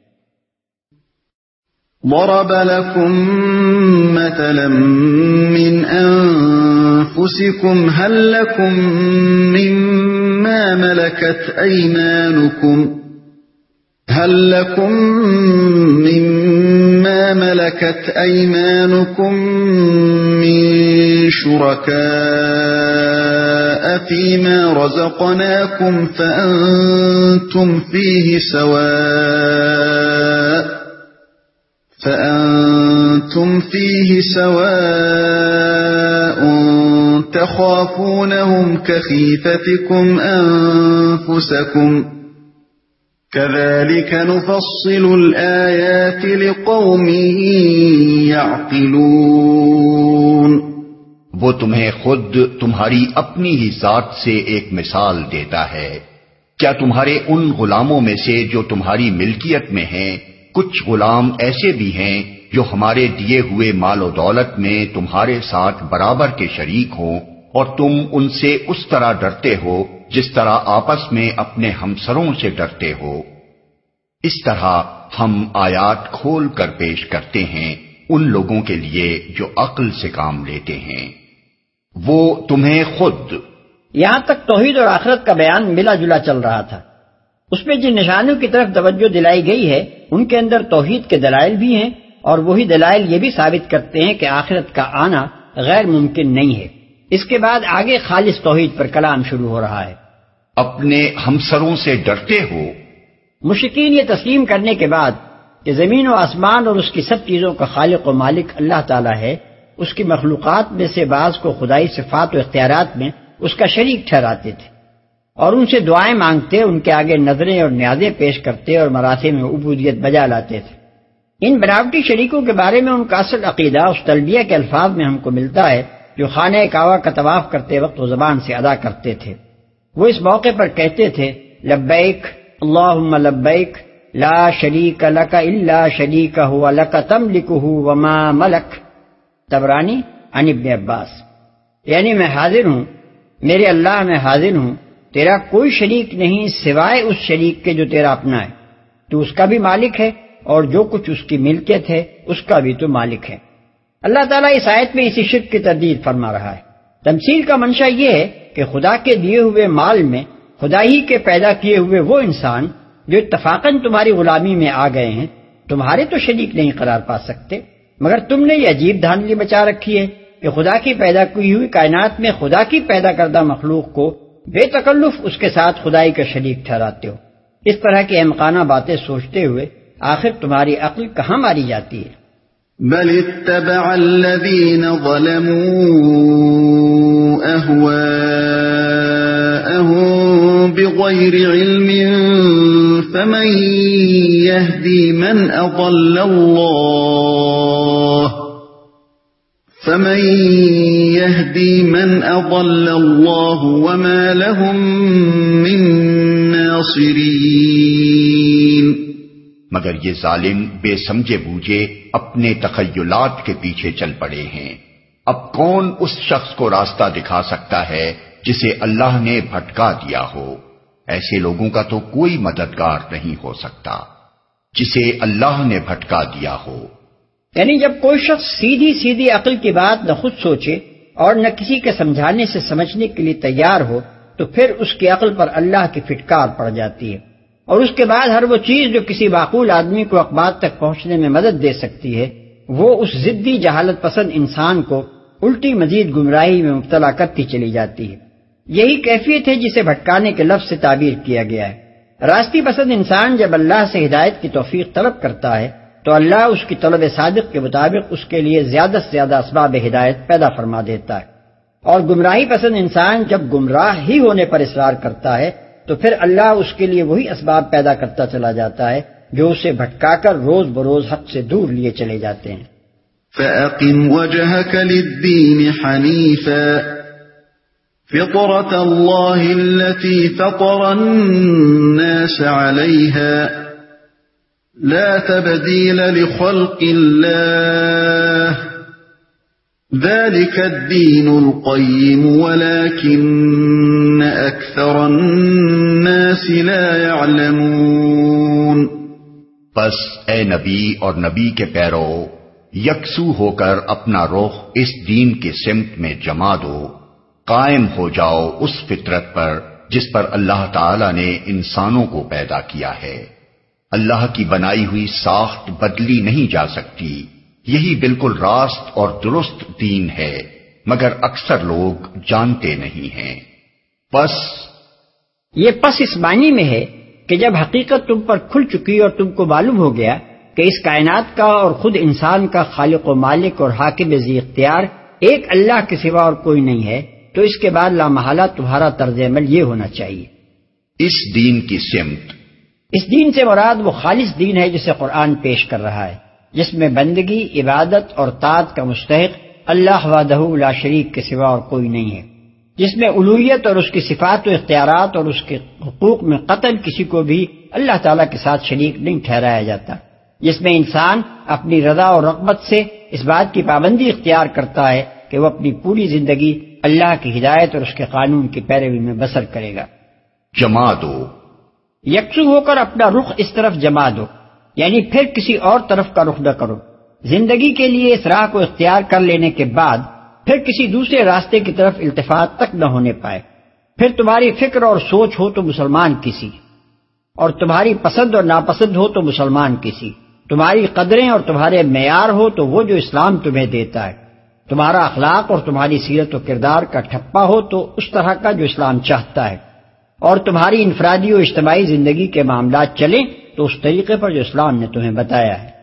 B: ضرب لكم مثلا من أنفسكم هل لكم مما ملكت أيمانكم هل لكم مما ملكت أيمانكم من شركاء فيما رزقناكم فأنتم فيه سواء فأنتم فيه سواء تخافونهم كخيفتكم أنفسكم كذلك نفصل الآيات لقوم يعقلون.
A: وہ تمہیں خود تمہاری اپنی ہی ذات سے ایک مثال دیتا ہے. کیا تمہارے ان غلاموں میں سے جو تمہاری ملکیت میں ہیں کچھ غلام ایسے بھی ہیں جو ہمارے دیے ہوئے مال و دولت میں تمہارے ساتھ برابر کے شریک ہوں اور تم ان سے اس طرح ڈرتے ہو جس طرح آپس میں اپنے ہمسروں سے ڈرتے ہو. اس طرح ہم آیات کھول کر پیش کرتے ہیں ان لوگوں کے لیے جو عقل سے کام لیتے ہیں. وہ تمہیں خود
C: یہاں تک توحید اور آخرت کا بیان ملا جلا چل رہا تھا. اس میں جن نشانیوں کی طرف توجہ دلائی گئی ہے ان کے اندر توحید کے دلائل بھی ہیں اور وہی دلائل یہ بھی ثابت کرتے ہیں کہ آخرت کا آنا غیر ممکن نہیں ہے. اس کے بعد آگے خالص توحید پر کلام شروع ہو رہا ہے.
A: اپنے ہمسروں سے ڈرتے ہو.
C: مشرکین یہ تسلیم کرنے کے بعد کہ زمین و آسمان اور اس کی سب چیزوں کا خالق و مالک اللہ تعالیٰ ہے، اس کی مخلوقات میں سے بعض کو خدائی صفات و اختیارات میں اس کا شریک ٹھہراتے تھے اور ان سے دعائیں مانگتے، ان کے آگے نظریں اور نیازیں پیش کرتے اور مراسم میں عبودیت بجا لاتے تھے. ان بناوٹی شریکوں کے بارے میں ان کا اصل عقیدہ اس تلبیہ کے الفاظ میں ہم کو ملتا ہے جو خانہ کعبہ کا طواف کرتے وقت وہ زبان سے ادا کرتے تھے. وہ اس موقع پر کہتے تھے لبیک اللہم لبیک لا شریک لک الا شریک هو لک تملکہ وما ملک. طبرانی عن ابن عباس. یعنی میں حاضر ہوں، میرے اللہ میں حاضر ہوں، تیرا کوئی شریک نہیں سوائے اس شریک کے جو تیرا اپنا ہے، تو اس کا بھی مالک ہے اور جو کچھ اس کی ملکیت ہے اس کا بھی تو مالک ہے۔ اللہ تعالیٰ اس آیت میں اسی شرک کی تردید فرما رہا ہے۔ تمثیل کا منشا یہ ہے کہ خدا کے دیے ہوئے مال میں خدا ہی کے پیدا کیے ہوئے وہ انسان جو اتفاقاً تمہاری غلامی میں آ گئے ہیں تمہارے تو شریک نہیں قرار پا سکتے، مگر تم نے یہ عجیب دھاندلی مچا رکھی ہے کہ خدا کی پیدا کی ہوئی کائنات میں خدا کی پیدا کردہ مخلوق کو بے تکلف اس کے ساتھ خدائی کا شریک ٹھہراتے ہو۔ اس طرح کی احمقانہ باتیں سوچتے ہوئے آخر تمہاری عقل کہاں ماری جاتی ہے؟
B: بل اتبع الذين ظلموا أهواءهم بغير علم فمن يهدي من أضل الله فمن يهدي من أضل الله وما لهم من ناصرين۔
A: مگر یہ ظالم بے سمجھے بوجھے اپنے تخیلات کے پیچھے چل پڑے ہیں۔ اب کون اس شخص کو راستہ دکھا سکتا ہے جسے اللہ نے بھٹکا دیا ہو؟ ایسے لوگوں کا تو کوئی مددگار نہیں ہو سکتا جسے اللہ نے بھٹکا دیا ہو۔
C: یعنی جب کوئی شخص سیدھی سیدھی عقل کی بات نہ خود سوچے اور نہ کسی کے سمجھانے سے سمجھنے کے لیے تیار ہو تو پھر اس کی عقل پر اللہ کی پھٹکار پڑ جاتی ہے، اور اس کے بعد ہر وہ چیز جو کسی معقول آدمی کو اقبات تک پہنچنے میں مدد دے سکتی ہے وہ اس ضدی جہالت پسند انسان کو الٹی مزید گمراہی میں مبتلا کرتی چلی جاتی ہے۔ یہی کیفیت ہے جسے بھٹکانے کے لفظ سے تعبیر کیا گیا ہے۔ راستی پسند انسان جب اللہ سے ہدایت کی توفیق طلب کرتا ہے تو اللہ اس کی طلب صادق کے مطابق اس کے لیے زیادہ سے زیادہ اسباب ہدایت پیدا فرما دیتا ہے، اور گمراہی پسند انسان جب گمراہ ہی ہونے پر اصرار کرتا ہے تو پھر اللہ اس کے لیے وہی اسباب پیدا کرتا چلا جاتا ہے جو اسے بھٹکا کر روز بروز حق سے دور لیے چلے جاتے ہیں۔
B: فَأَقِمْ وَجْهَكَ لِلدِّينِ حَنِيفًا فِطْرَةَ اللَّهِ الَّتِي فَطَرَ النَّاسَ عَلَيْهَا لَا تَبْدِيلَ لِخَلْقِ اللَّهِ ذَلِكَ الدِّينُ الْقَيِّمُ وَلَكِنَّ أَكْثَرَ النَّاسِ لَا يَعْلَمُونَ۔
A: پس اے نبی اور نبی کے پیرو یکسو ہو کر اپنا رخ اس دین کی سمت میں جما دو، قائم ہو جاؤ اس فطرت پر جس پر اللہ تعالی نے انسانوں کو پیدا کیا ہے۔ اللہ کی بنائی ہوئی ساخت بدلی نہیں جا سکتی، یہی بالکل راست اور درست دین ہے، مگر اکثر لوگ جانتے نہیں ہیں۔ پس
C: یہ پس اس معنی میں ہے کہ جب حقیقت تم پر کھل چکی اور تم کو معلوم ہو گیا کہ اس کائنات کا اور خود انسان کا خالق و مالک اور حاکم ذی اختیار ایک اللہ کے سوا اور کوئی نہیں ہے، تو اس کے بعد لامحالہ تمہارا طرز عمل یہ ہونا چاہیے۔
A: اس دین کی سمت،
C: اس دین سے مراد وہ خالص دین ہے جسے قرآن پیش کر رہا ہے، جس میں بندگی، عبادت اور طاعت کا مستحق اللہ وحدہ لا شریک کے سوا اور کوئی نہیں ہے، جس میں الوہیت اور اس کی صفات و اختیارات اور اس کے حقوق میں قطعاً کسی کو بھی اللہ تعالیٰ کے ساتھ شریک نہیں ٹھہرایا جاتا، جس میں انسان اپنی رضا اور رغبت سے اس بات کی پابندی اختیار کرتا ہے کہ وہ اپنی پوری زندگی اللہ کی ہدایت اور اس کے قانون کی پیروی میں بسر کرے گا۔
A: جما دو،
C: یکسو ہو کر اپنا رخ اس طرف جما دو، یعنی پھر کسی اور طرف کا رخ نہ کرو۔ زندگی کے لیے اس راہ کو اختیار کر لینے کے بعد پھر کسی دوسرے راستے کی طرف التفات تک نہ ہونے پائے۔ پھر تمہاری فکر اور سوچ ہو تو مسلمان کسی، اور تمہاری پسند اور ناپسند ہو تو مسلمان کسی، تمہاری قدریں اور تمہارے معیار ہو تو وہ جو اسلام تمہیں دیتا ہے، تمہارا اخلاق اور تمہاری سیرت و کردار کا ٹھپا ہو تو اس طرح کا جو اسلام چاہتا ہے، اور تمہاری انفرادی و اجتماعی زندگی کے معاملات چلیں تو اس طریقے پر جو اسلام نے تمہیں بتایا ہے،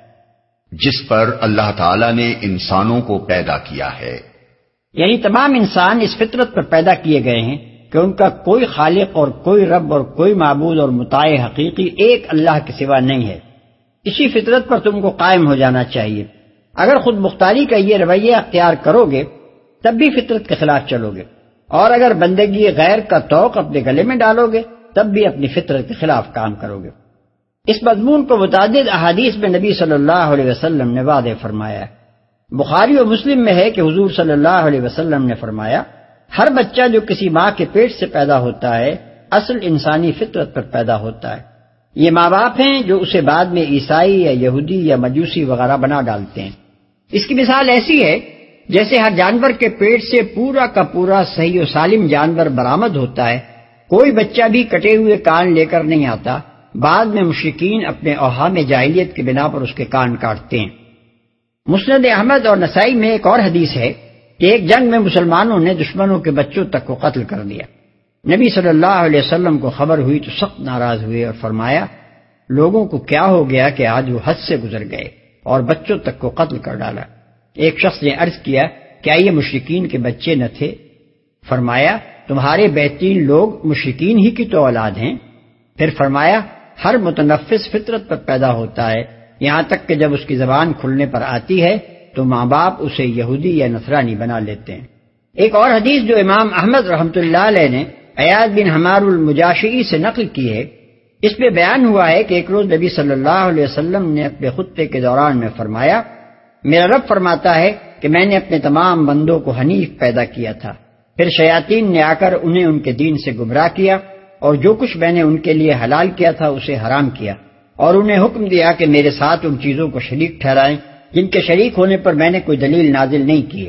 A: جس پر اللہ تعالی نے انسانوں کو پیدا کیا ہے۔
C: یعنی تمام انسان اس فطرت پر پیدا کیے گئے ہیں کہ ان کا کوئی خالق اور کوئی رب اور کوئی معبود اور مطاع حقیقی ایک اللہ کے سوا نہیں ہے۔ اسی فطرت پر تم کو قائم ہو جانا چاہیے۔ اگر خود مختاری کا یہ رویہ اختیار کرو گے تب بھی فطرت کے خلاف چلو گے، اور اگر بندگی غیر کا توق اپنے گلے میں ڈالو گے تب بھی اپنی فطرت کے خلاف کام کرو گے۔ اس مضمون کو متعدد احادیث میں نبی صلی اللہ علیہ وسلم نے واضح فرمایا ہے۔ بخاری و مسلم میں ہے کہ حضور صلی اللہ علیہ وسلم نے فرمایا، ہر بچہ جو کسی ماں کے پیٹ سے پیدا ہوتا ہے اصل انسانی فطرت پر پیدا ہوتا ہے۔ یہ ماں باپ ہیں جو اسے بعد میں عیسائی یا یہودی یا مجوسی وغیرہ بنا ڈالتے ہیں۔ اس کی مثال ایسی ہے جیسے ہر جانور کے پیٹ سے پورا کا پورا صحیح و سالم جانور برآمد ہوتا ہے، کوئی بچہ بھی کٹے ہوئے کان لے کر نہیں آتا، بعد میں مشرکین اپنے اوہام جاہلیت کی بنا پر اس کے کان کاٹتے ہیں۔ مسند احمد اور نسائی میں ایک اور حدیث ہے کہ ایک جنگ میں مسلمانوں نے دشمنوں کے بچوں تک کو قتل کر دیا۔ نبی صلی اللہ علیہ وسلم کو خبر ہوئی تو سخت ناراض ہوئے اور فرمایا، لوگوں کو کیا ہو گیا کہ آج وہ حد سے گزر گئے اور بچوں تک کو قتل کر ڈالا۔ ایک شخص نے عرض کیا، کیا یہ مشرکین کے بچے نہ تھے؟ فرمایا، تمہارے بہترین لوگ مشرکین ہی کی تو اولاد ہیں۔ پھر فرمایا، ہر متنفس فطرت پر پیدا ہوتا ہے، یہاں تک کہ جب اس کی زبان کھلنے پر آتی ہے تو ماں باپ اسے یہودی یا نصرانی بنا لیتے ہیں۔ ایک اور حدیث جو امام احمد رحمۃ اللہ علیہ نے ایاد بن حمار المجاشعی سے نقل کی ہے، اس میں بیان ہوا ہے کہ ایک روز نبی صلی اللہ علیہ وسلم نے اپنے خطبے کے دوران میں فرمایا، میرا رب فرماتا ہے کہ میں نے اپنے تمام بندوں کو حنیف پیدا کیا تھا، پھر شیاطین نے آ کر انہیں ان کے دین سے گمراہ کیا اور جو کچھ میں نے ان کے لیے حلال کیا تھا اسے حرام کیا، اور انہیں حکم دیا کہ میرے ساتھ ان چیزوں کو شریک ٹھہرائیں جن کے شریک ہونے پر میں نے کوئی دلیل نازل نہیں کی۔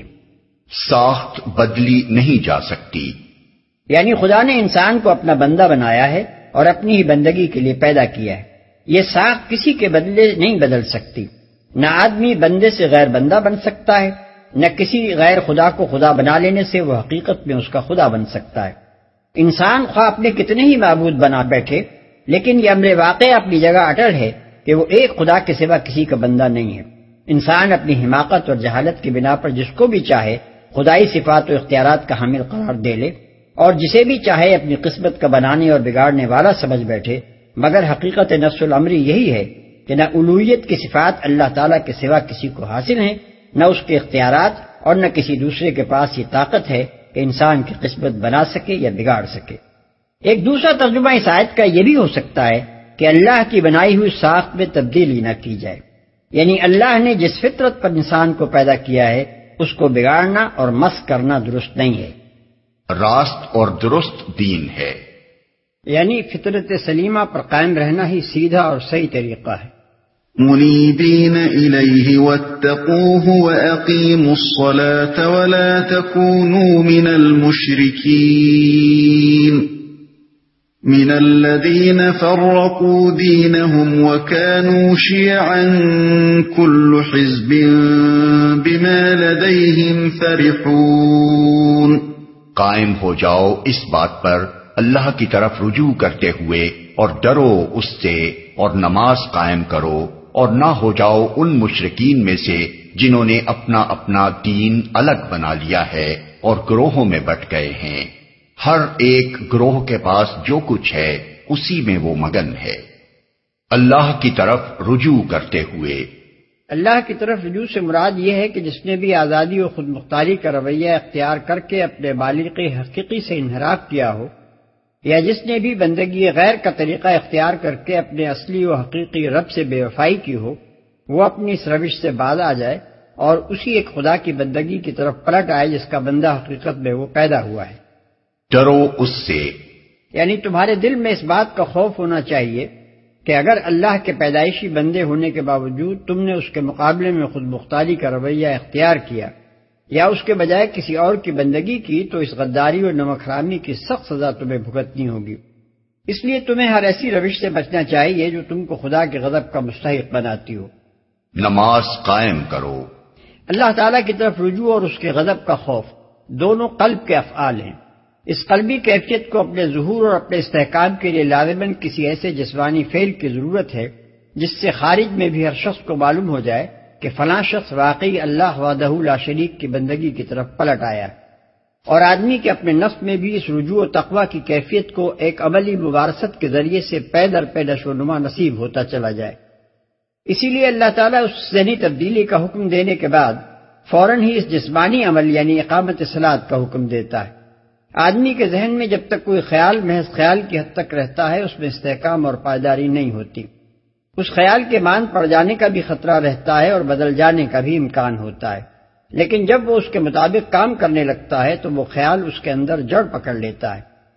A: ساخت بدلی نہیں جا سکتی،
C: یعنی خدا نے انسان کو اپنا بندہ بنایا ہے اور اپنی ہی بندگی کے لیے پیدا کیا ہے، یہ ساخت کسی کے بدلے نہیں بدل سکتی۔ نہ آدمی بندے سے غیر بندہ بن سکتا ہے، نہ کسی غیر خدا کو خدا بنا لینے سے وہ حقیقت میں اس کا خدا بن سکتا ہے۔ انسان خواہ اپنے کتنے ہی معبود بنا بیٹھے، لیکن یہ امر واقع اپنی جگہ اٹل ہے کہ وہ ایک خدا کے سوا کسی کا بندہ نہیں ہے۔ انسان اپنی حماقت اور جہالت کی بنا پر جس کو بھی چاہے خدائی صفات و اختیارات کا حامل قرار دے لے، اور جسے بھی چاہے اپنی قسمت کا بنانے اور بگاڑنے والا سمجھ بیٹھے، مگر حقیقت نفس الامر یہی ہے کہ نہ الوہیت کی صفات اللہ تعالیٰ کے سوا کسی کو حاصل ہیں، نہ اس کے اختیارات، اور نہ کسی دوسرے کے پاس یہ طاقت ہے کہ انسان کی قسمت بنا سکے یا بگاڑ سکے۔ ایک دوسرا ترجمہ اس آیت کا یہ بھی ہو سکتا ہے کہ اللہ کی بنائی ہوئی ساخت میں تبدیلی نہ کی جائے، یعنی اللہ نے جس فطرت پر انسان کو پیدا کیا ہے اس کو بگاڑنا اور مسخ کرنا درست نہیں ہے۔
A: راست اور درست دین ہے،
C: یعنی فطرت سلیمہ پر قائم رہنا ہی سیدھا اور صحیح طریقہ ہے۔
B: منیبین الیہ واتقوہ واقیموا الصلاة ولا تکونوا من المشرکین من الذین فرقوا دینہم وکانوا شیعا کل حزب بما لدیہم فرحون۔
A: قائم ہو جاؤ اس بات پر اللہ کی طرف رجوع کرتے ہوئے اور ڈرو اس سے، اور نماز قائم کرو، اور نہ ہو جاؤ ان مشرکین میں سے جنہوں نے اپنا اپنا دین الگ بنا لیا ہے اور گروہوں میں بٹ گئے ہیں۔ ہر ایک گروہ کے پاس جو کچھ ہے اسی میں وہ مگن ہے۔ اللہ کی طرف رجوع کرتے ہوئے،
C: اللہ کی طرف رجوع سے مراد یہ ہے کہ جس نے بھی آزادی و خود مختاری کا رویہ اختیار کر کے اپنے بالغ حقیقی سے انحراف کیا ہو، یا جس نے بھی بندگی غیر کا طریقہ اختیار کر کے اپنے اصلی و حقیقی رب سے بے وفائی کی ہو، وہ اپنی اس روش سے باز آ جائے اور اسی ایک خدا کی بندگی کی طرف پلٹ آئے جس کا بندہ حقیقت میں وہ پیدا ہوا ہے۔
A: ڈرو اس سے،
C: یعنی تمہارے دل میں اس بات کا خوف ہونا چاہیے کہ اگر اللہ کے پیدائشی بندے ہونے کے باوجود تم نے اس کے مقابلے میں خود مختاری کا رویہ اختیار کیا یا اس کے بجائے کسی اور کی بندگی کی، تو اس غداری اور نمک حرامی کی سخت سزا تمہیں بھگتنی ہوگی۔ اس لیے تمہیں ہر ایسی روش سے بچنا چاہیے جو تم کو خدا کے غضب کا مستحق بناتی ہو۔
A: نماز قائم کرو۔
C: اللہ تعالیٰ کی طرف رجوع اور اس کے غضب کا خوف دونوں قلب کے افعال ہیں۔ اس قلبی کیفیت کو اپنے ظہور اور اپنے استحکام کے لیے لازماً کسی ایسے جسمانی فعل کی ضرورت ہے جس سے خارج میں بھی ہر شخص کو معلوم ہو جائے کہ فلاں شخص واقعی اللہ وحدہ لا شریک کی بندگی کی طرف پلٹ آیا، اور آدمی کے اپنے نفس میں بھی اس رجوع و تقوی کی کیفیت کو ایک عملی مبارست کے ذریعے سے پے در پے نشو و نما نصیب ہوتا چلا جائے۔ اسی لیے اللہ تعالیٰ اس ذہنی تبدیلی کا حکم دینے کے بعد فوراً ہی اس جسمانی عمل یعنی اقامت صلاۃ کا حکم دیتا ہے۔ آدمی کے ذہن میں جب تک کوئی خیال محض خیال کی حد تک رہتا ہے اس میں استحکام اور پائیداری نہیں ہوتی، اس خیال کے مان پڑ جانے کا بھی خطرہ رہتا ہے اور بدل جانے کا بھی امکان ہوتا ہے، لیکن جب وہ اس کے مطابق کام کرنے لگتا ہے تو وہ خیال اس کے اندر جڑ پکڑ لیتا ہے،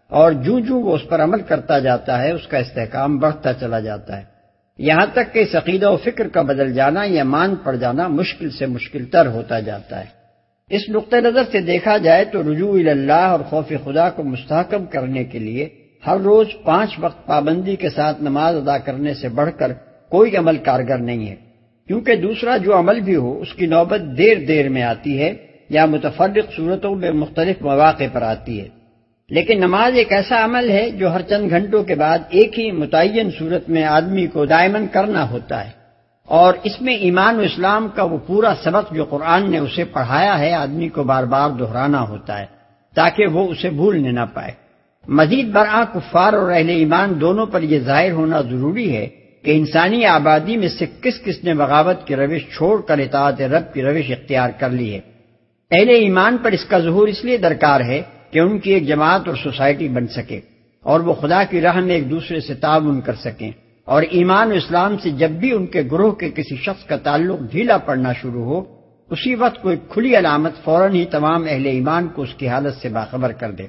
C: اور جوں جوں وہ اس پر عمل کرتا جاتا ہے اس کا استحکام بڑھتا چلا جاتا ہے، یہاں تک کہ اس عقیدہ و فکر کا بدل جانا یا مان پڑ جانا مشکل سے مشکل تر ہوتا جاتا ہے۔ اس نقطہ نظر سے دیکھا جائے تو رجوع الی اللہ اور خوف خدا کو مستحکم کرنے کے لیے ہر روز پانچ وقت پابندی کے ساتھ نماز ادا کرنے سے بڑھ کر کوئی عمل کارگر نہیں ہے، کیونکہ دوسرا جو عمل بھی ہو اس کی نوبت دیر دیر میں آتی ہے یا متفرق صورتوں میں مختلف مواقع پر آتی ہے، لیکن نماز ایک ایسا عمل ہے جو ہر چند گھنٹوں کے بعد ایک ہی متعین صورت میں آدمی کو دائماً کرنا ہوتا ہے، اور اس میں ایمان و اسلام کا وہ پورا سبق جو قرآن نے اسے پڑھایا ہے آدمی کو بار بار دہرانا ہوتا ہے تاکہ وہ اسے بھولنے نہ پائے۔ مزید برآں کفار اور اہل ایمان دونوں پر یہ ظاہر ہونا ضروری ہے کہ انسانی آبادی میں سے کس کس نے بغاوت کی روش چھوڑ کر اطاعت رب کی روش اختیار کر لی ہے۔ اہل ایمان پر اس کا ظہور اس لیے درکار ہے کہ ان کی ایک جماعت اور سوسائٹی بن سکے اور وہ خدا کی راہ میں ایک دوسرے سے تعاون کر سکیں، اور ایمان و اسلام سے جب بھی ان کے گروہ کے کسی شخص کا تعلق ڈھیلا پڑنا شروع ہو اسی وقت کوئی کھلی علامت فوراً ہی تمام اہل ایمان کو اس کی حالت سے باخبر کر دے۔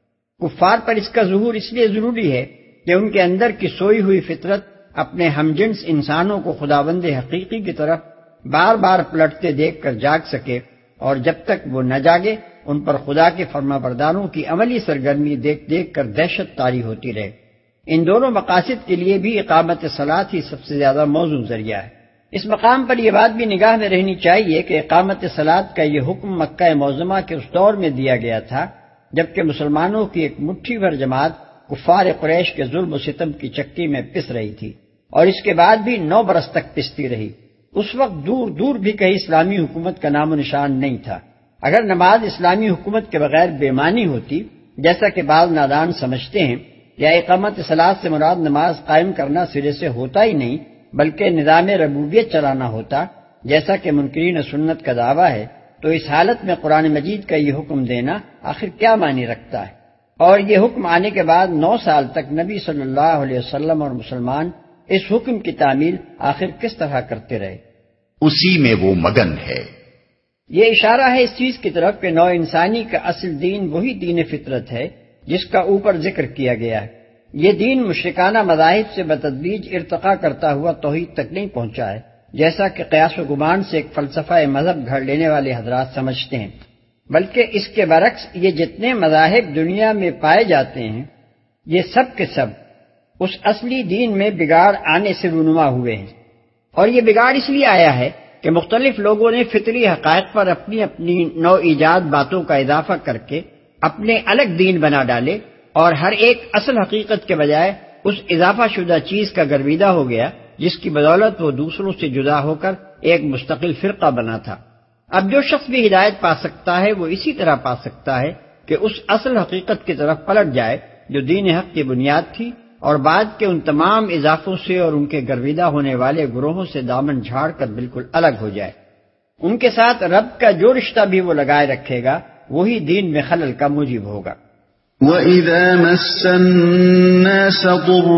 C: کفار پر اس کا ظہور اس لیے ضروری ہے کہ ان کے اندر کی سوئی ہوئی فطرت اپنے ہمجنس انسانوں کو خداوند حقیقی کی طرف بار بار پلٹتے دیکھ کر جاگ سکے، اور جب تک وہ نہ جاگے ان پر خدا کے فرما برداروں کی عملی سرگرمی دیکھ دیکھ کر دہشت طاری ہوتی رہے۔ ان دونوں مقاصد کے لیے بھی اقامت صلاۃ ہی سب سے زیادہ موزوں ذریعہ ہے۔ اس مقام پر یہ بات بھی نگاہ میں رہنی چاہیے کہ اقامت صلاۃ کا یہ حکم مکہ معظمہ کے اس دور میں دیا گیا تھا جبکہ مسلمانوں کی ایک مٹھی بھر جماعت کفار قریش کے ظلم و ستم کی چکی میں پس رہی تھی، اور اس کے بعد بھی نو برس تک پستی رہی۔ اس وقت دور دور بھی کہیں اسلامی حکومت کا نام و نشان نہیں تھا۔ اگر نماز اسلامی حکومت کے بغیر بے معنی ہوتی جیسا کہ بعض نادان سمجھتے ہیں، یا اقامت صلاۃ سے مراد نماز قائم کرنا سرے سے ہوتا ہی نہیں بلکہ نظام ربوبیت چلانا ہوتا جیسا کہ منکرین سنت کا دعویٰ ہے، تو اس حالت میں قرآن مجید کا یہ حکم دینا آخر کیا معنی رکھتا ہے؟ اور یہ حکم آنے کے بعد نو سال تک نبی صلی اللہ علیہ وسلم اور مسلمان اس حکم کی تعمیل آخر کس طرح کرتے رہے؟
A: اسی میں وہ مگن ہے۔
C: یہ اشارہ ہے اس چیز کی طرف کہ نوع انسانی کا اصل دین وہی دین فطرت ہے جس کا اوپر ذکر کیا گیا ہے۔ یہ دین مشرکانہ مذاہب سے بتدریج ارتقا کرتا ہوا توحید تک نہیں پہنچا ہے، جیسا کہ قیاس و گمان سے ایک فلسفہ مذہب گھڑ لینے والے حضرات سمجھتے ہیں، بلکہ اس کے برعکس یہ جتنے مذاہب دنیا میں پائے جاتے ہیں یہ سب کے سب اس اصلی دین میں بگاڑ آنے سے رونما ہوئے ہیں، اور یہ بگاڑ اس لیے آیا ہے کہ مختلف لوگوں نے فطری حقائق پر اپنی اپنی نو ایجاد باتوں کا اضافہ کر کے اپنے الگ دین بنا ڈالے، اور ہر ایک اصل حقیقت کے بجائے اس اضافہ شدہ چیز کا گرویدہ ہو گیا جس کی بدولت وہ دوسروں سے جدا ہو کر ایک مستقل فرقہ بنا تھا۔ اب جو شخص بھی ہدایت پا سکتا ہے وہ اسی طرح پا سکتا ہے کہ اس اصل حقیقت کی طرف پلٹ جائے جو دین حق کی بنیاد تھی، اور بعد کے ان تمام اضافوں سے اور ان کے گرویدہ ہونے والے گروہوں سے دامن جھاڑ کر بالکل الگ ہو جائے۔ ان کے ساتھ رب کا جو رشتہ بھی وہ لگائے رکھے گا وہی دین میں خلل کا موجب ہوگا۔
B: وَإِذَا مَسَّ النَّاسَ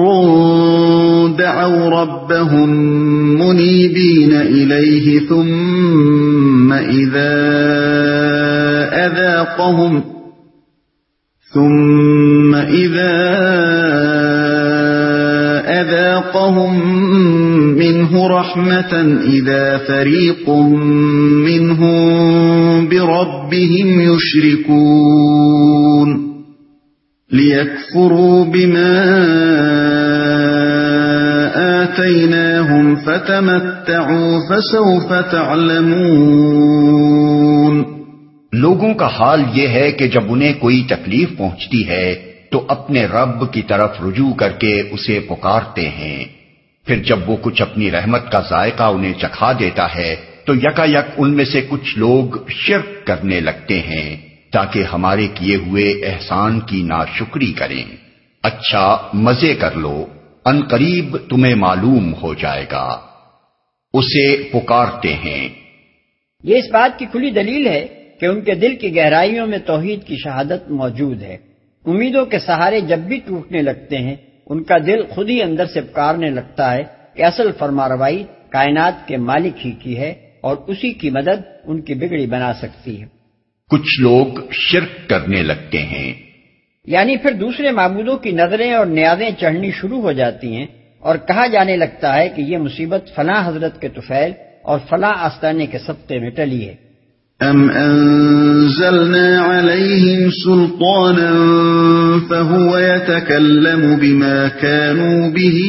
B: ضُرٌّ دَعَوْا رَبَّهُم مُنِيبِينَ إِلَيْهِ ثُمَّ إِذَا أَذَاقَهُمْ ثُمَّ إِذَا أَذَاقَهُم مِّنْهُ رَحْمَةً إِذَا فَرِيقٌ مِّنْهُم بِرَبِّهِمْ يُشْرِكُونَ لِيَكْفُرُوا بِمَا آتَيْنَاهُمْ فَتَمَتَّعُوا فَسَوْفَ تَعْلَمُونَ۔
A: لوگوں کا حال یہ ہے کہ جب انہیں کوئی تکلیف پہنچتی ہے تو اپنے رب کی طرف رجوع کر کے اسے پکارتے ہیں، پھر جب وہ کچھ اپنی رحمت کا ذائقہ انہیں چکھا دیتا ہے تو یکا یک ان میں سے کچھ لوگ شرک کرنے لگتے ہیں تاکہ ہمارے کیے ہوئے احسان کی ناشکری کریں۔ اچھا مزے کر لو، ان قریب تمہیں معلوم ہو جائے گا۔ اسے پکارتے ہیں۔
C: یہ اس بات کی کھلی دلیل ہے کہ ان کے دل کی گہرائیوں میں توحید کی شہادت موجود ہے۔ امیدوں کے سہارے جب بھی ٹوٹنے لگتے ہیں ان کا دل خود ہی اندر سے پکارنے لگتا ہے کہ اصل فرماروائی کائنات کے مالک ہی کی ہے اور اسی کی مدد ان کی بگڑی بنا سکتی ہے۔
A: کچھ لوگ شرک کرنے لگتے ہیں۔
C: یعنی پھر دوسرے معبودوں کی نظریں اور نیازیں چڑھنی شروع ہو جاتی ہیں اور کہا جانے لگتا ہے کہ یہ مصیبت فلاں حضرت کے طفیل اور فلاں آستانے کے صدقے میں ٹلی ہے۔
B: ام انزلنا علیہم سلطانا فہو یتکلم بما كانوا به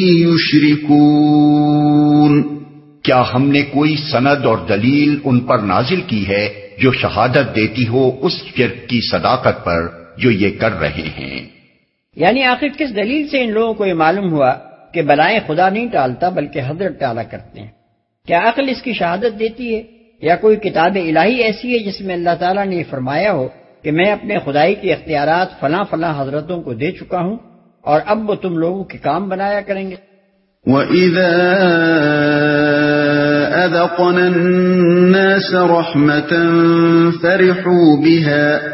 B: یشرکون،
A: کیا ہم نے کوئی سند اور دلیل ان پر نازل کی ہے جو شہادت دیتی ہو اس شرک کی صداقت پر جو یہ کر رہے ہیں؟
C: یعنی آخر کس دلیل سے ان لوگوں کو یہ معلوم ہوا کہ بلائیں خدا نہیں ٹالتا بلکہ حضرت ٹالا کرتے ہیں؟ کیا عقل اس کی شہادت دیتی ہے، یا کوئی کتاب الہی ایسی ہے جس میں اللہ تعالیٰ نے یہ فرمایا ہو کہ میں اپنے خدائی کے اختیارات فلاں فلاں حضرتوں کو دے چکا ہوں اور اب وہ تم لوگوں کے کام بنایا کریں گے؟
B: وَإِذَا أَذَقْنَا النَّاسَ رَحْمَةً فَرِحُوا بِهَا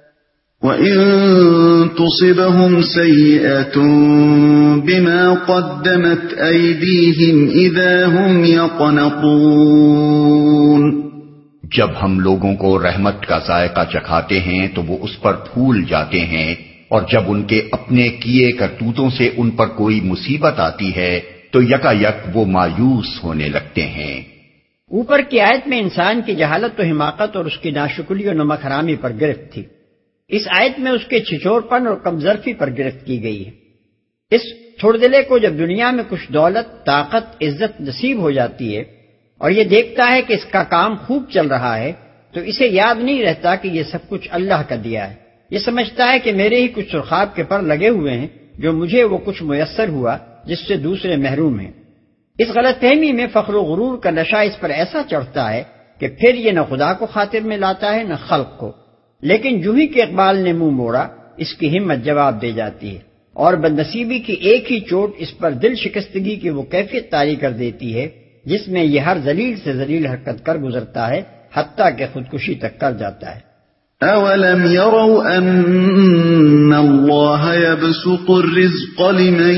B: وَإِن تُصِبْهُمْ سَيِّئَةٌ بِمَا قَدَّمَتْ أَيْدِيهِمْ إِذَا هُمْ يَقْنَطُونَ،
A: جب ہم لوگوں کو رحمت کا ذائقہ چکھاتے ہیں تو وہ اس پر پھول جاتے ہیں، اور جب ان کے اپنے کیے کرتوتوں سے ان پر کوئی مصیبت آتی ہے تو یکا یک وہ مایوس ہونے لگتے ہیں۔
C: اوپر کی آیت میں انسان کی جہالت و حماقت اور اس کی ناشکری و نمک حرامی پر گرفت تھی، اس آیت میں اس کے چھچور پن اور کمظرفی پر گرفت کی گئی ہے۔ اس تھوڑ دلے کو جب دنیا میں کچھ دولت، طاقت، عزت نصیب ہو جاتی ہے اور یہ دیکھتا ہے کہ اس کا کام خوب چل رہا ہے تو اسے یاد نہیں رہتا کہ یہ سب کچھ اللہ کا دیا ہے، یہ سمجھتا ہے کہ میرے ہی کچھ سرخاب کے پر لگے ہوئے ہیں جو مجھے وہ کچھ میسر ہوا جس سے دوسرے محروم ہیں۔ اس غلط فہمی میں فخر و غرور کا نشہ اس پر ایسا چڑھتا ہے کہ پھر یہ نہ خدا کو خاطر میں لاتا ہے نہ خلق کو، لیکن جوہی کے اقبال نے منہ موڑا اس کی ہمت جواب دے جاتی ہے، اور بدنصیبی کی ایک ہی چوٹ اس پر دل شکستگی کی وہ کیفیت طاری کر دیتی ہے جس میں یہ ہر ذلیل سے ذلیل حرکت کر گزرتا ہے، حتیٰ کہ خودکشی تک کر جاتا ہے۔
B: اولم يروا ان اللہ يبسط الرزق لمن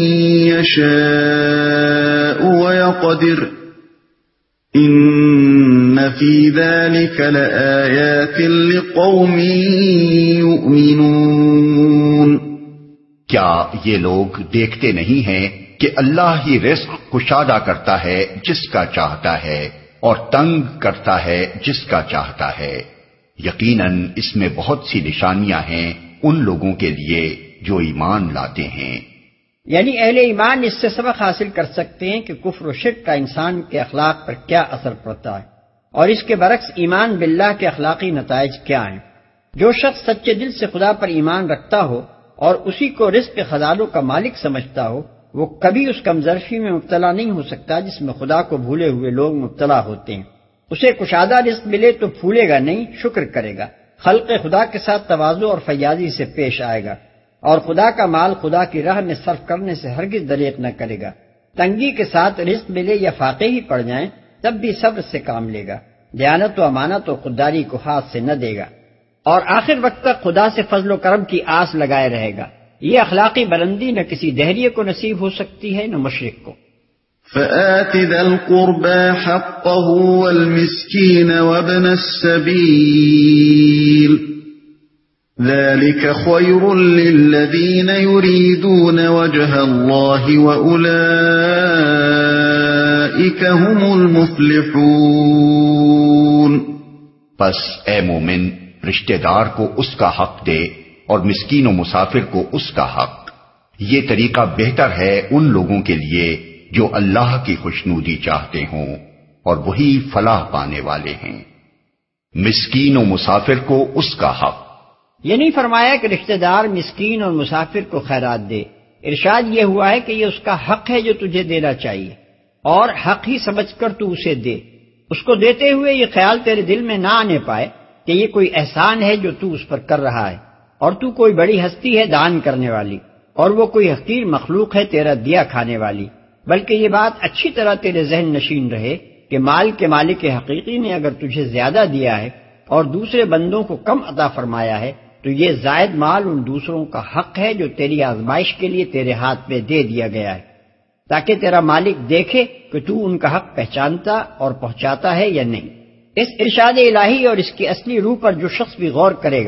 B: يشاء ويقدر ان فی ذلك لآیات لقوم یؤمنون،
A: کیا یہ لوگ دیکھتے نہیں ہیں کہ اللہ ہی رزق کشادہ کرتا ہے جس کا چاہتا ہے اور تنگ کرتا ہے جس کا چاہتا ہے؟ یقیناً اس میں بہت سی نشانیاں ہیں ان لوگوں کے لیے جو ایمان لاتے ہیں۔
C: یعنی اہل ایمان اس سے سبق حاصل کر سکتے ہیں کہ کفر و شرک کا انسان کے اخلاق پر کیا اثر پڑتا ہے، اور اس کے برعکس ایمان باللہ کے اخلاقی نتائج کیا ہیں۔ جو شخص سچے دل سے خدا پر ایمان رکھتا ہو اور اسی کو رزق خزانوں کا مالک سمجھتا ہو، وہ کبھی اس کمزرفی میں مبتلا نہیں ہو سکتا جس میں خدا کو بھولے ہوئے لوگ مبتلا ہوتے ہیں۔ اسے کشادہ رزق ملے تو پھولے گا نہیں، شکر کرے گا، خلق خدا کے ساتھ تواضع اور فیاضی سے پیش آئے گا، اور خدا کا مال خدا کی راہ میں صرف کرنے سے ہرگز دریغ نہ کرے گا۔ تنگی کے ساتھ رزق ملے یا فاقے ہی پڑ جائیں تب بھی صبر سے کام لے گا، دیانت و امانت و خودداری کو ہاتھ سے نہ دے گا، اور آخر وقت تک خدا سے فضل و کرم کی آس لگائے رہے گا۔ یہ اخلاقی بلندی نہ کسی دہریے کو نصیب ہو سکتی ہے نہ مشرک کو۔
B: فآت ذا القربى حقه والمسكين وابن السبيل ذلك خير للذين يريدون وجه الله وأولئك هم المفلحون۔
A: پس اے مومن رشتہ دار کو اس کا حق دے اور مسکین و مسافر کو اس کا حق، یہ طریقہ بہتر ہے ان لوگوں کے لیے جو اللہ کی خوشنودی چاہتے ہوں، اور وہی فلاح پانے والے ہیں۔ مسکین و مسافر کو اس کا حق،
C: یہ نہیں فرمایا کہ رشتہ دار مسکین اور مسافر کو خیرات دے، ارشاد یہ ہوا ہے کہ یہ اس کا حق ہے جو تجھے دینا چاہیے، اور حق ہی سمجھ کر تو اسے دے۔ اس کو دیتے ہوئے یہ خیال تیرے دل میں نہ آنے پائے کہ یہ کوئی احسان ہے جو تو اس پر کر رہا ہے، اور تو کوئی بڑی ہستی ہے دان کرنے والی، اور وہ کوئی حقیر مخلوق ہے تیرا دیا کھانے والی، بلکہ یہ بات اچھی طرح تیرے ذہن نشین رہے کہ مال کے مالک حقیقی نے اگر تجھے زیادہ دیا ہے اور دوسرے بندوں کو کم عطا فرمایا ہے تو یہ زائد مال ان دوسروں کا حق ہے جو تیری آزمائش کے لیے تیرے ہاتھ میں دے دیا گیا ہے، تاکہ تیرا مالک دیکھے کہ تو ان کا حق پہچانتا اور پہنچاتا ہے یا نہیں۔ اس ارشاد الہی اور اس کی اصلی روح پر جو شخص بھی غور کرے گا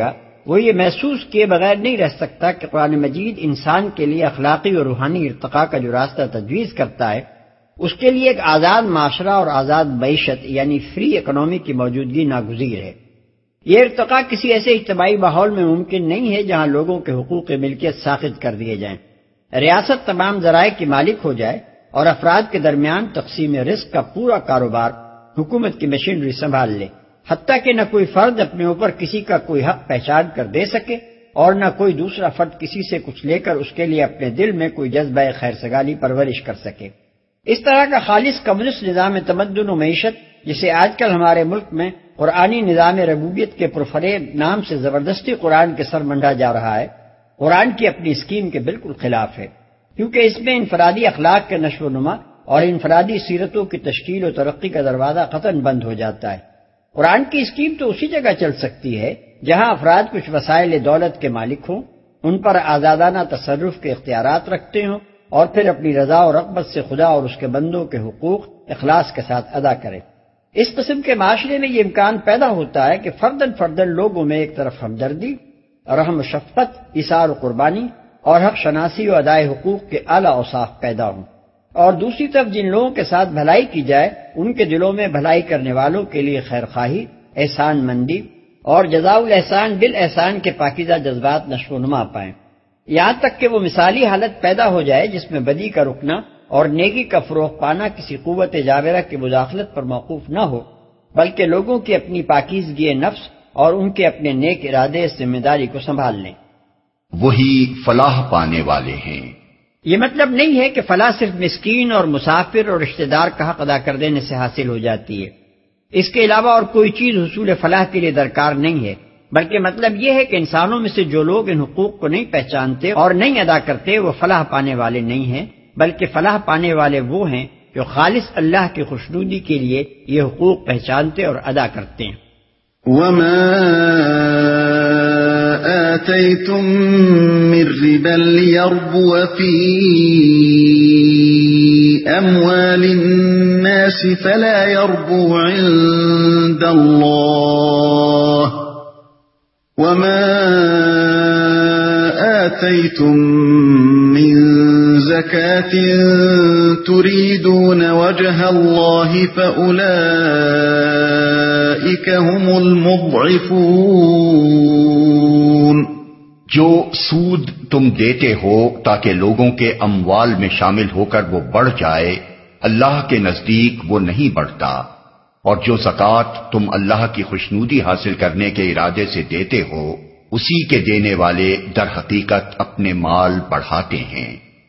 C: وہ یہ محسوس کیے بغیر نہیں رہ سکتا کہ قرآن مجید انسان کے لیے اخلاقی اور روحانی ارتقاء کا جو راستہ تجویز کرتا ہے اس کے لیے ایک آزاد معاشرہ اور آزاد معیشت یعنی فری اکنامی کی موجودگی ناگزیر ہے۔ یہ ارتقاء کسی ایسے اجتماعی ماحول میں ممکن نہیں ہے جہاں لوگوں کے حقوق ملکیت ساخت کر دیے جائیں، ریاست تمام ذرائع کی مالک ہو جائے اور افراد کے درمیان تقسیم رزق کا پورا کاروبار حکومت کی مشینری سنبھال لے، حتیٰ کہ نہ کوئی فرد اپنے اوپر کسی کا کوئی حق پہچان کر دے سکے اور نہ کوئی دوسرا فرد کسی سے کچھ لے کر اس کے لیے اپنے دل میں کوئی جذبہ خیر سگالی پرورش کر سکے۔ اس طرح کا خالص کمیونسٹ نظام تمدن و معیشت جسے آج کل ہمارے ملک میں قرآنی نظام ربوبیت کے پرفریب نام سے زبردستی قرآن کے سر منڈا جا رہا ہے، قرآن کی اپنی اسکیم کے بالکل خلاف ہے، کیونکہ اس میں انفرادی اخلاق کے نشو و نما اور انفرادی سیرتوں کی تشکیل و ترقی کا دروازہ قطعاً بند ہو جاتا ہے۔ قرآن کی اسکیم تو اسی جگہ چل سکتی ہے جہاں افراد کچھ وسائل دولت کے مالک ہوں، ان پر آزادانہ تصرف کے اختیارات رکھتے ہوں اور پھر اپنی رضا و رغبت سے خدا اور اس کے بندوں کے حقوق اخلاص کے ساتھ ادا کریں۔ اس قسم کے معاشرے میں یہ امکان پیدا ہوتا ہے کہ فردن فردن لوگوں میں ایک طرف ہمدردی، رحم و شفقت، ایثار و قربانی اور حق شناسی و ادائے حقوق کے اعلیٰ اوصاف پیدا ہوں، اور دوسری طرف جن لوگوں کے ساتھ بھلائی کی جائے ان کے دلوں میں بھلائی کرنے والوں کے لیے خیر خواہی، احسان مندی اور جزاء الاحسان بالاحسان کے پاکیزہ جذبات نشو و نما پائیں، یہاں تک کہ وہ مثالی حالت پیدا ہو جائے جس میں بدی کا رکنا اور نیکی کا فروغ پانا کسی قوت جابرہ کی مداخلت پر موقوف نہ ہو، بلکہ لوگوں کی اپنی پاکیزگی نفس اور ان کے اپنے نیک ارادے ذمہ داری کو سنبھال لیں۔
A: وہی فلاح پانے والے ہیں۔
C: یہ مطلب نہیں ہے کہ فلاح صرف مسکین اور مسافر اور رشتہ دار کا حق ادا کر دینے سے حاصل ہو جاتی ہے، اس کے علاوہ اور کوئی چیز حصول فلاح کے لیے درکار نہیں ہے، بلکہ مطلب یہ ہے کہ انسانوں میں سے جو لوگ ان حقوق کو نہیں پہچانتے اور نہیں ادا کرتے وہ فلاح پانے والے نہیں ہیں، بلکہ فلاح پانے والے وہ ہیں جو خالص اللہ کی خوشنودی کے لیے یہ حقوق پہچانتے اور ادا کرتے ہیں۔
B: وَمَا آتَيْتُم مِّن رِّبًا لِّيَرْبُوَ فِي أَمْوَالِ النَّاسِ فَلَا يَرْبُو عِندَ اللَّهِ وَمَا آتَيْتُم مِّن زَكَاةٍ تُرِيدُونَ وَجْهَ اللَّهِ فَأُولَئِكَ هُمُ الْمُضْعِفُونَ۔
A: جو سود تم دیتے ہو تاکہ لوگوں کے اموال میں شامل ہو کر وہ بڑھ جائے، اللہ کے نزدیک وہ نہیں بڑھتا، اور جو زکوٰۃ تم اللہ کی خوشنودی حاصل کرنے کے ارادے سے دیتے ہو اسی کے دینے والے در حقیقت اپنے مال بڑھاتے ہیں،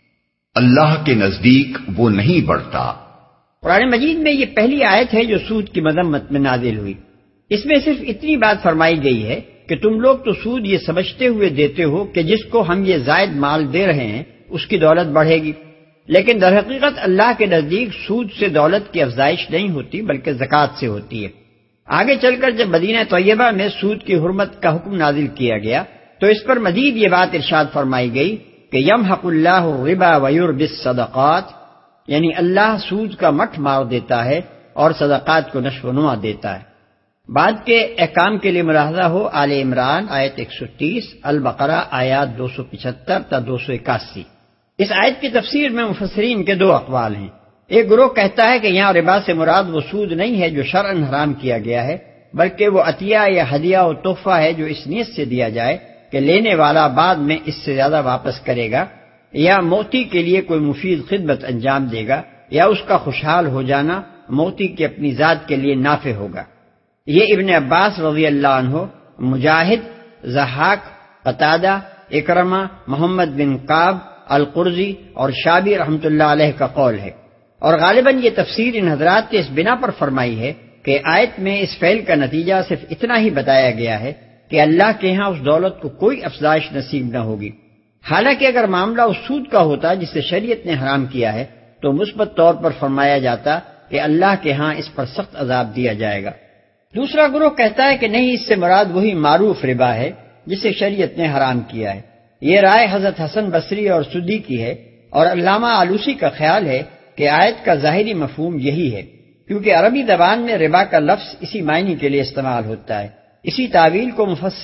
A: اللہ کے نزدیک وہ نہیں بڑھتا۔
C: قرآن مجید میں یہ پہلی آیت ہے جو سود کی مذمت میں نازل ہوئی۔ اس میں صرف اتنی بات فرمائی گئی ہے کہ تم لوگ تو سود یہ سمجھتے ہوئے دیتے ہو کہ جس کو ہم یہ زائد مال دے رہے ہیں اس کی دولت بڑھے گی، لیکن در حقیقت اللہ کے نزدیک سود سے دولت کی افزائش نہیں ہوتی بلکہ زکوٰۃ سے ہوتی ہے۔ آگے چل کر جب مدینہ طیبہ میں سود کی حرمت کا حکم نازل کیا گیا تو اس پر مزید یہ بات ارشاد فرمائی گئی کہ یمحق اللہ الربا ویربی الصدقات، یعنی اللہ سود کا مٹھ مار دیتا ہے اور صدقات کو نشو و نما دیتا ہے۔ بعد کے احکام کے لیے ملاحظہ ہو آل عمران آیت ایک سو تیس، البقرہ آیات دو سو پچہتر تا دو سو اکاسی۔ اس آیت کی تفسیر میں مفسرین کے دو اقوال ہیں۔ ایک گروہ کہتا ہے کہ یہاں ربا سے مراد وہ سود نہیں ہے جو شرعاً حرام کیا گیا ہے، بلکہ وہ عطیہ یا ہدیہ و تحفہ ہے جو اس نیت سے دیا جائے کہ لینے والا بعد میں اس سے زیادہ واپس کرے گا، یا موتی کے لیے کوئی مفید خدمت انجام دے گا، یا اس کا خوشحال ہو جانا موتی کی اپنی ذات کے لیے نافع ہوگا۔ یہ ابن عباس رضی اللہ عنہ، مجاہد، ضحاک، قتادہ، اکرمہ، محمد بن کعب القرظی اور شابی رحمۃ اللہ علیہ کا قول ہے، اور غالباً یہ تفسیر ان حضرات نے اس بنا پر فرمائی ہے کہ آیت میں اس فعل کا نتیجہ صرف اتنا ہی بتایا گیا ہے کہ اللہ کے ہاں اس دولت کو کوئی افزائش نصیب نہ ہوگی، حالانکہ اگر معاملہ اس سود کا ہوتا جسے شریعت نے حرام کیا ہے تو مثبت طور پر فرمایا جاتا کہ اللہ کے ہاں اس پر سخت عذاب دیا جائے گا۔ دوسرا گروہ کہتا ہے کہ نہیں، اس سے مراد وہی معروف ربا ہے جسے شریعت نے حرام کیا ہے۔ یہ رائے حضرت حسن بصری اور سدی کی ہے، اور علامہ آلوسی کا خیال ہے کہ آیت کا ظاہری مفہوم یہی ہے، کیونکہ عربی زبان میں ربا کا لفظ اسی معنی کے لیے استعمال ہوتا ہے۔ اسی تعویل کو مفسر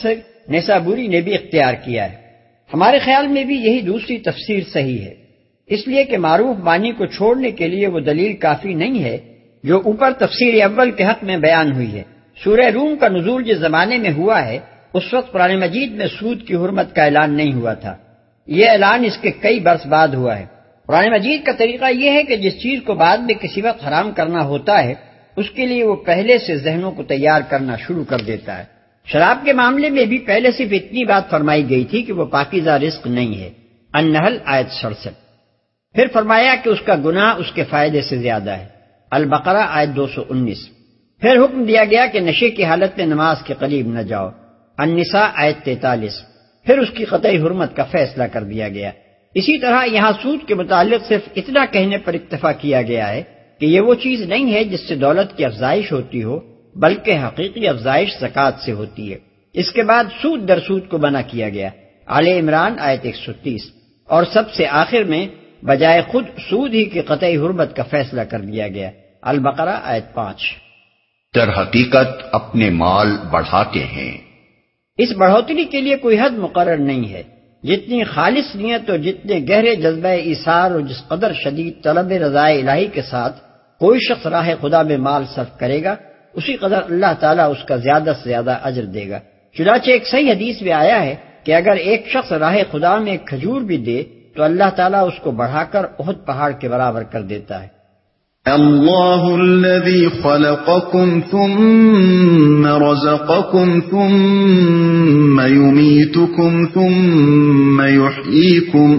C: نیسابوری نے بھی اختیار کیا ہے۔ ہمارے خیال میں بھی یہی دوسری تفسیر صحیح ہے، اس لیے کہ معروف معنی کو چھوڑنے کے لیے وہ دلیل کافی نہیں ہے جو اوپر تفسیر اول کے حق میں بیان ہوئی ہے۔ سورہ روم کا نزول جس زمانے میں ہوا ہے اس وقت قرآن مجید میں سود کی حرمت کا اعلان نہیں ہوا تھا، یہ اعلان اس کے کئی برس بعد ہوا ہے۔ قرآن مجید کا طریقہ یہ ہے کہ جس چیز کو بعد میں کسی وقت حرام کرنا ہوتا ہے اس کے لیے وہ پہلے سے ذہنوں کو تیار کرنا شروع کر دیتا ہے۔ شراب کے معاملے میں بھی پہلے صرف اتنی بات فرمائی گئی تھی کہ وہ پاکیزہ رزق نہیں ہے، النحل آیت سڑسٹھ۔ پھر فرمایا کہ اس کا گناہ اس کے فائدے سے زیادہ ہے، البقرہ آیت دو سو انیس۔ پھر حکم دیا گیا کہ نشے کی حالت میں نماز کے قریب نہ جاؤ، النساء آیت تینتالیس۔ پھر اس کی قطعی حرمت کا فیصلہ کر دیا گیا۔ اسی طرح یہاں سود کے متعلق صرف اتنا کہنے پر اکتفا کیا گیا ہے کہ یہ وہ چیز نہیں ہے جس سے دولت کی افزائش ہوتی ہو، بلکہ حقیقی افزائش زکوٰۃ سے ہوتی ہے۔ اس کے بعد سود در سود کو منع کیا گیا، آل عمران آیت ایک سو تیس۔ اور سب سے آخر میں بجائے خود سود ہی کی قطعی حرمت کا فیصلہ کر دیا گیا، البقرہ آیت پانچ۔
A: در حقیقت اپنے مال بڑھاتے ہیں،
C: اس بڑھوتری کے لیے کوئی حد مقرر نہیں ہے، جتنی خالص نیت اور جتنے گہرے جذبہ ایثار اور جس قدر شدید طلب رضائے الہی کے ساتھ کوئی شخص راہ خدا میں مال صرف کرے گا اسی قدر اللہ تعالیٰ اس کا زیادہ سے زیادہ اجر دے گا۔ چنانچہ ایک صحیح حدیث میں آیا ہے کہ اگر ایک شخص راہ خدا میں ایک کھجور بھی دے تو اللہ تعالیٰ اس کو بڑھا کر احد پہاڑ کے برابر کر دیتا ہے۔
B: اللہ الذی خلقکم ثم رزقکم ثم یمیتکم ثم یحییکم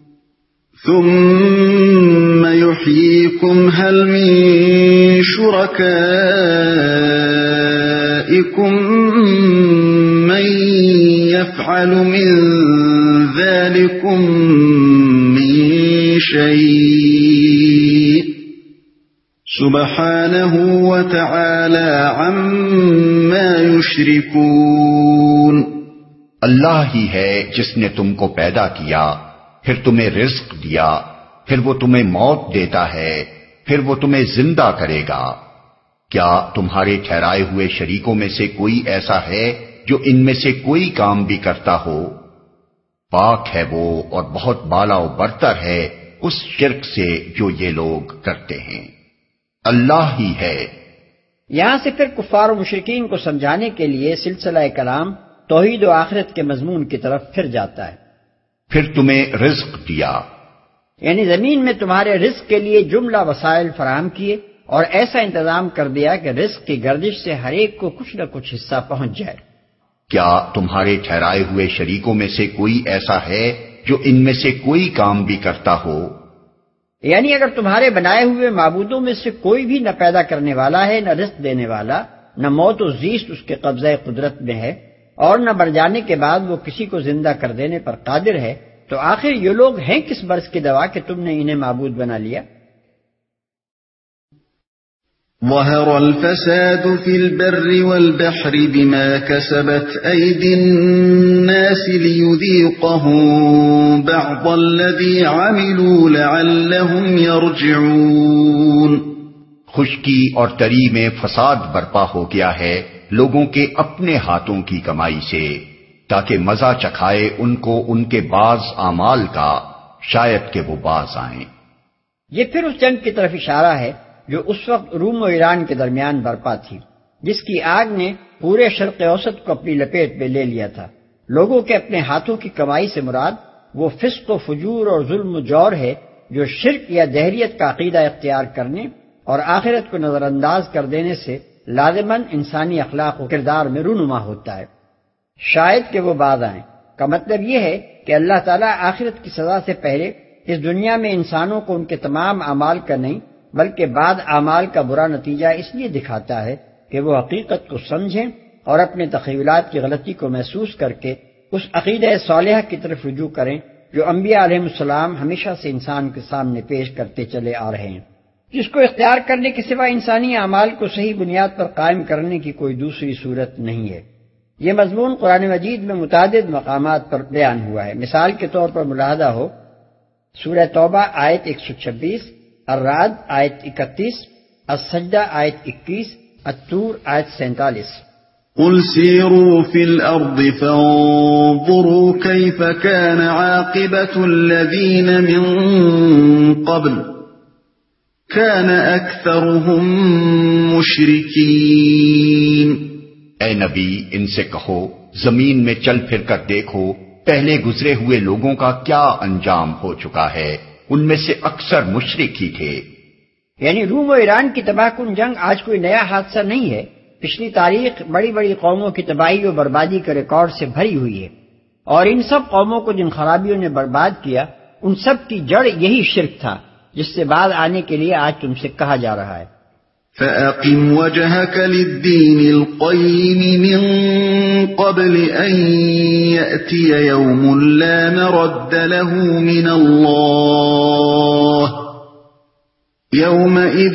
B: ثم یحییکم هل من شرکائکم من یفعل من ذلکم من شیء سبحانہ وتعالی عما یشرکون۔
A: اللہ ہی ہے جس نے تم کو پیدا کیا، پھر تمہیں رزق دیا، پھر وہ تمہیں موت دیتا ہے، پھر وہ تمہیں زندہ کرے گا۔ کیا تمہارے ٹھہرائے ہوئے شریکوں میں سے کوئی ایسا ہے جو ان میں سے کوئی کام بھی کرتا ہو؟ پاک ہے وہ اور بہت بالا و برتر ہے اس شرک سے جو یہ لوگ کرتے ہیں، اللہ ہی ہے۔
C: یہاں سے پھر کفار و مشرکین کو سمجھانے کے لیے سلسلہ کلام توحید و آخرت کے مضمون کی طرف پھر جاتا ہے۔
A: پھر تمہیں رزق دیا،
C: یعنی زمین میں تمہارے رزق کے لیے جملہ وسائل فراہم کیے اور ایسا انتظام کر دیا کہ رزق کی گردش سے ہر ایک کو کچھ نہ کچھ حصہ پہنچ جائے۔
A: کیا تمہارے ٹھہرائے ہوئے شریکوں میں سے کوئی ایسا ہے جو ان میں سے کوئی کام بھی کرتا ہو؟
C: یعنی اگر تمہارے بنائے ہوئے معبودوں میں سے کوئی بھی نہ پیدا کرنے والا ہے، نہ رزق دینے والا، نہ موت و زیست اس کے قبضہ قدرت میں ہے، اور نہ مر جانے کے بعد وہ کسی کو زندہ کر دینے پر قادر ہے، تو آخر یہ لوگ ہیں کس برس کی دوا کہ تم نے انہیں معبود بنا لیا؟
B: ظهر الفساد في البر والبحر بما كسبت أيدي الناس ليذيقهم بعض الذي عملوا لعلهم يرجعون۔
A: خشکی اور تری میں فساد برپا ہو گیا ہے لوگوں کے اپنے ہاتھوں کی کمائی سے، تاکہ مزہ چکھائے ان کو ان کے بعض اعمال کا، شاید کہ وہ باز آئیں۔
C: یہ پھر اس جنگ کی طرف اشارہ ہے جو اس وقت روم و ایران کے درمیان برپا تھی، جس کی آگ نے پورے شرق اوسط کو اپنی لپیٹ میں لے لیا تھا۔ لوگوں کے اپنے ہاتھوں کی کمائی سے مراد وہ فسق و فجور اور ظلم و جور ہے جو شرک یا دہریت کا عقیدہ اختیار کرنے اور آخرت کو نظر انداز کر دینے سے لازماً انسانی اخلاق و کردار میں رونما ہوتا ہے۔ شاید کہ وہ باز آئیں کا مطلب یہ ہے کہ اللہ تعالیٰ آخرت کی سزا سے پہلے اس دنیا میں انسانوں کو ان کے تمام اعمال کا نہیں بلکہ بعد اعمال کا برا نتیجہ اس لیے دکھاتا ہے کہ وہ حقیقت کو سمجھیں اور اپنے تخیلات کی غلطی کو محسوس کر کے اس عقیدہ صالحہ کی طرف رجوع کریں جو انبیاء علیہ السلام ہمیشہ سے انسان کے سامنے پیش کرتے چلے آ رہے ہیں، جس کو اختیار کرنے کے سوا انسانی اعمال کو صحیح بنیاد پر قائم کرنے کی کوئی دوسری صورت نہیں ہے۔ یہ مضمون قرآن مجید میں متعدد مقامات پر بیان ہوا ہے۔ مثال کے طور پر ملاحظہ ہو سورہ توبہ آیت ایک سو چھبیس، الرعد آیت اکتیس، السجدہ آیت اکیس، الطور آیت سینتالیس۔
B: قل سيروا في الأرض فانظروا كيف كان عاقبة الذين من قبل كان أكثرهم مشركين۔
A: اے نبی ان سے کہو زمین میں چل پھر کر دیکھو پہلے گزرے ہوئے لوگوں کا کیا انجام ہو چکا ہے، ان میں سے اکثر مشرک ہی تھے۔
C: یعنی روم و ایران کی تباہ کن جنگ آج کوئی نیا حادثہ نہیں ہے، پچھلی تاریخ بڑی بڑی قوموں کی تباہی و بربادی کے ریکارڈ سے بھری ہوئی ہے، اور ان سب قوموں کو جن خرابیوں نے برباد کیا ان سب کی جڑ یہی شرک تھا جس سے بعد آنے کے لیے آج تم سے کہا جا رہا ہے۔
B: فَأَقِمْ وَجْهَكَ لِلدِّينِ الْقَيِّمِ مِنْ قَبْلِ أَنْ يَأْتِيَ يَوْمٌ لَا مَرَدَّ لَهُ مِنَ اللَّهِ يَوْمَئِذٍ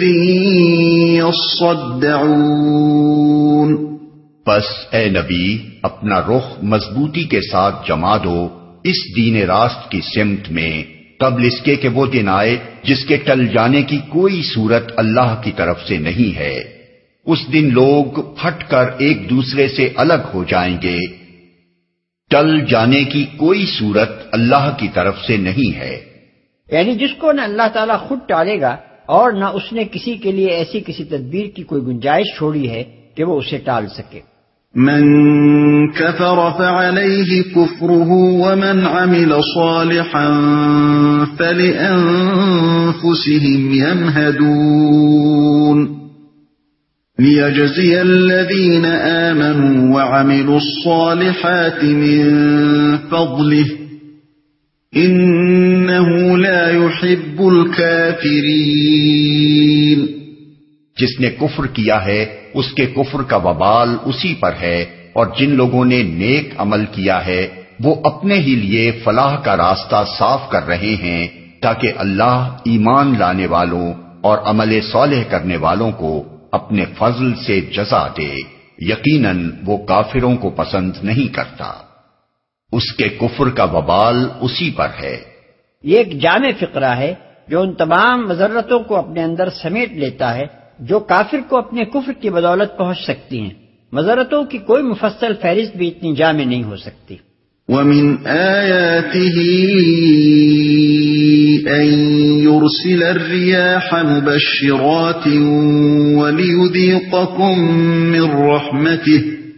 B: يَصَّدَّعُونَ۔
A: بس اے نبی اپنا رخ مضبوطی کے ساتھ جما دو اس دین راست کی سمت میں قبل اس کے کہ وہ دن آئے جس کے ٹل جانے کی کوئی صورت اللہ کی طرف سے نہیں ہے۔ اس دن لوگ پھٹ کر ایک دوسرے سے الگ ہو جائیں گے۔ ٹل جانے کی کوئی صورت اللہ کی طرف سے نہیں ہے،
C: یعنی جس کو نہ اللہ تعالیٰ خود ٹالے گا اور نہ اس نے کسی کے لیے ایسی کسی تدبیر کی کوئی گنجائش چھوڑی ہے کہ وہ اسے ٹال سکے۔
B: من كفر فعليه كفره ومن عمل صالحا فلأنفسهم يمهدون ليجزي الذين آمنوا وعملوا الصالحات من فضله إنه لا يحب الكافرين۔
A: جس نے کفر کیا ہے اس کے کفر کا وبال اسی پر ہے، اور جن لوگوں نے نیک عمل کیا ہے وہ اپنے ہی لیے فلاح کا راستہ صاف کر رہے ہیں تاکہ اللہ ایمان لانے والوں اور عمل صالح کرنے والوں کو اپنے فضل سے جزا دے، یقیناً وہ کافروں کو پسند نہیں کرتا، اس کے کفر کا وبال اسی پر ہے۔
C: یہ ایک جامع فقرہ ہے جو ان تمام مضرتوں کو اپنے اندر سمیٹ لیتا ہے جو کافر کو اپنے کفر کی بدولت پہنچ سکتی ہیں۔ مضرتوں کی کوئی مفصل فہرست بھی اتنی جامع نہیں ہو سکتی۔
B: وَمِنْ آيَاتِهِ أَن يُرْسِلَ الرِّيَاحَ مُبَشِّرَاتٍ وَلِيُذِيقَكُم مِّن رَّحْمَتِهِ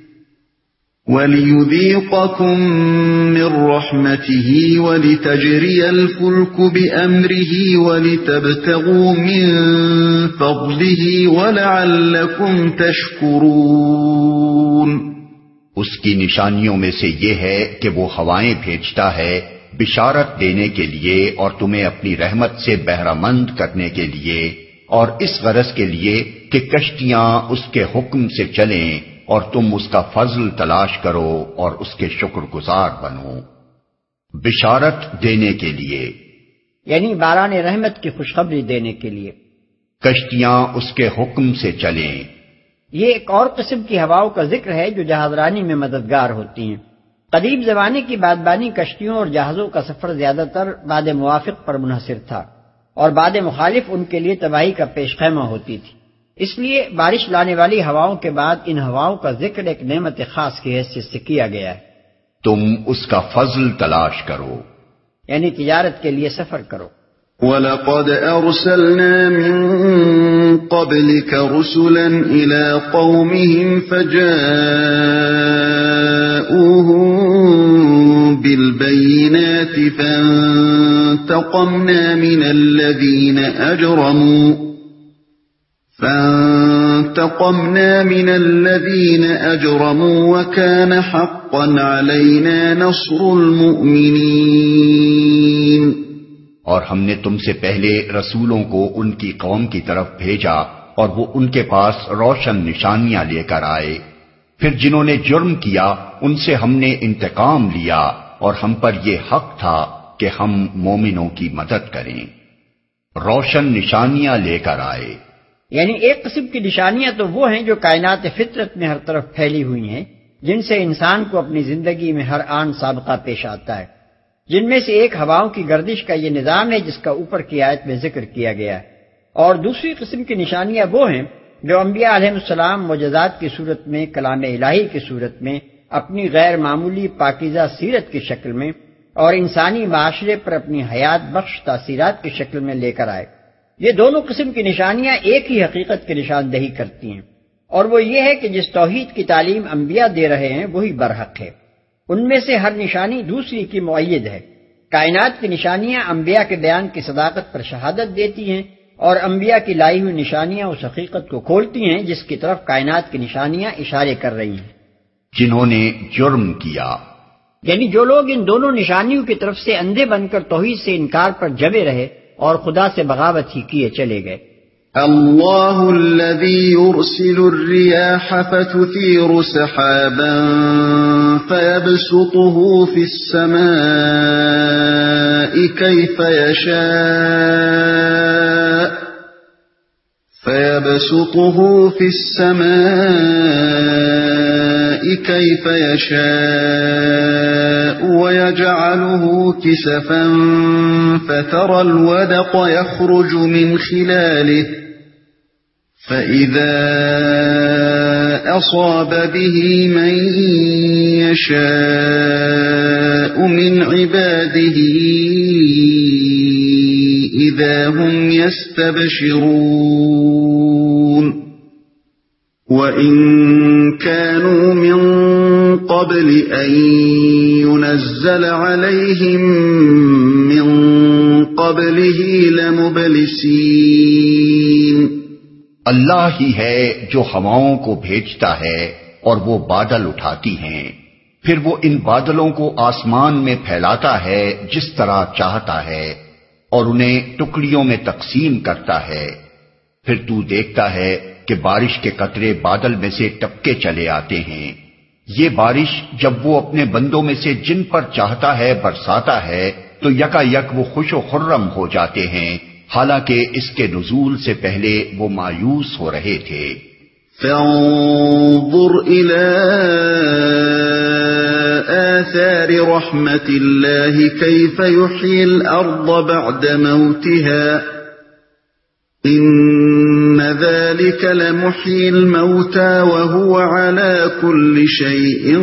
B: وَلِيُذِيقَكُم مِّن رَّحْمَتِهِ وَلِتَجْرِيَ الْفُلْكُ بِأَمْرِهِ وَلِتَبْتَغُوا مِن فَضْلِهِ وَلَعَلَّكُمْ تَشْكُرُونَ۔
A: اس کی نشانیوں میں سے یہ ہے کہ وہ ہوائیں بھیجتا ہے بشارت دینے کے لیے اور تمہیں اپنی رحمت سے بہرہ مند کرنے کے لیے، اور اس غرض کے لیے کہ کشتیاں اس کے حکم سے چلیں اور تم اس کا فضل تلاش کرو اور اس کے شکر گزار بنو۔ بشارت دینے کے لیے
C: یعنی باران رحمت کی خوشخبری دینے کے لیے۔
A: کشتیاں اس کے حکم سے چلیں،
C: یہ ایک اور قسم کی ہواؤں کا ذکر ہے جو جہاز رانی میں مددگار ہوتی ہیں۔ قدیم زمانے کی بادبانی کشتیوں اور جہازوں کا سفر زیادہ تر بعد موافق پر منحصر تھا، اور بعد مخالف ان کے لیے تباہی کا پیش خیمہ ہوتی تھی۔ اس لیے بارش لانے والی ہواؤں کے بعد ان ہواؤں کا ذکر ایک نعمت خاص کی حیثیت سے کیا گیا ہے۔
A: تم اس کا فضل تلاش کرو،
C: یعنی تجارت کے لیے سفر کرو۔
B: وَلَقَدْ أَرْسَلْنَا مِن قَبْلِكَ رُسُلًا إِلَىٰ قَوْمِهِمْ فَجَاءُوهُم بِالْبَيِّنَاتِ فَانتَقَمْنَا مِنَ الَّذِينَ أَجْرَمُوا فَانتَقَمْنَا مِنَ الَّذِينَ أَجْرَمُوا وَكَانَ حَقًّا عَلَيْنَا نَصْرُ الْمُؤْمِنِينَ۔
A: اور ہم نے تم سے پہلے رسولوں کو ان کی قوم کی طرف بھیجا اور وہ ان کے پاس روشن نشانیاں لے کر آئے، پھر جنہوں نے جرم کیا ان سے ہم نے انتقام لیا، اور ہم پر یہ حق تھا کہ ہم مومنوں کی مدد کریں۔ روشن نشانیاں لے کر آئے
C: یعنی ایک قسم کی نشانیاں تو وہ ہیں جو کائنات فطرت میں ہر طرف پھیلی ہوئی ہیں، جن سے انسان کو اپنی زندگی میں ہر آن سابقہ پیش آتا ہے، جن میں سے ایک ہواؤں کی گردش کا یہ نظام ہے جس کا اوپر کی آیت میں ذکر کیا گیا ہے، اور دوسری قسم کی نشانیاں وہ ہیں جو انبیاء علیہ السلام معجزات کی صورت میں، کلام الہی کی صورت میں، اپنی غیر معمولی پاکیزہ سیرت کی شکل میں اور انسانی معاشرے پر اپنی حیات بخش تاثیرات کی شکل میں لے کر آئے۔ یہ دونوں قسم کی نشانیاں ایک ہی حقیقت کی نشاندہی کرتی ہیں، اور وہ یہ ہے کہ جس توحید کی تعلیم انبیاء دے رہے ہیں وہی برحق ہے۔ ان میں سے ہر نشانی دوسری کی مؤید ہے۔ کائنات کی نشانیاں انبیاء کے بیان کی صداقت پر شہادت دیتی ہیں، اور انبیاء کی لائی ہوئی نشانیاں اس حقیقت کو کھولتی ہیں جس کی طرف کائنات کی نشانیاں اشارے کر رہی ہیں۔
A: جنہوں نے جرم کیا،
C: یعنی جو لوگ ان دونوں نشانیوں کی طرف سے اندھے بن کر توحید سے انکار پر جمے رہے اور خدا سے بغاوت ہی کیے چلے گئے۔
B: اللہ الذي يرسل الرياح فتثير سحابا فيبسطه في السماء كيف يشاء فيبسطه في السماء كيف يشاء ويجعله كسفا فترى الودق يخرج من خلاله فإذا أصاب به من يشاء من عباده إذا هم يستبشرون وَإِن كَانُوا مِن قَبْلِ أَن يُنَزَّلَ عَلَيْهِم مِّن قَبْلِهِ لَمُبْلِسِينَ
A: اللہ ہی ہے جو ہواؤں کو بھیجتا ہے اور وہ بادل اٹھاتی ہیں، پھر وہ ان بادلوں کو آسمان میں پھیلاتا ہے جس طرح چاہتا ہے اور انہیں ٹکڑیوں میں تقسیم کرتا ہے، پھر تو دیکھتا ہے کہ بارش کے قطرے بادل میں سے ٹپکے چلے آتے ہیں۔ یہ بارش جب وہ اپنے بندوں میں سے جن پر چاہتا ہے برساتا ہے تو یکا یک وہ خوش و خرم ہو جاتے ہیں، حالانکہ اس کے نزول سے پہلے وہ مایوس ہو رہے تھے۔
B: فانظر إلى آثار رحمة الله كيف يحيي الأرض بعد موتها إن ذلك لمحيي الموتى وهو على كل شيء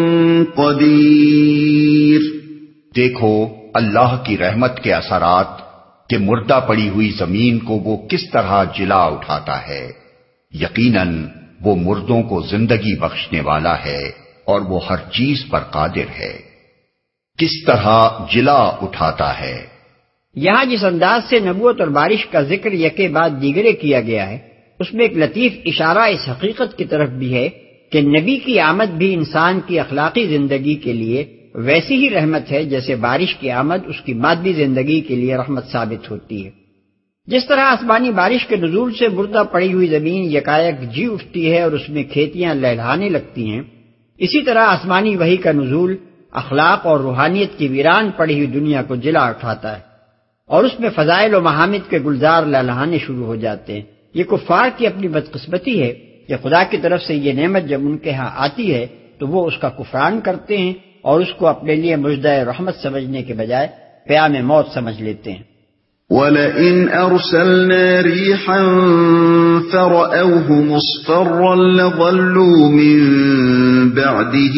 B: قدير۔
A: دیکھو اللہ کی رحمت کے اثرات کہ مردہ پڑی ہوئی زمین کو وہ کس طرح جلا اٹھاتا ہے، یقیناً وہ مردوں کو زندگی بخشنے والا ہے اور وہ ہر چیز پر قادر ہے۔ کس طرح جلا اٹھاتا ہے۔
C: یہاں جس انداز سے نبوت اور بارش کا ذکر یکے بعد دیگرے کیا گیا ہے، اس میں ایک لطیف اشارہ اس حقیقت کی طرف بھی ہے کہ نبی کی آمد بھی انسان کی اخلاقی زندگی کے لیے ویسی ہی رحمت ہے جیسے بارش کی آمد اس کی مادی زندگی کے لیے رحمت ثابت ہوتی ہے۔ جس طرح آسمانی بارش کے نزول سے مردہ پڑی ہوئی زمین یکایک جی اٹھتی ہے اور اس میں کھیتیاں لہلہانے لگتی ہیں، اسی طرح آسمانی وحی کا نزول اخلاق اور روحانیت کی ویران پڑی ہوئی دنیا کو جلا اٹھاتا ہے اور اس میں فضائل و محامد کے گلزار لہلہانے شروع ہو جاتے ہیں۔ یہ کفار کی اپنی بدقسمتی ہے کہ خدا کی طرف سے یہ نعمت جب ان کے ہاں آتی ہے تو وہ اس کا کفران کرتے ہیں اور اس کو اپنے لیے مژدہ رحمت سمجھنے کے بجائے پیام موت سمجھ لیتے ہیں۔
B: وَلَئِنْ أَرْسَلْنَا رِيحًا فَرَأَوْهُ مُصْفَرًّا لَظَلُّوا مِن بَعْدِهِ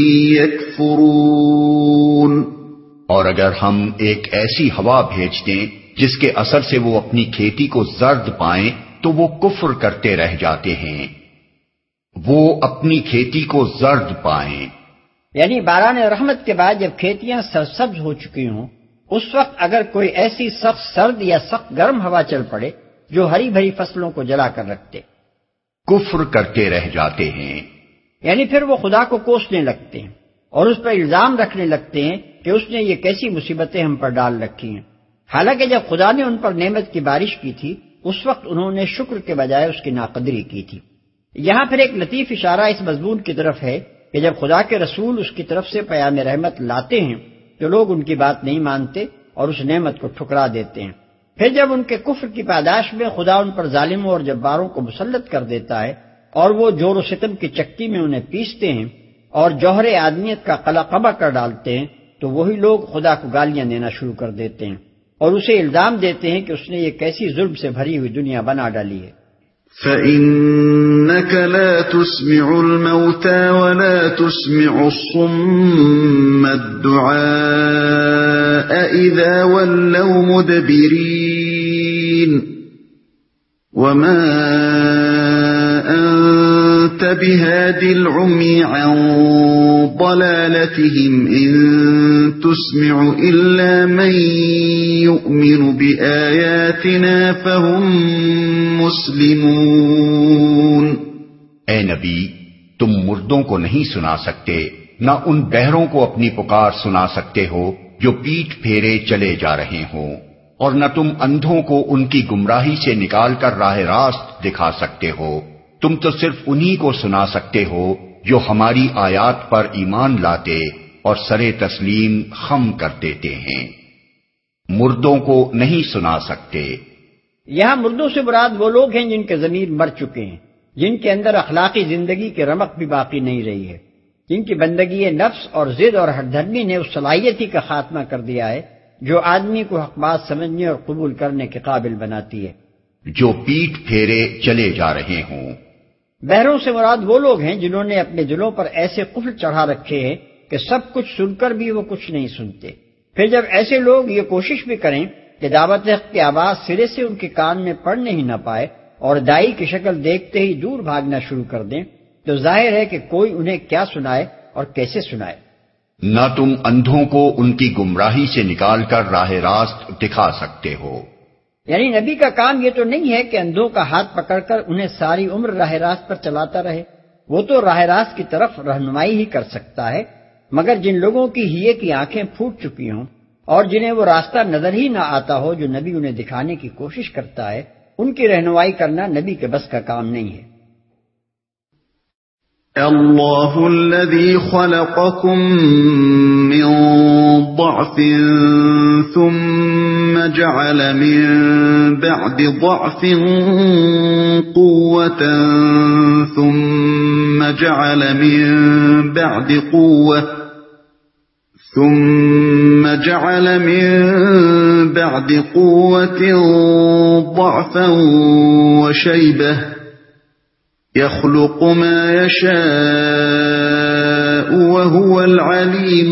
B: يَكْفُرُونَ۔
A: اور اگر ہم ایک ایسی ہوا بھیج دیں جس کے اثر سے وہ اپنی کھیتی کو زرد پائیں تو وہ کفر کرتے رہ جاتے ہیں۔ وہ اپنی کھیتی کو زرد پائیں
C: یعنی باران رحمت کے بعد جب کھیتیاں سرسبز ہو چکی ہوں، اس وقت اگر کوئی ایسی سخت سرد یا سخت گرم ہوا چل پڑے جو ہری بھری فصلوں کو جلا کر رکھتے،
A: کفر کرتے رہ جاتے ہیں۔
C: یعنی پھر وہ خدا کو کوسنے لگتے ہیں اور اس پر الزام رکھنے لگتے ہیں کہ اس نے یہ کیسی مصیبتیں ہم پر ڈال رکھی ہیں، حالانکہ جب خدا نے ان پر نعمت کی بارش کی تھی اس وقت انہوں نے شکر کے بجائے اس کی ناقدری کی تھی۔ یہاں پھر ایک لطیف اشارہ اس مضمون کی طرف ہے کہ جب خدا کے رسول اس کی طرف سے پیام رحمت لاتے ہیں تو لوگ ان کی بات نہیں مانتے اور اس نعمت کو ٹھکرا دیتے ہیں۔ پھر جب ان کے کفر کی پاداش میں خدا ان پر ظالموں اور جباروں کو مسلط کر دیتا ہے اور وہ جور و ستم کی چکی میں انہیں پیستے ہیں اور جوہر آدمیت کا قلقبہ کر ڈالتے ہیں تو وہی لوگ خدا کو گالیاں دینا شروع کر دیتے ہیں اور اسے الزام دیتے ہیں کہ اس نے یہ کیسی ظلم سے بھری ہوئی دنیا بنا ڈالی ہے۔
B: فَإِنَّكَ لَا تُسْمِعُ الْمَوْتَى وَلَا تُسْمِعُ الصُّمَّ الدُّعَاءَ إِذَا وَلَّوْا مُدْبِرِينَ وَمَا أَنْتَ بِهَادِ الْعُمْيِ عَنْ ضَلَالَتِهِمْ إِن تُسْمِعُ إِلَّا مَن يُؤْمِنُ بِآيَاتِنَا فَهُمْ مُسْلِمُونَ۔
A: اے نبی، تم مردوں کو نہیں سنا سکتے، نہ ان بہروں کو اپنی پکار سنا سکتے ہو جو پیٹھ پھیرے چلے جا رہے ہوں، اور نہ تم اندھوں کو ان کی گمراہی سے نکال کر راہ راست دکھا سکتے ہو۔ تم تو صرف انہی کو سنا سکتے ہو جو ہماری آیات پر ایمان لاتے اور سرے تسلیم خم کر دیتے ہیں، مردوں کو نہیں سنا سکتے۔
C: یہاں مردوں سے مراد وہ لوگ ہیں جن کے ضمیر مر چکے ہیں، جن کے اندر اخلاقی زندگی کی رمق بھی باقی نہیں رہی ہے، جن کی بندگی نفس اور ضد اور ہٹ دھرمی نے اس صلاحیتی کا خاتمہ کر دیا ہے جو آدمی کو حق بات سمجھنے اور قبول کرنے کے قابل بناتی ہے،
A: جو پیٹھ پھیرے چلے جا رہے ہوں۔
C: بہروں سے مراد وہ لوگ ہیں جنہوں نے اپنے دلوں پر ایسے قفل چڑھا رکھے ہیں کہ سب کچھ سن کر بھی وہ کچھ نہیں سنتے۔ پھر جب ایسے لوگ یہ کوشش بھی کریں کہ دعوت حق کی آواز سرے سے ان کے کان میں پڑنے ہی نہ پائے اور دائی کی شکل دیکھتے ہی دور بھاگنا شروع کر دیں، تو ظاہر ہے کہ کوئی انہیں کیا سنائے اور کیسے سنائے۔
A: نہ تم اندھوں کو ان کی گمراہی سے نکال کر راہ راست دکھا سکتے ہو۔
C: یعنی نبی کا کام یہ تو نہیں ہے کہ اندھوں کا ہاتھ پکڑ کر انہیں ساری عمر راہ راست پر چلاتا رہے، وہ تو راہ راست کی طرف رہنمائی ہی کر سکتا ہے، مگر جن لوگوں کی ہیے کی آنکھیں پھوٹ چکی ہوں اور جنہیں وہ راستہ نظر ہی نہ آتا ہو جو نبی انہیں دکھانے کی کوشش کرتا ہے، ان کی رہنمائی کرنا نبی کے بس کا کام نہیں ہے۔
B: اللہ الذی خلقکم من ضعف ثم جعل من بعد ضعف قوة ثم جعل من بعد قوة ثم جعل من بعد قوة ضعفا وشيبة يخلق ما يشاء وهو العليم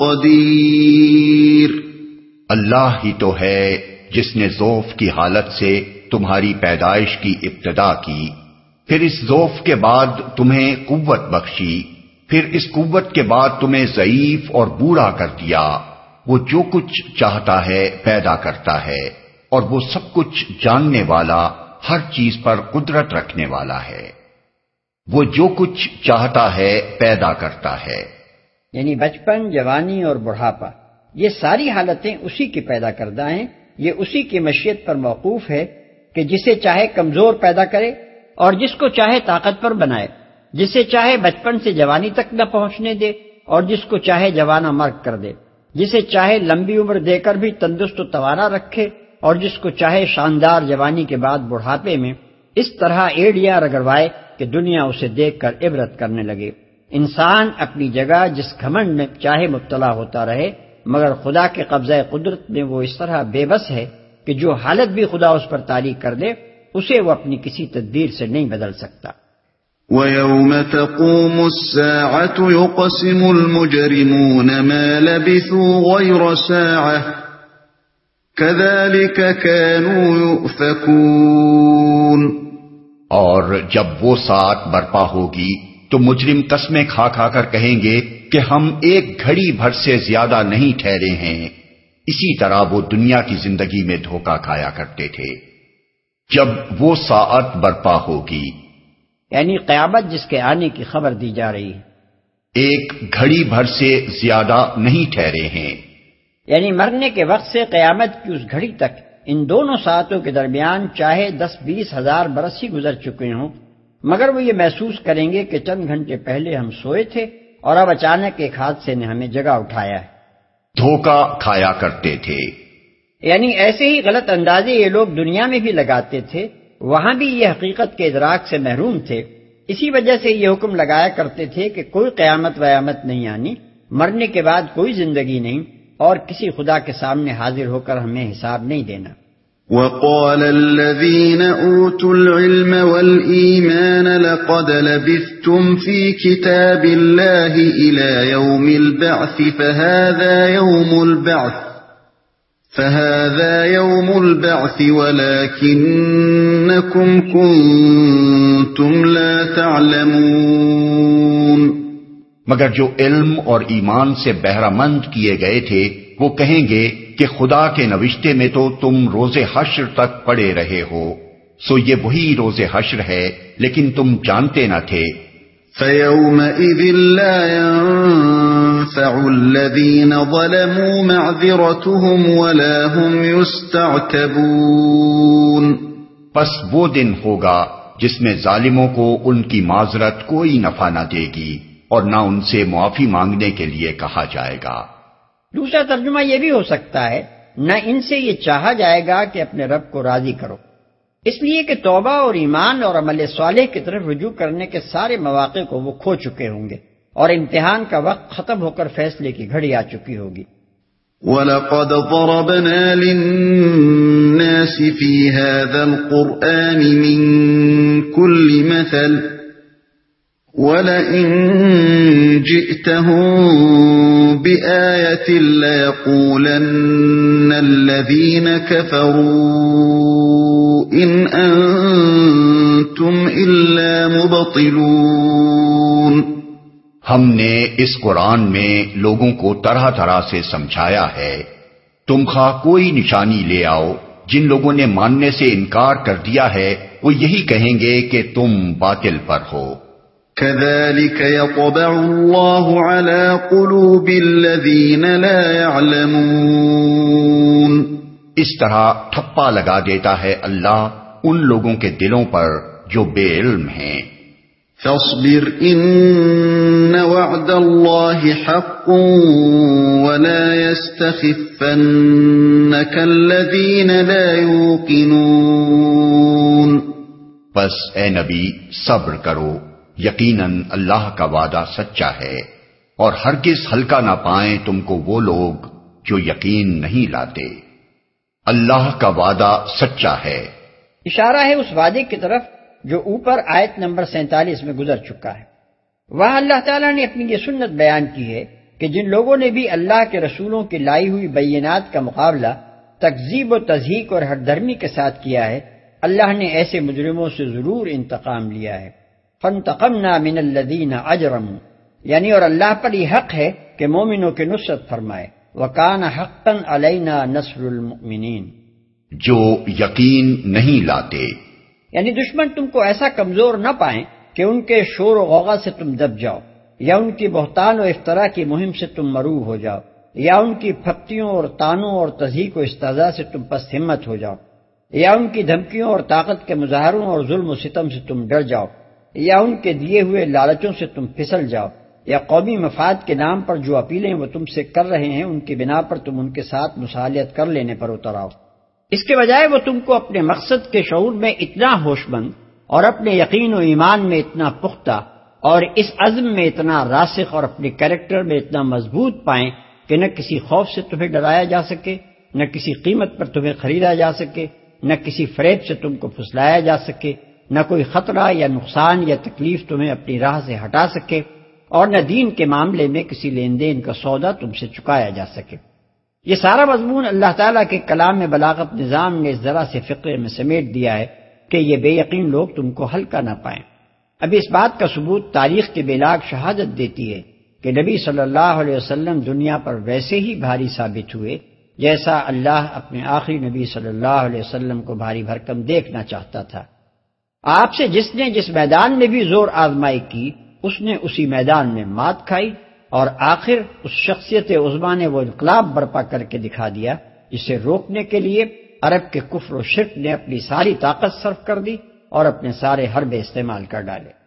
B: القدير۔
A: اللہ ہی تو ہے جس نے ضعف کی حالت سے تمہاری پیدائش کی ابتدا کی، پھر اس ضعف کے بعد تمہیں قوت بخشی، پھر اس قوت کے بعد تمہیں ضعیف اور بوڑھا کر دیا۔ وہ جو کچھ چاہتا ہے پیدا کرتا ہے، اور وہ سب کچھ جاننے والا، ہر چیز پر قدرت رکھنے والا ہے۔ وہ جو کچھ چاہتا ہے پیدا کرتا ہے،
C: یعنی بچپن، جوانی اور بڑھاپا، یہ ساری حالتیں اسی کی پیدا کردہ ہیں۔ یہ اسی کی مشیت پر موقوف ہے کہ جسے چاہے کمزور پیدا کرے اور جس کو چاہے طاقتور بنائے، جسے چاہے بچپن سے جوانی تک نہ پہنچنے دے اور جس کو چاہے جوانہ مرگ کر دے، جسے چاہے لمبی عمر دے کر بھی تندرست و توانا رکھے اور جس کو چاہے شاندار جوانی کے بعد بڑھاپے میں اس طرح ایڑیاں رگڑوائے کہ دنیا اسے دیکھ کر عبرت کرنے لگے۔ انسان اپنی جگہ جس گھمنڈ میں چاہے مبتلا ہوتا رہے، مگر خدا کے قبضہ قدرت میں وہ اس طرح بے بس ہے کہ جو حالت بھی خدا اس پر تاریخ کر دے اسے وہ اپنی کسی تدبیر سے نہیں بدل سکتا۔
B: وَيَوْمَ تَقُومُ السَّاعَةُ يُقْسِمُ الْمُجْرِمُونَ مَا لَبِثُوا غَيْرَ سَاعَةٍ كَذَلِكَ كَانُوا يُؤْفَكُونَ۔
A: اور جب وہ ساعت برپا ہوگی تو مجرم قسمیں کھا کھا کر کہیں گے کہ ہم ایک گھڑی بھر سے زیادہ نہیں ٹھہرے ہیں۔ اسی طرح وہ دنیا کی زندگی میں دھوکہ کھایا کرتے تھے۔ جب وہ ساعت برپا ہوگی،
C: یعنی قیامت جس کے آنے کی خبر دی جا رہی ہے،
A: ایک گھڑی بھر سے زیادہ نہیں ٹھہرے ہیں،
C: یعنی مرنے کے وقت سے قیامت کی اس گھڑی تک ان دونوں ساعتوں کے درمیان چاہے دس بیس ہزار برس ہی گزر چکے ہوں، مگر وہ یہ محسوس کریں گے کہ چند گھنٹے پہلے ہم سوئے تھے اور اب اچانک ایک حادثے نے ہمیں جگہ اٹھایا ہے۔
A: دھوکہ کھایا کرتے تھے،
C: یعنی ایسے ہی غلط اندازے یہ لوگ دنیا میں بھی لگاتے تھے، وہاں بھی یہ حقیقت کے ادراک سے محروم تھے۔ اسی وجہ سے یہ حکم لگایا کرتے تھے کہ کوئی قیامت ویامت نہیں آنی، مرنے کے بعد کوئی زندگی نہیں، اور کسی خدا کے سامنے حاضر ہو کر ہمیں حساب نہیں دینا۔
B: وقال الذين أوتوا العلم والإيمان لقد لبثتم في كتاب الله إلى يوم البعث فهذا يوم البعث فهذا يوم البعث ولكنكم كنتم لا تعلمون.
A: مگر جو علم اور ایمان سے بہرہ مند کیے گئے تھے وہ کہیں گے کہ خدا کے نوشتے میں تو تم روز حشر تک پڑے رہے ہو، سو یہ وہی روز حشر ہے لیکن تم جانتے نہ تھے.
B: فَيَوْمَئِذٍ لَا يَنفَعُ الَّذِينَ ظَلَمُوا مَعْذِرَتُهُمْ وَلَا هُمْ يُسْتَعْتَبُونَ.
A: پس وہ دن ہوگا جس میں ظالموں کو ان کی معذرت کوئی نفع نہ دے گی اور نہ ان سے معافی مانگنے کے لیے کہا جائے گا.
C: دوسرا ترجمہ یہ بھی ہو سکتا ہے نہ ان سے یہ چاہا جائے گا کہ اپنے رب کو راضی کرو، اس لیے کہ توبہ اور ایمان اور عمل صالح کی طرف رجوع کرنے کے سارے مواقع کو وہ کھو چکے ہوں گے اور امتحان کا وقت ختم ہو کر فیصلے کی گھڑی آ چکی ہوگی.
B: وَلَقَدْ ضَرَبْنَا لِلنَّاسِ فِي هَذَا الْقُرْآنِ مِنْ كُلِّ مَثَلٍ وَلَئِن جِئْتَهُم بِآيَةٍ لَيَقُولَنَّ الَّذِينَ كَفَرُوا إِنْ أَنْتُمْ إِلَّا مُبْطِلُونَ.
A: ہم نے اس قرآن میں لوگوں کو طرح طرح سے سمجھایا ہے، تم خواہ کوئی نشانی لے آؤ، جن لوگوں نے ماننے سے انکار کر دیا ہے وہ یہی کہیں گے کہ تم باطل پر ہو.
B: كَذَلِكَ يَطْبَعُ اللَّهُ عَلَى قُلُوبِ الَّذِينَ لَا يَعْلَمُونَ.
A: اس طرح ٹھپا لگا دیتا ہے اللہ ان لوگوں کے دلوں پر جو بے علم ہیں.
B: فَاصْبِرْ إِنَّ وَعْدَ اللَّهِ حَقٌّ وَلَا يَسْتَخِفَّنَّكَ الَّذِينَ لَا يُوقِنُونَ.
A: بس اے نبی صبر کرو، یقیناً اللہ کا وعدہ سچا ہے اور ہرگز ہلکا نہ پائیں تم کو وہ لوگ جو یقین نہیں لاتے. اللہ کا وعدہ سچا ہے.
C: اشارہ ہے اس وعدے کی طرف جو اوپر آیت نمبر سینتالیس میں گزر چکا ہے. وہاں اللہ تعالیٰ نے اپنی یہ سنت بیان کی ہے کہ جن لوگوں نے بھی اللہ کے رسولوں کی لائی ہوئی بینات کا مقابلہ تکذیب و تضحیک اور ہٹ دھرمی کے ساتھ کیا ہے، اللہ نے ایسے مجرموں سے ضرور انتقام لیا ہے. فانتقمنا من الذین اجرموا، یعنی اور اللہ پر یہ حق ہے کہ مومنوں کی نصرت فرمائے. وکان حقا علینا نصر المؤمنین،
A: جو یقین نہیں لاتے،
C: یعنی دشمن تم کو ایسا کمزور نہ پائیں کہ ان کے شور و غوغا سے تم دب جاؤ، یا ان کی بہتان و افطرا کی مہم سے تم مروب ہو جاؤ، یا ان کی پھپتیوں اور تانوں اور تضحیک و استہزاء سے تم پست ہمت ہو جاؤ، یا ان کی دھمکیوں اور طاقت کے مظاہروں اور ظلم و ستم سے تم ڈر جاؤ، یا ان کے دیے ہوئے لالچوں سے تم پھسل جاؤ، یا قومی مفاد کے نام پر جو اپیلیں وہ تم سے کر رہے ہیں ان کی بنا پر تم ان کے ساتھ مصالحت کر لینے پر اتر آؤ. اس کے بجائے وہ تم کو اپنے مقصد کے شعور میں اتنا ہوش مند اور اپنے یقین و ایمان میں اتنا پختہ اور اس عزم میں اتنا راسخ اور اپنے کیریکٹر میں اتنا مضبوط پائیں کہ نہ کسی خوف سے تمہیں ڈرایا جا سکے، نہ کسی قیمت پر تمہیں خریدا جا سکے، نہ کسی فریب سے تم کو پھسلایا جا سکے، نہ کوئی خطرہ یا نقصان یا تکلیف تمہیں اپنی راہ سے ہٹا سکے، اور نہ دین کے معاملے میں کسی لین دین کا سودا تم سے چکایا جا سکے. یہ سارا مضمون اللہ تعالیٰ کے کلام میں بلاغت نظام نے اس ذرا سے فقرے میں سمیٹ دیا ہے کہ یہ بے یقین لوگ تم کو ہلکا نہ پائیں. ابھی اس بات کا ثبوت تاریخ کے بے لاگ شہادت دیتی ہے کہ نبی صلی اللہ علیہ وسلم دنیا پر ویسے ہی بھاری ثابت ہوئے جیسا اللہ اپنے آخری نبی صلی اللہ علیہ وسلم کو بھاری بھرکم دیکھنا چاہتا تھا. آپ سے جس نے جس میدان میں بھی زور آزمائی کی اس نے اسی میدان میں مات کھائی، اور آخر اس شخصیت عظما نے وہ انقلاب برپا کر کے دکھا دیا جسے روکنے کے لیے عرب کے کفر و شرک نے اپنی ساری طاقت صرف کر دی اور اپنے سارے حربے استعمال کر ڈالے.